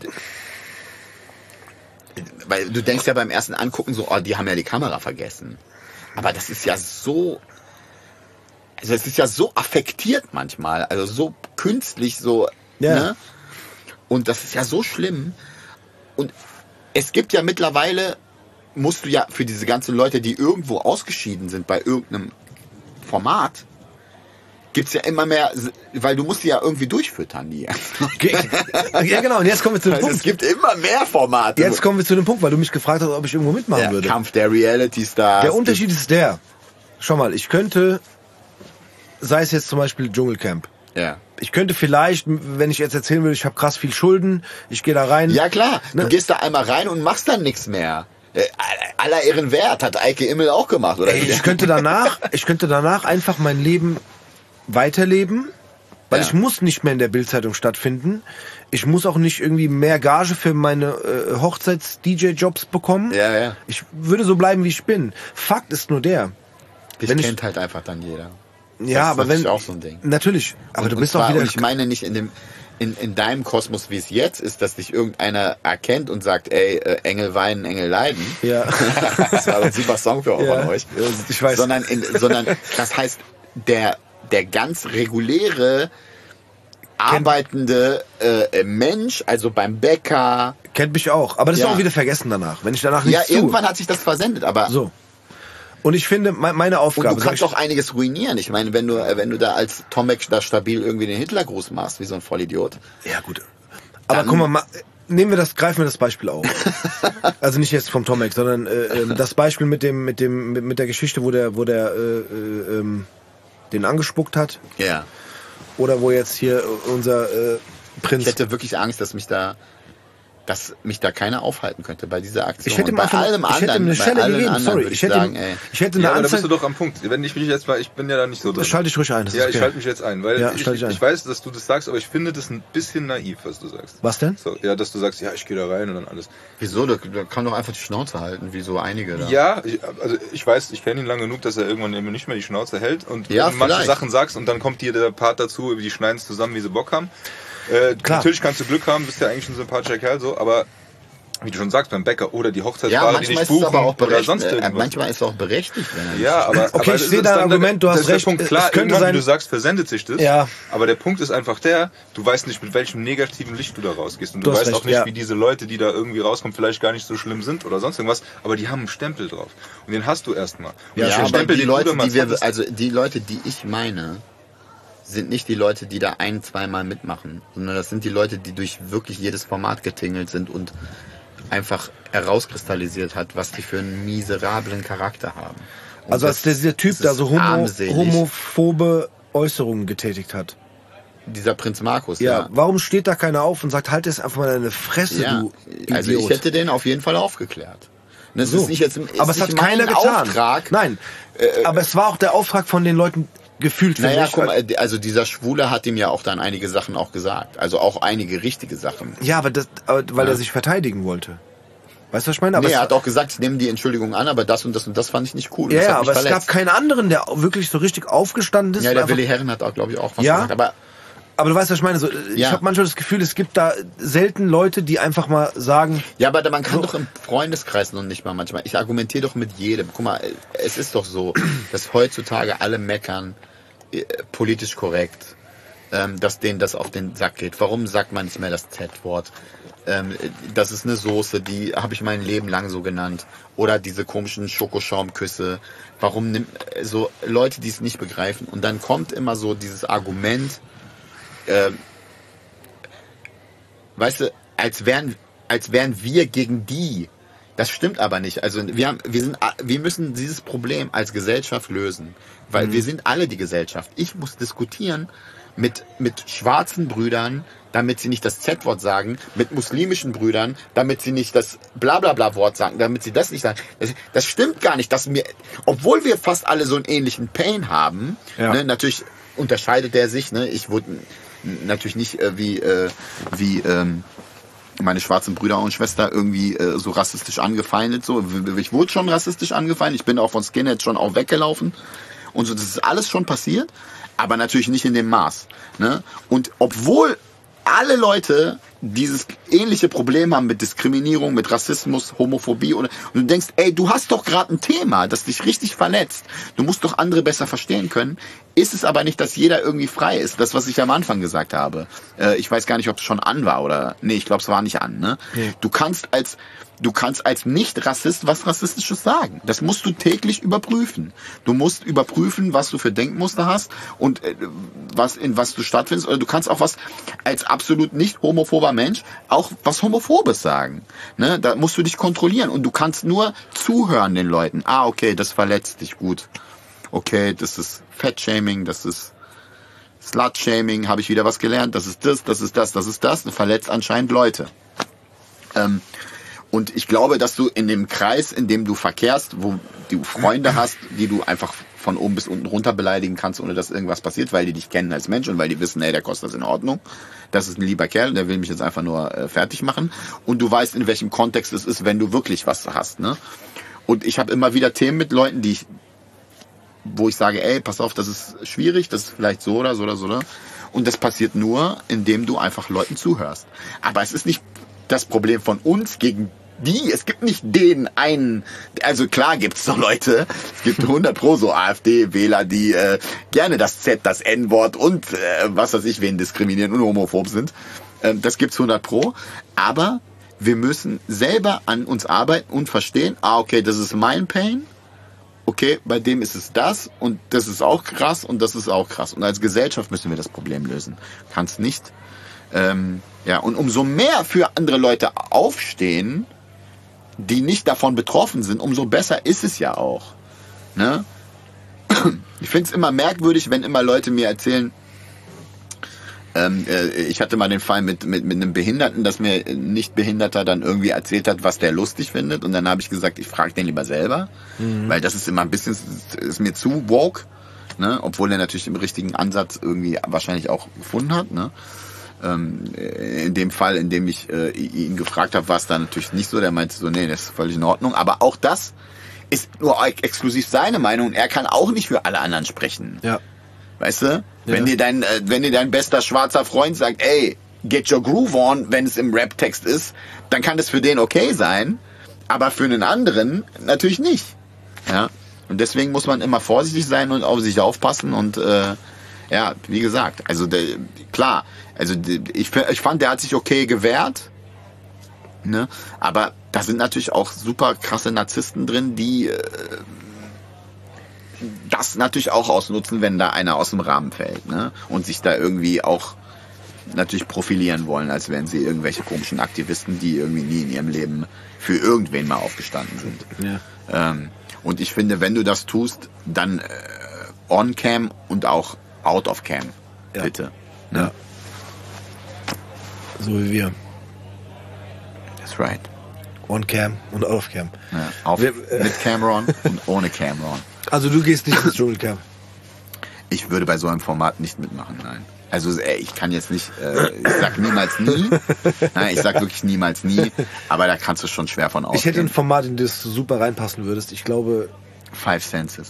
weil du denkst ja beim ersten Angucken so, oh, die haben ja die Kamera vergessen. Aber das ist ja so, also es ist ja so affektiert manchmal, also so künstlich, so, Ja. ne? Und das ist ja so schlimm. Und es gibt ja mittlerweile, musst du ja für diese ganzen Leute, die irgendwo ausgeschieden sind bei irgendeinem Format, gibt's ja immer mehr, weil du musst die ja irgendwie durchfüttern, die. Ja, genau. Und jetzt kommen wir zu dem Also Punkt. es gibt immer mehr Formate. Jetzt kommen wir zu dem Punkt, weil du mich gefragt hast, ob ich irgendwo mitmachen der würde. Kampf der Reality Stars. Der Unterschied ist der. Schau mal, ich könnte, sei es jetzt zum Beispiel Dschungelcamp. Ja. Ich könnte vielleicht, wenn ich jetzt erzählen würde, ich habe krass viel Schulden, ich gehe da rein. Ja klar, Ne? du gehst da einmal rein und machst dann nichts mehr. Aller Ehren wert, hat Eike Immel auch gemacht, oder? Ey, ich könnte danach einfach mein Leben weiterleben, weil Ja. ich muss nicht mehr in der Bildzeitung stattfinden. Ich muss auch nicht irgendwie mehr Gage für meine Hochzeits-DJ-Jobs bekommen. Ja, ja. Ich würde so bleiben, wie ich bin. Fakt ist nur der. Dich wenn ich- kennt halt einfach dann jeder. Ja, Das ist aber natürlich wenn auch so ein Ding. Natürlich, aber du Und bist zwar, auch wieder und ich meine nicht in deinem Kosmos, wie es jetzt ist, dass dich irgendeiner erkennt und sagt, ey, Engel weinen, Engel leiden. Ja. Das war ein super Song von euch. Ja, ich weiß. Sondern das heißt, der ganz reguläre arbeitende Mensch, also beim Bäcker. Kennt mich auch, aber das Ja. ist auch wieder vergessen danach, wenn ich danach Ja, nichts tue. irgendwann hat sich das versendet, aber So. Und ich finde, meine und Aufgabe... du sag kannst ich- auch einiges ruinieren. Ich meine, wenn du da als Tomek da stabil irgendwie den Hitlergruß machst, wie so ein Vollidiot. Ja, gut. Aber Dann- guck mal, greifen wir das Beispiel auf. Also nicht jetzt vom Tomek, sondern das Beispiel mit der Geschichte, wo der den angespuckt hat. Ja. Oder wo jetzt hier unser Prinz... Ich hätte wirklich Angst, dass mich da keiner aufhalten könnte bei dieser Aktion. Ich hätte ihm bei einfach- allem ich hätte ihm anderen, eine bei Stelle allen gegeben, anderen sorry. würde Ich hätte sagen, ihm- ey. Ich hätte Ja, eine aber da bist Anzeige... du doch am Punkt. Wenn ich mich jetzt mal, ich bin ja da nicht so drin. Das schalte ich ruhig ein. Das ist Ja, okay. ich schalte mich jetzt ein, weil Ja, ich schalte ich ein. weiß, dass du das sagst, aber ich finde das ein bisschen naiv, was du sagst. Was denn? So, ja, dass du sagst, ja, ich gehe da rein und dann alles. Wieso? Da kann doch einfach die Schnauze halten, wie so einige da. Ja, ich weiß, ich kenne ihn lange genug, dass er irgendwann eben nicht mehr die Schnauze hält und Ja, wenn du manche vielleicht. Sachen sagst und dann kommt dir der Part dazu, die schneiden es zusammen, wie sie Bock haben. Klar. Natürlich kannst du Glück haben, bist ja eigentlich ein sympathischer Kerl, so, aber wie du schon sagst, beim Bäcker oder die Ja, Hochzeitspaare, die manchmal dich ist es buchen aber auch oder berechtigt. sonst irgendwas. Manchmal ist es auch berechtigt, wenn er nicht. Ja, aber Okay, aber ich das sehe ist dein dann Argument, du das hast ist der recht. Punkt. Es Klar, könnte irgendwann, sein- wie du sagst, versendet sich das. Ja. Aber der Punkt ist einfach der, du weißt nicht, mit welchem negativen Licht du da rausgehst. Und Du du hast weißt recht, auch nicht, ja. wie diese Leute, die da irgendwie rauskommen, vielleicht gar nicht so schlimm sind oder sonst irgendwas. Aber die haben einen Stempel drauf. Und den hast du erstmal. Und Ja, der aber Stempel, die den du Leute, damals hattest- also die Leute, die ich meine, sind nicht die Leute, die da ein-, zweimal mitmachen, sondern das sind die Leute, die durch wirklich jedes Format getingelt sind und einfach herauskristallisiert hat, was die für einen miserablen Charakter haben. Und Also als dieser Typ das da ist so armselig. homophobe Äußerungen getätigt hat. Dieser Prinz Markus, Ja, ja. warum steht da keiner auf und sagt, halt jetzt einfach mal deine Fresse, Ja, du also Idiot. ich hätte den auf jeden Fall aufgeklärt. Und das So. ist nicht jetzt, ist Aber es nicht hat keiner mein getan. Auftrag. Nein, aber es war auch der Auftrag von den Leuten gefühlt für Naja, mich. guck mal, also dieser Schwule hat ihm ja auch dann einige Sachen auch gesagt. Also auch einige richtige Sachen. Ja, weil er sich verteidigen wollte. Weißt du, was ich meine? Aber Nee, es, er hat auch gesagt, ich nehme die Entschuldigung an, aber das und das und das fand ich nicht cool. ja, das ja, hat mich aber es gab verletzt. keinen anderen, der wirklich so richtig aufgestanden ist. Ja, und der einfach- Willi Herren hat auch, glaube ich, auch was Ja? gesagt. Aber aber du weißt, was ich meine. So, Ich Ja. habe manchmal das Gefühl, es gibt da selten Leute, die einfach mal sagen, ja, aber man kann doch im Freundeskreis noch nicht mal manchmal. Ich argumentiere doch mit jedem. Guck mal, es ist doch so, dass heutzutage alle meckern, politisch korrekt, dass denen das auf den Sack geht. Warum sagt man nicht mehr das Z-Wort? Das ist eine Soße, die habe ich mein Leben lang so genannt. Oder diese komischen Schokoschaumküsse. Warum nimmt so Leute, die es nicht begreifen? Und dann kommt immer so dieses Argument, weißt du, als wären wir gegen die. Das stimmt aber nicht. Also wir müssen dieses Problem als Gesellschaft lösen, weil wir sind alle die Gesellschaft. Ich muss diskutieren mit schwarzen Brüdern, damit sie nicht das Z-Wort sagen, mit muslimischen Brüdern, damit sie nicht das Blablabla-Wort sagen, damit sie das nicht sagen. Das stimmt gar nicht, obwohl wir fast alle so einen ähnlichen Pain haben, ne, natürlich unterscheidet der sich, ne, ich wurde natürlich nicht wie meine schwarzen Brüder und Schwester irgendwie so rassistisch angefeindet. So. Ich wurde schon rassistisch angefeindet. Ich bin auch von Skinheads schon auch weggelaufen. Und so, das ist alles schon passiert, aber natürlich nicht in dem Maß. Ne? Und obwohl alle Leute dieses ähnliche Problem haben mit Diskriminierung, mit Rassismus, Homophobie und du denkst, ey, du hast doch gerade ein Thema, das dich richtig verletzt. Du musst doch andere besser verstehen können. Ist es aber nicht, dass jeder irgendwie frei ist. Das, was ich am Anfang gesagt habe. Ich weiß gar nicht, ob es schon an war oder... Nee, ich glaube, es war nicht an. Ne? Nee. Du kannst als Nicht-Rassist was Rassistisches sagen. Das musst du täglich überprüfen. Du musst überprüfen, was du für Denkmuster hast und in was du stattfindest. Oder du kannst auch was als absolut nicht homophober Mensch auch was Homophobes sagen. Ne? Da musst du dich kontrollieren und du kannst nur zuhören den Leuten. Ah, okay, das verletzt dich, gut. Okay, das ist Fettshaming, das ist Slut-Shaming, habe ich wieder was gelernt. Das ist das, das ist das, das ist das. Das verletzt anscheinend Leute. Und ich glaube, dass du in dem Kreis, in dem du verkehrst, wo du Freunde hast, die du einfach von oben bis unten runter beleidigen kannst, ohne dass irgendwas passiert, weil die dich kennen als Mensch und weil die wissen, ey, der Costa ist in Ordnung. Das ist ein lieber Kerl, der will mich jetzt einfach nur fertig machen. Und du weißt, in welchem Kontext es ist, wenn du wirklich was hast. Ne? Und ich habe immer wieder Themen mit Leuten, wo ich sage, ey, pass auf, das ist schwierig, das ist vielleicht so oder so oder so. Oder? Und das passiert nur, indem du einfach Leuten zuhörst. Aber es ist nicht das Problem von uns gegen es gibt nicht den einen, also klar gibt's so Leute, es gibt 100% so AfD-Wähler, die gerne das Z, das N-Wort und was weiß ich, wen diskriminieren und homophob sind. Das gibt's 100%, aber wir müssen selber an uns arbeiten und verstehen, okay, das ist mein Pain, okay, bei dem ist es das und das ist auch krass und das ist auch krass. Und als Gesellschaft müssen wir das Problem lösen. Kannst nicht, und umso mehr für andere Leute aufstehen, die nicht davon betroffen sind, umso besser ist es ja auch. Ne? Ich finde es immer merkwürdig, wenn immer Leute mir erzählen, ich hatte mal den Fall mit einem Behinderten, dass mir ein Nicht-Behinderter dann irgendwie erzählt hat, was der lustig findet. Und dann habe ich gesagt, ich frage den lieber selber, weil das ist immer ein bisschen, ist mir zu woke, ne? Obwohl er natürlich den richtigen Ansatz irgendwie wahrscheinlich auch gefunden hat. Ne? In dem Fall, in dem ich ihn gefragt habe, war es dann natürlich nicht so. Der meinte so, nee, das ist völlig in Ordnung. Aber auch das ist nur exklusiv seine Meinung. Und er kann auch nicht für alle anderen sprechen. Ja. Weißt du? Ja. Wenn dir dein bester schwarzer Freund sagt, ey, get your groove on, wenn es im Rap-Text ist, dann kann das für den okay sein. Aber für einen anderen natürlich nicht. Ja. Und deswegen muss man immer vorsichtig sein und auf sich aufpassen und ja, wie gesagt, also klar, also ich fand, der hat sich okay gewehrt, ne? Aber da sind natürlich auch super krasse Narzissten drin, die das natürlich auch ausnutzen, wenn da einer aus dem Rahmen fällt, ne? Und sich da irgendwie auch natürlich profilieren wollen, als wären sie irgendwelche komischen Aktivisten, die irgendwie nie in ihrem Leben für irgendwen mal aufgestanden sind. Ja. Und ich finde, wenn du das tust, dann on-cam und auch out of cam, ja. Bitte. Ne? Ja. So wie wir. That's right. On cam und out of cam. Ja, mit Cameron und ohne Cameron. Also du gehst nicht ins Dschungelcamp? Ich würde bei so einem Format nicht mitmachen, nein. Also ich kann jetzt nicht, ich sag niemals nie. Nein, ich sag wirklich niemals nie. Aber da kannst du schon schwer von ausgehen. Ich hätte ein Format, in das du super reinpassen würdest. Ich glaube... 5 Senses.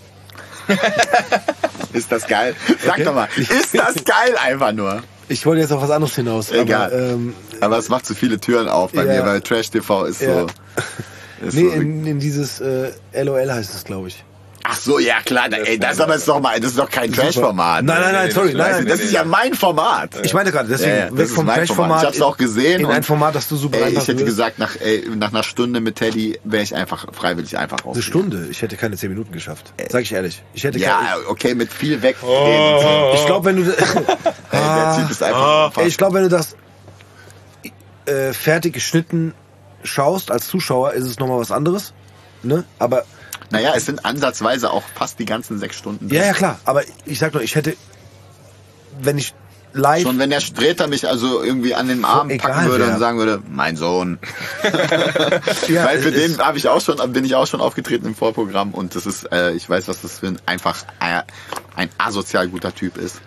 Ist das geil? Sag doch mal, ist das geil einfach nur? Ich wollte jetzt auf was anderes hinaus. Egal. Aber es macht so viele Türen auf bei mir, weil Trash TV ist so... Ist nee, so in dieses LOL heißt es, glaube ich. Ach so, ja klar, das ist doch kein Trash-Format. Nein, sorry. Das ist ja mein Format. Ich meine gerade, deswegen weg vom Trash-Format. Ich hab's auch gesehen. In ein Format, das du super reinpassen Ich hätte gesagt, nach einer Stunde mit Teddy wäre ich freiwillig einfach raus. Eine Stunde? Ich hätte keine 10 Minuten geschafft. Sag ich ehrlich. Okay, mit viel weg. Ich glaube, wenn du... Ich glaube, wenn du das fertig geschnitten schaust als Zuschauer, ist es nochmal was anderes. Ne? Aber... Naja, es sind ansatzweise auch fast die ganzen 6 Stunden. Ja, klar. Aber ich sag nur, ich hätte wenn ich live... Schon wenn der Sträter mich also irgendwie an den Arm packen würde und sagen würde, mein Sohn. Ja, weil für den bin ich auch schon aufgetreten im Vorprogramm und das ist, ich weiß, was das für ein asozial guter Typ ist.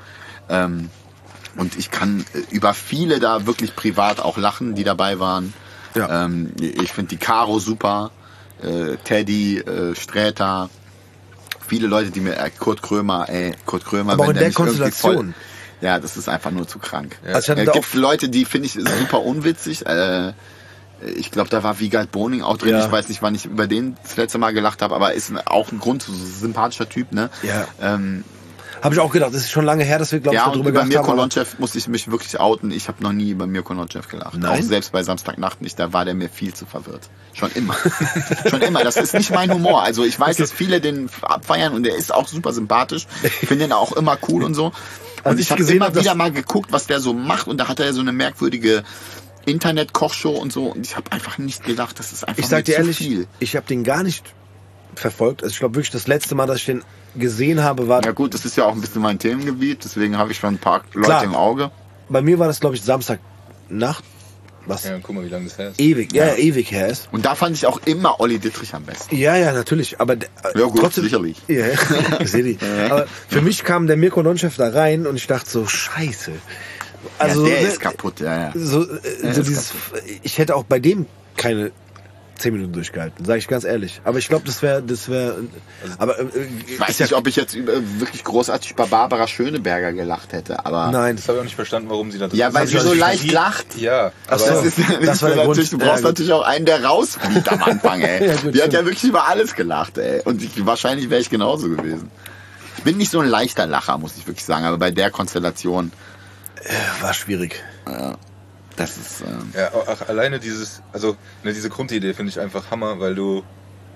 Und ich kann über viele da wirklich privat auch lachen, die dabei waren. Ja. Ich finde die Caro super, Teddy, Sträter, viele Leute, die mir, Kurt Krömer, aber auch in der Konstellation. Ja, das ist einfach nur zu krank. Ja. Also Es gibt Leute, die finde ich super unwitzig. Ich glaube, da war Wiegald Boning auch drin. Ja. Ich weiß nicht, wann ich über den das letzte Mal gelacht habe, aber ist auch ein sympathischer Typ, ne? Ja. Habe ich auch gedacht, das ist schon lange her, dass wir, glaube ich, Ja, und darüber über gelacht Mirko haben. Lonchev musste ich mich wirklich outen. Ich habe noch nie über Mirko Lonchev gelacht. Nein? Auch selbst bei Samstagnacht nicht. Da war der mir viel zu verwirrt. Schon immer. Schon immer. Das ist nicht mein Humor. Also ich weiß, dass viele den abfeiern und der ist auch super sympathisch. Ich finde den auch immer cool und so. Und Als ich ich habe gesehen immer hab, dass- wieder mal geguckt, was der so macht. Und da hat er so eine merkwürdige Internet-Kochshow und so. Und ich habe einfach nicht gedacht, das ist einfach Ich sag dir zu ehrlich, viel. ich habe den gar nicht verfolgt. Also ich glaube wirklich, das letzte Mal, dass ich den gesehen habe, war... Ja gut, das ist ja auch ein bisschen mein Themengebiet. Deswegen habe ich schon ein paar Leute Klar. im Auge. Bei mir war das, glaube ich, Samstagnacht, was Ja, guck mal, wie lange das her ist. ewig her ist. Und da fand ich auch immer Olli Dittrich am besten. Ja, natürlich, aber Ja gut, trotzdem, sicherlich. Ja, ich sehe die. Aber für mich kam der Mirko Lonchev da rein und ich dachte so, scheiße. Also, ja, der ne, ist kaputt, ja. so ist dieses, ich hätte auch bei dem keine 10 Minuten durchgehalten, sage ich ganz ehrlich. Aber ich glaube, das wäre, aber Ich weiß nicht, ob ich jetzt wirklich großartig über Barbara Schöneberger gelacht hätte, aber... nein, Das habe ich auch nicht verstanden, warum sie da drin Ja, weil ist. sie so leicht lacht. Ja, Ach so. aber Das ist Das war der natürlich, Grund. du brauchst Ja, gut. natürlich auch einen, der rausfliegt am Anfang, ey. Ja, gut, Die hat stimmt. ja wirklich über alles gelacht, ey. Und wahrscheinlich wäre ich genauso gewesen. Ich bin nicht so ein leichter Lacher, muss ich wirklich sagen, aber bei der Konstellation, war schwierig. das ist... ja, auch alleine dieses, also diese Grundidee finde ich einfach Hammer, weil du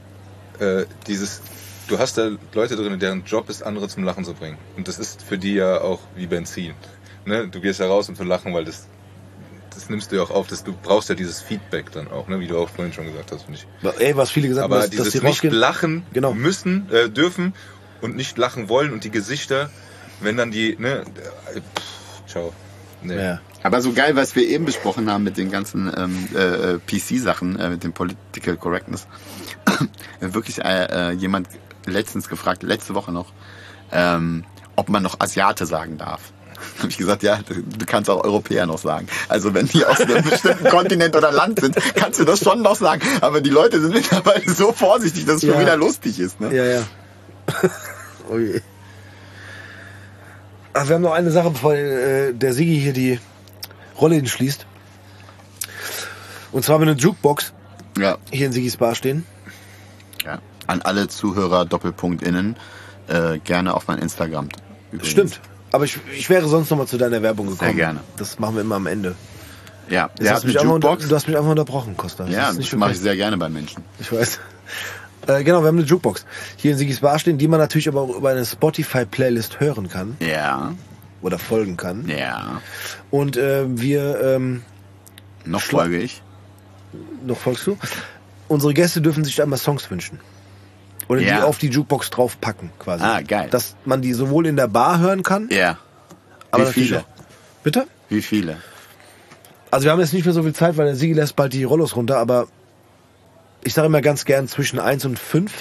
du hast da Leute drin, deren Job ist, andere zum Lachen zu bringen. Und das ist für die ja auch wie Benzin. Ne? Du gehst da raus, um zu lachen, weil das nimmst du ja auch auf, du brauchst ja dieses Feedback dann auch, ne? Wie du auch vorhin schon gesagt hast, finde ich. Ey, was viele gesagt haben, Aber dass dieses die nicht rausgehen. lachen Genau. müssen, dürfen und nicht lachen wollen und die Gesichter, wenn dann die, ne, ciao. Nee. Ja. Aber so geil, was wir eben besprochen haben mit den ganzen PC-Sachen, mit dem Political Correctness. Wirklich jemand letztens gefragt, letzte Woche noch, ob man noch Asiate sagen darf. Habe ich gesagt, ja, du kannst auch Europäer noch sagen. Also wenn die aus einem bestimmten Kontinent oder Land sind, kannst du das schon noch sagen. Aber die Leute sind mittlerweile so vorsichtig, dass es schon Ja. wieder lustig ist. Ne? Ja. Oh je. Ach, wir haben noch eine Sache, bevor der Sigi hier die Rolle hinschließt. Und zwar haben wir eine Jukebox Ja. hier in Sigis Bar stehen. Ja. An alle Zuhörer Doppelpunkt-Innen gerne auf mein Instagram. Übrigens. Stimmt. Aber ich wäre sonst noch mal zu deiner Werbung gekommen. Sehr gerne. Das machen wir immer am Ende. Ja, Du der hast hat eine mich einfach Jukebox. du hast mich einfach unterbrochen, Costa. Ja, ist das mache ich sehr gerne bei Menschen. Ich weiß. Genau, wir haben eine Jukebox hier in Sigis Bar stehen, die man natürlich aber auch über eine Spotify-Playlist hören kann Ja, oder folgen kann. ja. Und wir, Noch folge ich. noch folgst du? Unsere Gäste dürfen sich einmal Songs wünschen. Oder Ja. die auf die Jukebox draufpacken, quasi. Ah, geil. Dass man die sowohl in der Bar hören kann, Ja. aber Wie natürlich viele? auch. Bitte? Wie viele? Also wir haben jetzt nicht mehr so viel Zeit, weil der Sigi lässt bald die Rollos runter, aber ich sage immer ganz gern zwischen 1 und 5.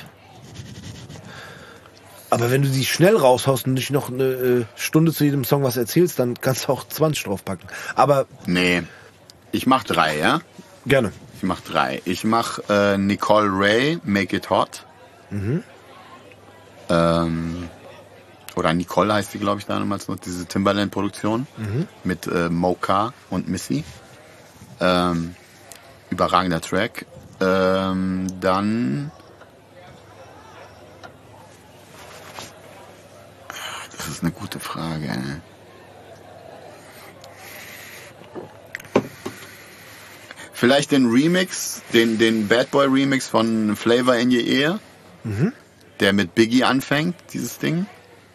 Aber wenn du die schnell raushaust und nicht noch eine Stunde zu jedem Song was erzählst, dann kannst du auch 20 draufpacken. Aber Nee. Ich mach 3, ja? gerne. Ich mach 3. Ich mach Nicole Ray, Make It Hot. Oder Nicole heißt die, glaube ich, damals noch, diese Timbaland-Produktion mit Mocha und Missy. Überragender Track. Dann... Das ist eine gute Frage. Vielleicht den Remix, den Bad Boy Remix von Flavor in Your Ear, der mit Biggie anfängt, dieses Ding.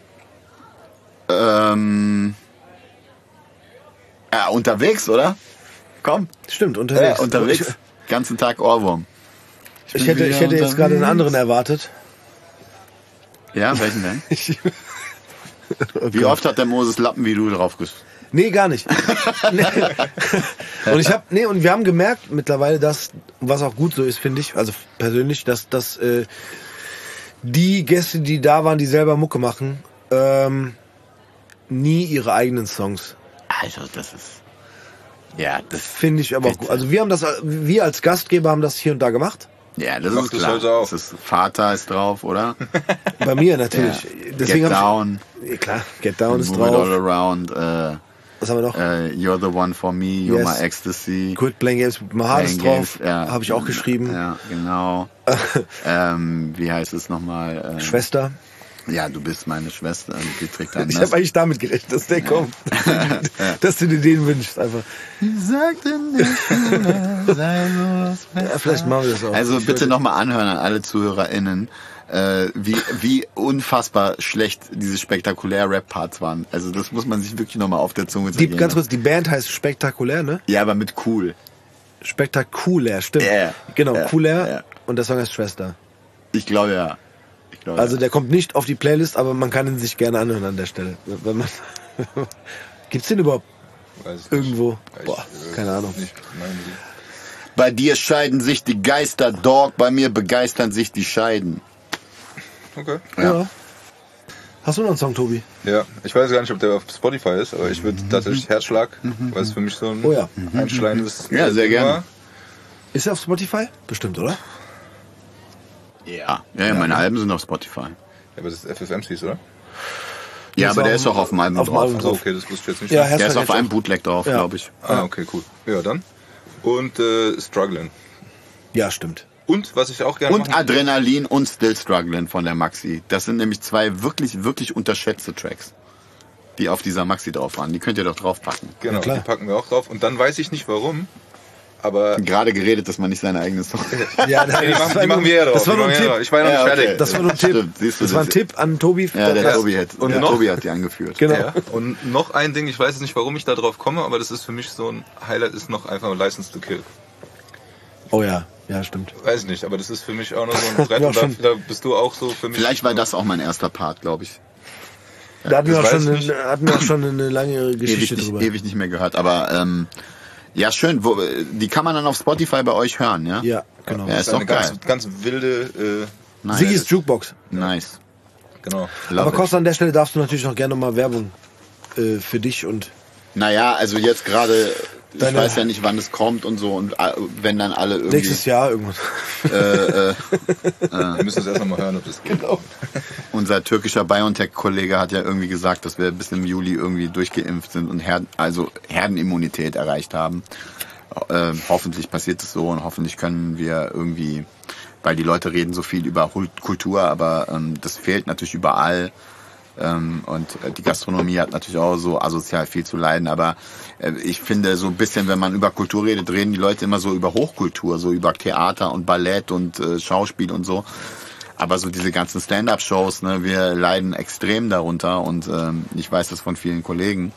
Ja, unterwegs, oder? Komm. Stimmt, unterwegs. Unterwegs. Ganzen Tag Ohrwurm. Ich hätte jetzt gerade einen anderen erwartet. Ja, welchen denn? Wie oft hat der Moses Lappenvideo drauf Nee, gar nicht. Nee. Und wir haben gemerkt mittlerweile, dass, was auch gut so ist, finde ich, also persönlich, dass die Gäste, die da waren, die selber Mucke machen, nie ihre eigenen Songs. Also, das ist... Ja, das... Finde ich aber auch gut. Also wir als Gastgeber haben das hier und da gemacht. Ja, das Macht ist klar. das heute auch. Das ist, Vater ist drauf, oder? Bei mir natürlich. Ja. Deswegen Get Down. Ja, klar, Get Down ist Move It drauf. All Around. Was haben wir noch? You're the One for Me. You're Yes. My Ecstasy. Quit Playing Games with My Heart ist Playing drauf. Games, ja. Habe ich auch geschrieben. Ja, genau. Wie heißt es nochmal? Schwester. Ja, du bist meine Schwester. Die trägt ein Ich habe eigentlich damit gerechnet, dass der kommt. Dass du dir den wünschst einfach. sagte nicht, Ja, vielleicht machen wir das auch. Also bitte nochmal anhören an alle ZuhörerInnen, wie unfassbar schlecht diese spektakulären Rap-Parts waren. Also das muss man sich wirklich nochmal auf der Zunge zergehen. Ganz kurz, die Band heißt Spektakulär, ne? Ja, aber mit cool. Spektakulär, stimmt. Ja. Genau, Ja. Kulär. Ja. Und der Song heißt Schwester. Ich glaube ja. Also der kommt nicht auf die Playlist, aber man kann ihn sich gerne anhören an der Stelle. Wenn man Gibt's den überhaupt Weiß ich nicht. irgendwo? Ich, Boah, keine Ahnung. Nicht meine Musik. Bei dir scheiden sich die Geister, Dog. Bei mir begeistern sich die Scheiden. Okay. Ja. Hast du noch einen Song, Tobi? Ja, ich weiß gar nicht, ob der auf Spotify ist, aber ich würde tatsächlich Herzschlag, weil es für mich so ein Oh ja. einschleimendes Ja, sehr Ding gerne. war. Ist er auf Spotify? Bestimmt, oder? Ja. Ja, meine Alben sind auf Spotify. Ja, aber das ist FFMCs, oder? Ja, Ist aber der auf- ist auch auf dem Album auf dem drauf. Album. Achso, okay, das wusste ich jetzt nicht. Ja, so. Der ist Herzschlag auf einem jetzt Bootleg drauf, Ja. glaube ich. Ah, okay, cool. Ja, dann. Und Struggling. Ja, stimmt. Und was ich auch gerne Und Adrenalin und Still Struggling von der Maxi. Das sind nämlich zwei wirklich, wirklich unterschätzte Tracks, die auf dieser Maxi drauf waren. Die könnt ihr doch draufpacken. Genau, Ja, klar. die packen wir auch drauf. Und dann weiß ich nicht warum, aber Gerade geredet, dass man nicht seine eigene Song... Ja, die machen wir ja drauf. Das war Die nur ein machen wir ja Tipp. drauf. Ich war noch nicht fertig. Das war nur ein Tipp. Stimmt, siehst du, Das war ein Tipp an Tobi. Ja, der Ja. Tobi hat, Und der noch- Tobi hat die angeführt. Genau. Ja. Und noch ein Ding, ich weiß jetzt nicht, warum ich da drauf komme, aber das ist für mich so ein Highlight, ist noch einfach License to Kill. Oh ja, ja, stimmt. Weiß ich nicht, aber das ist für mich auch noch so ein Brett. Ja, Und schon. da bist du auch so für mich. Vielleicht war das auch mein erster Part, glaube ich. Da hatten wir das auch weiß schon ich hatten wir auch schon eine lange Geschichte drüber. Ewig nicht mehr gehört. Aber ja, schön. Die kann man dann auf Spotify bei euch hören, ja? Ja, genau. Ja, das ist ist doch eine geil. ganz wilde, Nice. Siggy's Jukebox. Nice. genau. Love Aber it. Costa, an der Stelle darfst du natürlich noch gerne mal Werbung für dich und Naja, also jetzt gerade, ich Deine- weiß ja nicht, wann es kommt und so. Und wenn dann alle irgendwie... nächstes Jahr irgendwann. Wir müssen es erst noch mal hören, ob das geht. Genau. Unser türkischer BioNTech-Kollege hat ja irgendwie gesagt, dass wir bis im Juli irgendwie durchgeimpft sind und Herdenimmunität erreicht haben. Hoffentlich passiert es so und hoffentlich können wir irgendwie, weil die Leute reden so viel über Kultur, aber das fehlt natürlich überall. Und die Gastronomie hat natürlich auch so asozial viel zu leiden, aber ich finde so ein bisschen, wenn man über Kultur redet, reden die Leute immer so über Hochkultur, so über Theater und Ballett und Schauspiel und so. Aber so diese ganzen Stand-up-Shows, ne, wir leiden extrem darunter und ich weiß das von vielen Kollegen.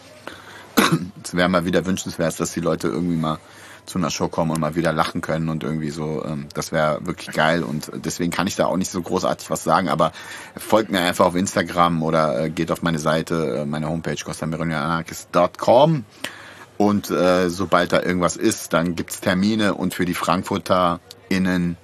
Es wäre mal wieder wünschenswert, dass die Leute irgendwie mal zu einer Show kommen und mal wieder lachen können und irgendwie so, das wäre wirklich geil und deswegen kann ich da auch nicht so großartig was sagen, aber folgt mir einfach auf Instagram oder geht auf meine Seite, meine Homepage costameronianarchist.com und sobald da irgendwas ist, dann gibt's Termine und für die FrankfurterInnen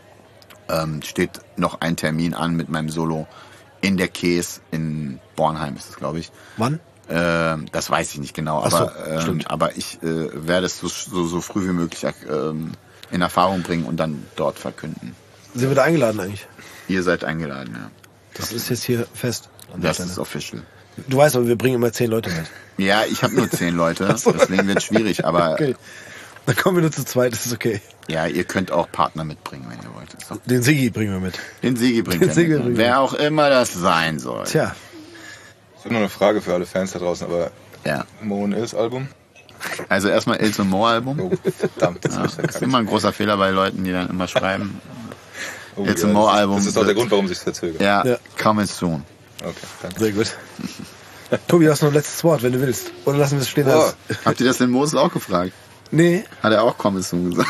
steht noch ein Termin an mit meinem Solo in der Käs in Bornheim ist es, glaube ich. Wann? Das weiß ich nicht genau, Ach so, aber stimmt. aber ich werde es so früh wie möglich in Erfahrung bringen und dann dort verkünden. Sind wir da eingeladen eigentlich? Ihr seid eingeladen, ja. Das ist jetzt hier fest. an der Das Stelle. ist official. Du weißt aber, wir bringen immer 10 Leute mit. Ja, ich habe nur 10 Leute, deswegen wird es schwierig, aber Okay. Dann kommen wir nur zu zweit, das ist okay. ja, ihr könnt auch Partner mitbringen, wenn ihr wollt. Ist doch- Den Siggi bringen wir mit. Den Sigi bringt Den er Sigi mit. bringen Wer auch immer das sein soll. Tja, Ich habe noch eine Frage für alle Fans da draußen, aber Ja. Mo und Ils Album? Also erstmal Il und Mo Album. Oh, verdammt, das Ja, ist das ist verkackt. immer ein großer Fehler bei Leuten, die dann immer schreiben. Oh, It's a Mo Album. Das ist auch der Grund, warum sich verzögert. Ja, Ja. coming soon. Okay, danke. sehr gut. Tobi, du hast noch ein letztes Wort, wenn du willst. Oder lassen wir es stehen. Oh, als- Habt ihr das den Moses auch gefragt? Nee, Hat er auch coming soon gesagt?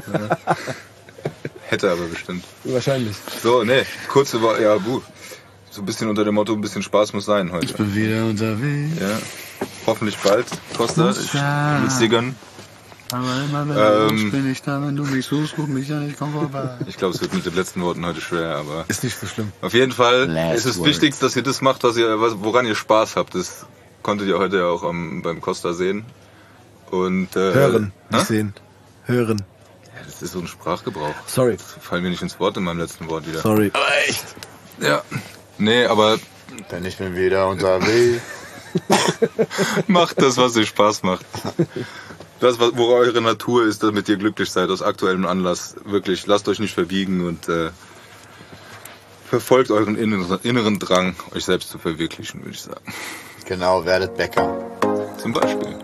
hätte aber bestimmt. wahrscheinlich. So, nee, kurze Worte, ja, gut. So ein bisschen unter dem Motto, ein bisschen Spaß muss sein heute. Ich bin wieder unterwegs. Ja. Hoffentlich bald, Costa. Ich will's dir gönnen. Aber immer wenn bin ich da, wenn du mich suchst, ruf mich an, ich komm vorbei. Ich glaube, es wird mit den letzten Worten heute schwer, aber... Ist nicht so schlimm. Auf jeden Fall Last ist es words. wichtig, dass ihr das macht, woran ihr Spaß habt. Das konntet ihr heute ja auch beim Costa sehen. Und, Hören, nicht sehen. Hören. Ja, das ist so ein Sprachgebrauch. Sorry. Das fallen mir nicht ins Wort in meinem letzten Wort wieder. Sorry. Aber echt. Ja. Nee, aber Denn ich bin wieder unterwegs. macht das, was euch Spaß macht. Das, wo eure Natur ist, damit ihr glücklich seid, aus aktuellem Anlass. Wirklich, lasst euch nicht verbiegen und verfolgt euren inneren Drang, euch selbst zu verwirklichen, würde ich sagen. Genau, werdet Bäcker. Zum Beispiel.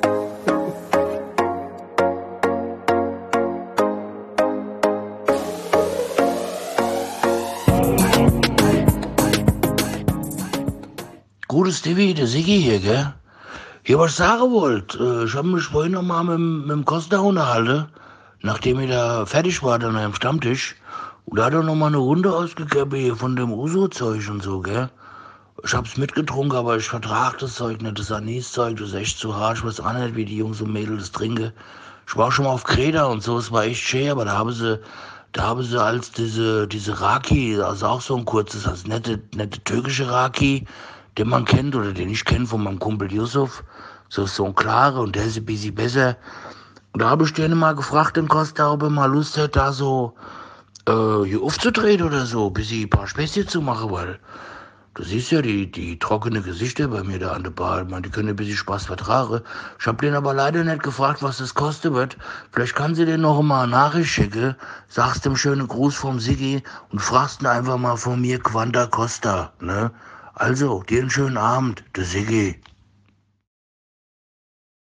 Gutes Stevie, der Siggi hier, gell? Hier, was ich sagen wollte, ich habe mich vorhin noch mal mit dem Costa unterhalten, nachdem ich da fertig war, dann am Stammtisch. Und da hat er noch mal eine Runde ausgegeben hier von dem Uso-Zeug und so, gell? Ich hab's mitgetrunken, aber ich vertrag das Zeug nicht, das Anis-Zeug, das ist echt zu hart. Ich weiß auch nicht, wie die Jungs und Mädels das trinken. Ich war schon mal auf Kreta und so, es war echt schön, aber da haben sie als diese Raki, also auch so ein kurzes, also nette türkische Raki, den man kennt oder den ich kenne von meinem Kumpel Yusuf. So ein klarer und der ist ein bisschen besser. Und da habe ich den mal gefragt, den Costa, ob er mal Lust hat, da so hier aufzudrehen oder so, ein paar Späßchen zu machen, weil du siehst ja die trockene Gesichter bei mir da an der Bar. Ich meine, die können ein bisschen Spaß vertragen. Ich habe den aber leider nicht gefragt, was das kosten wird. Vielleicht kann sie den noch mal eine Nachricht schicken, sagst dem schönen Gruß vom Siggi und fragst ihn einfach mal von mir Quanta Costa, ne? Also, dir einen schönen Abend, der Siggi.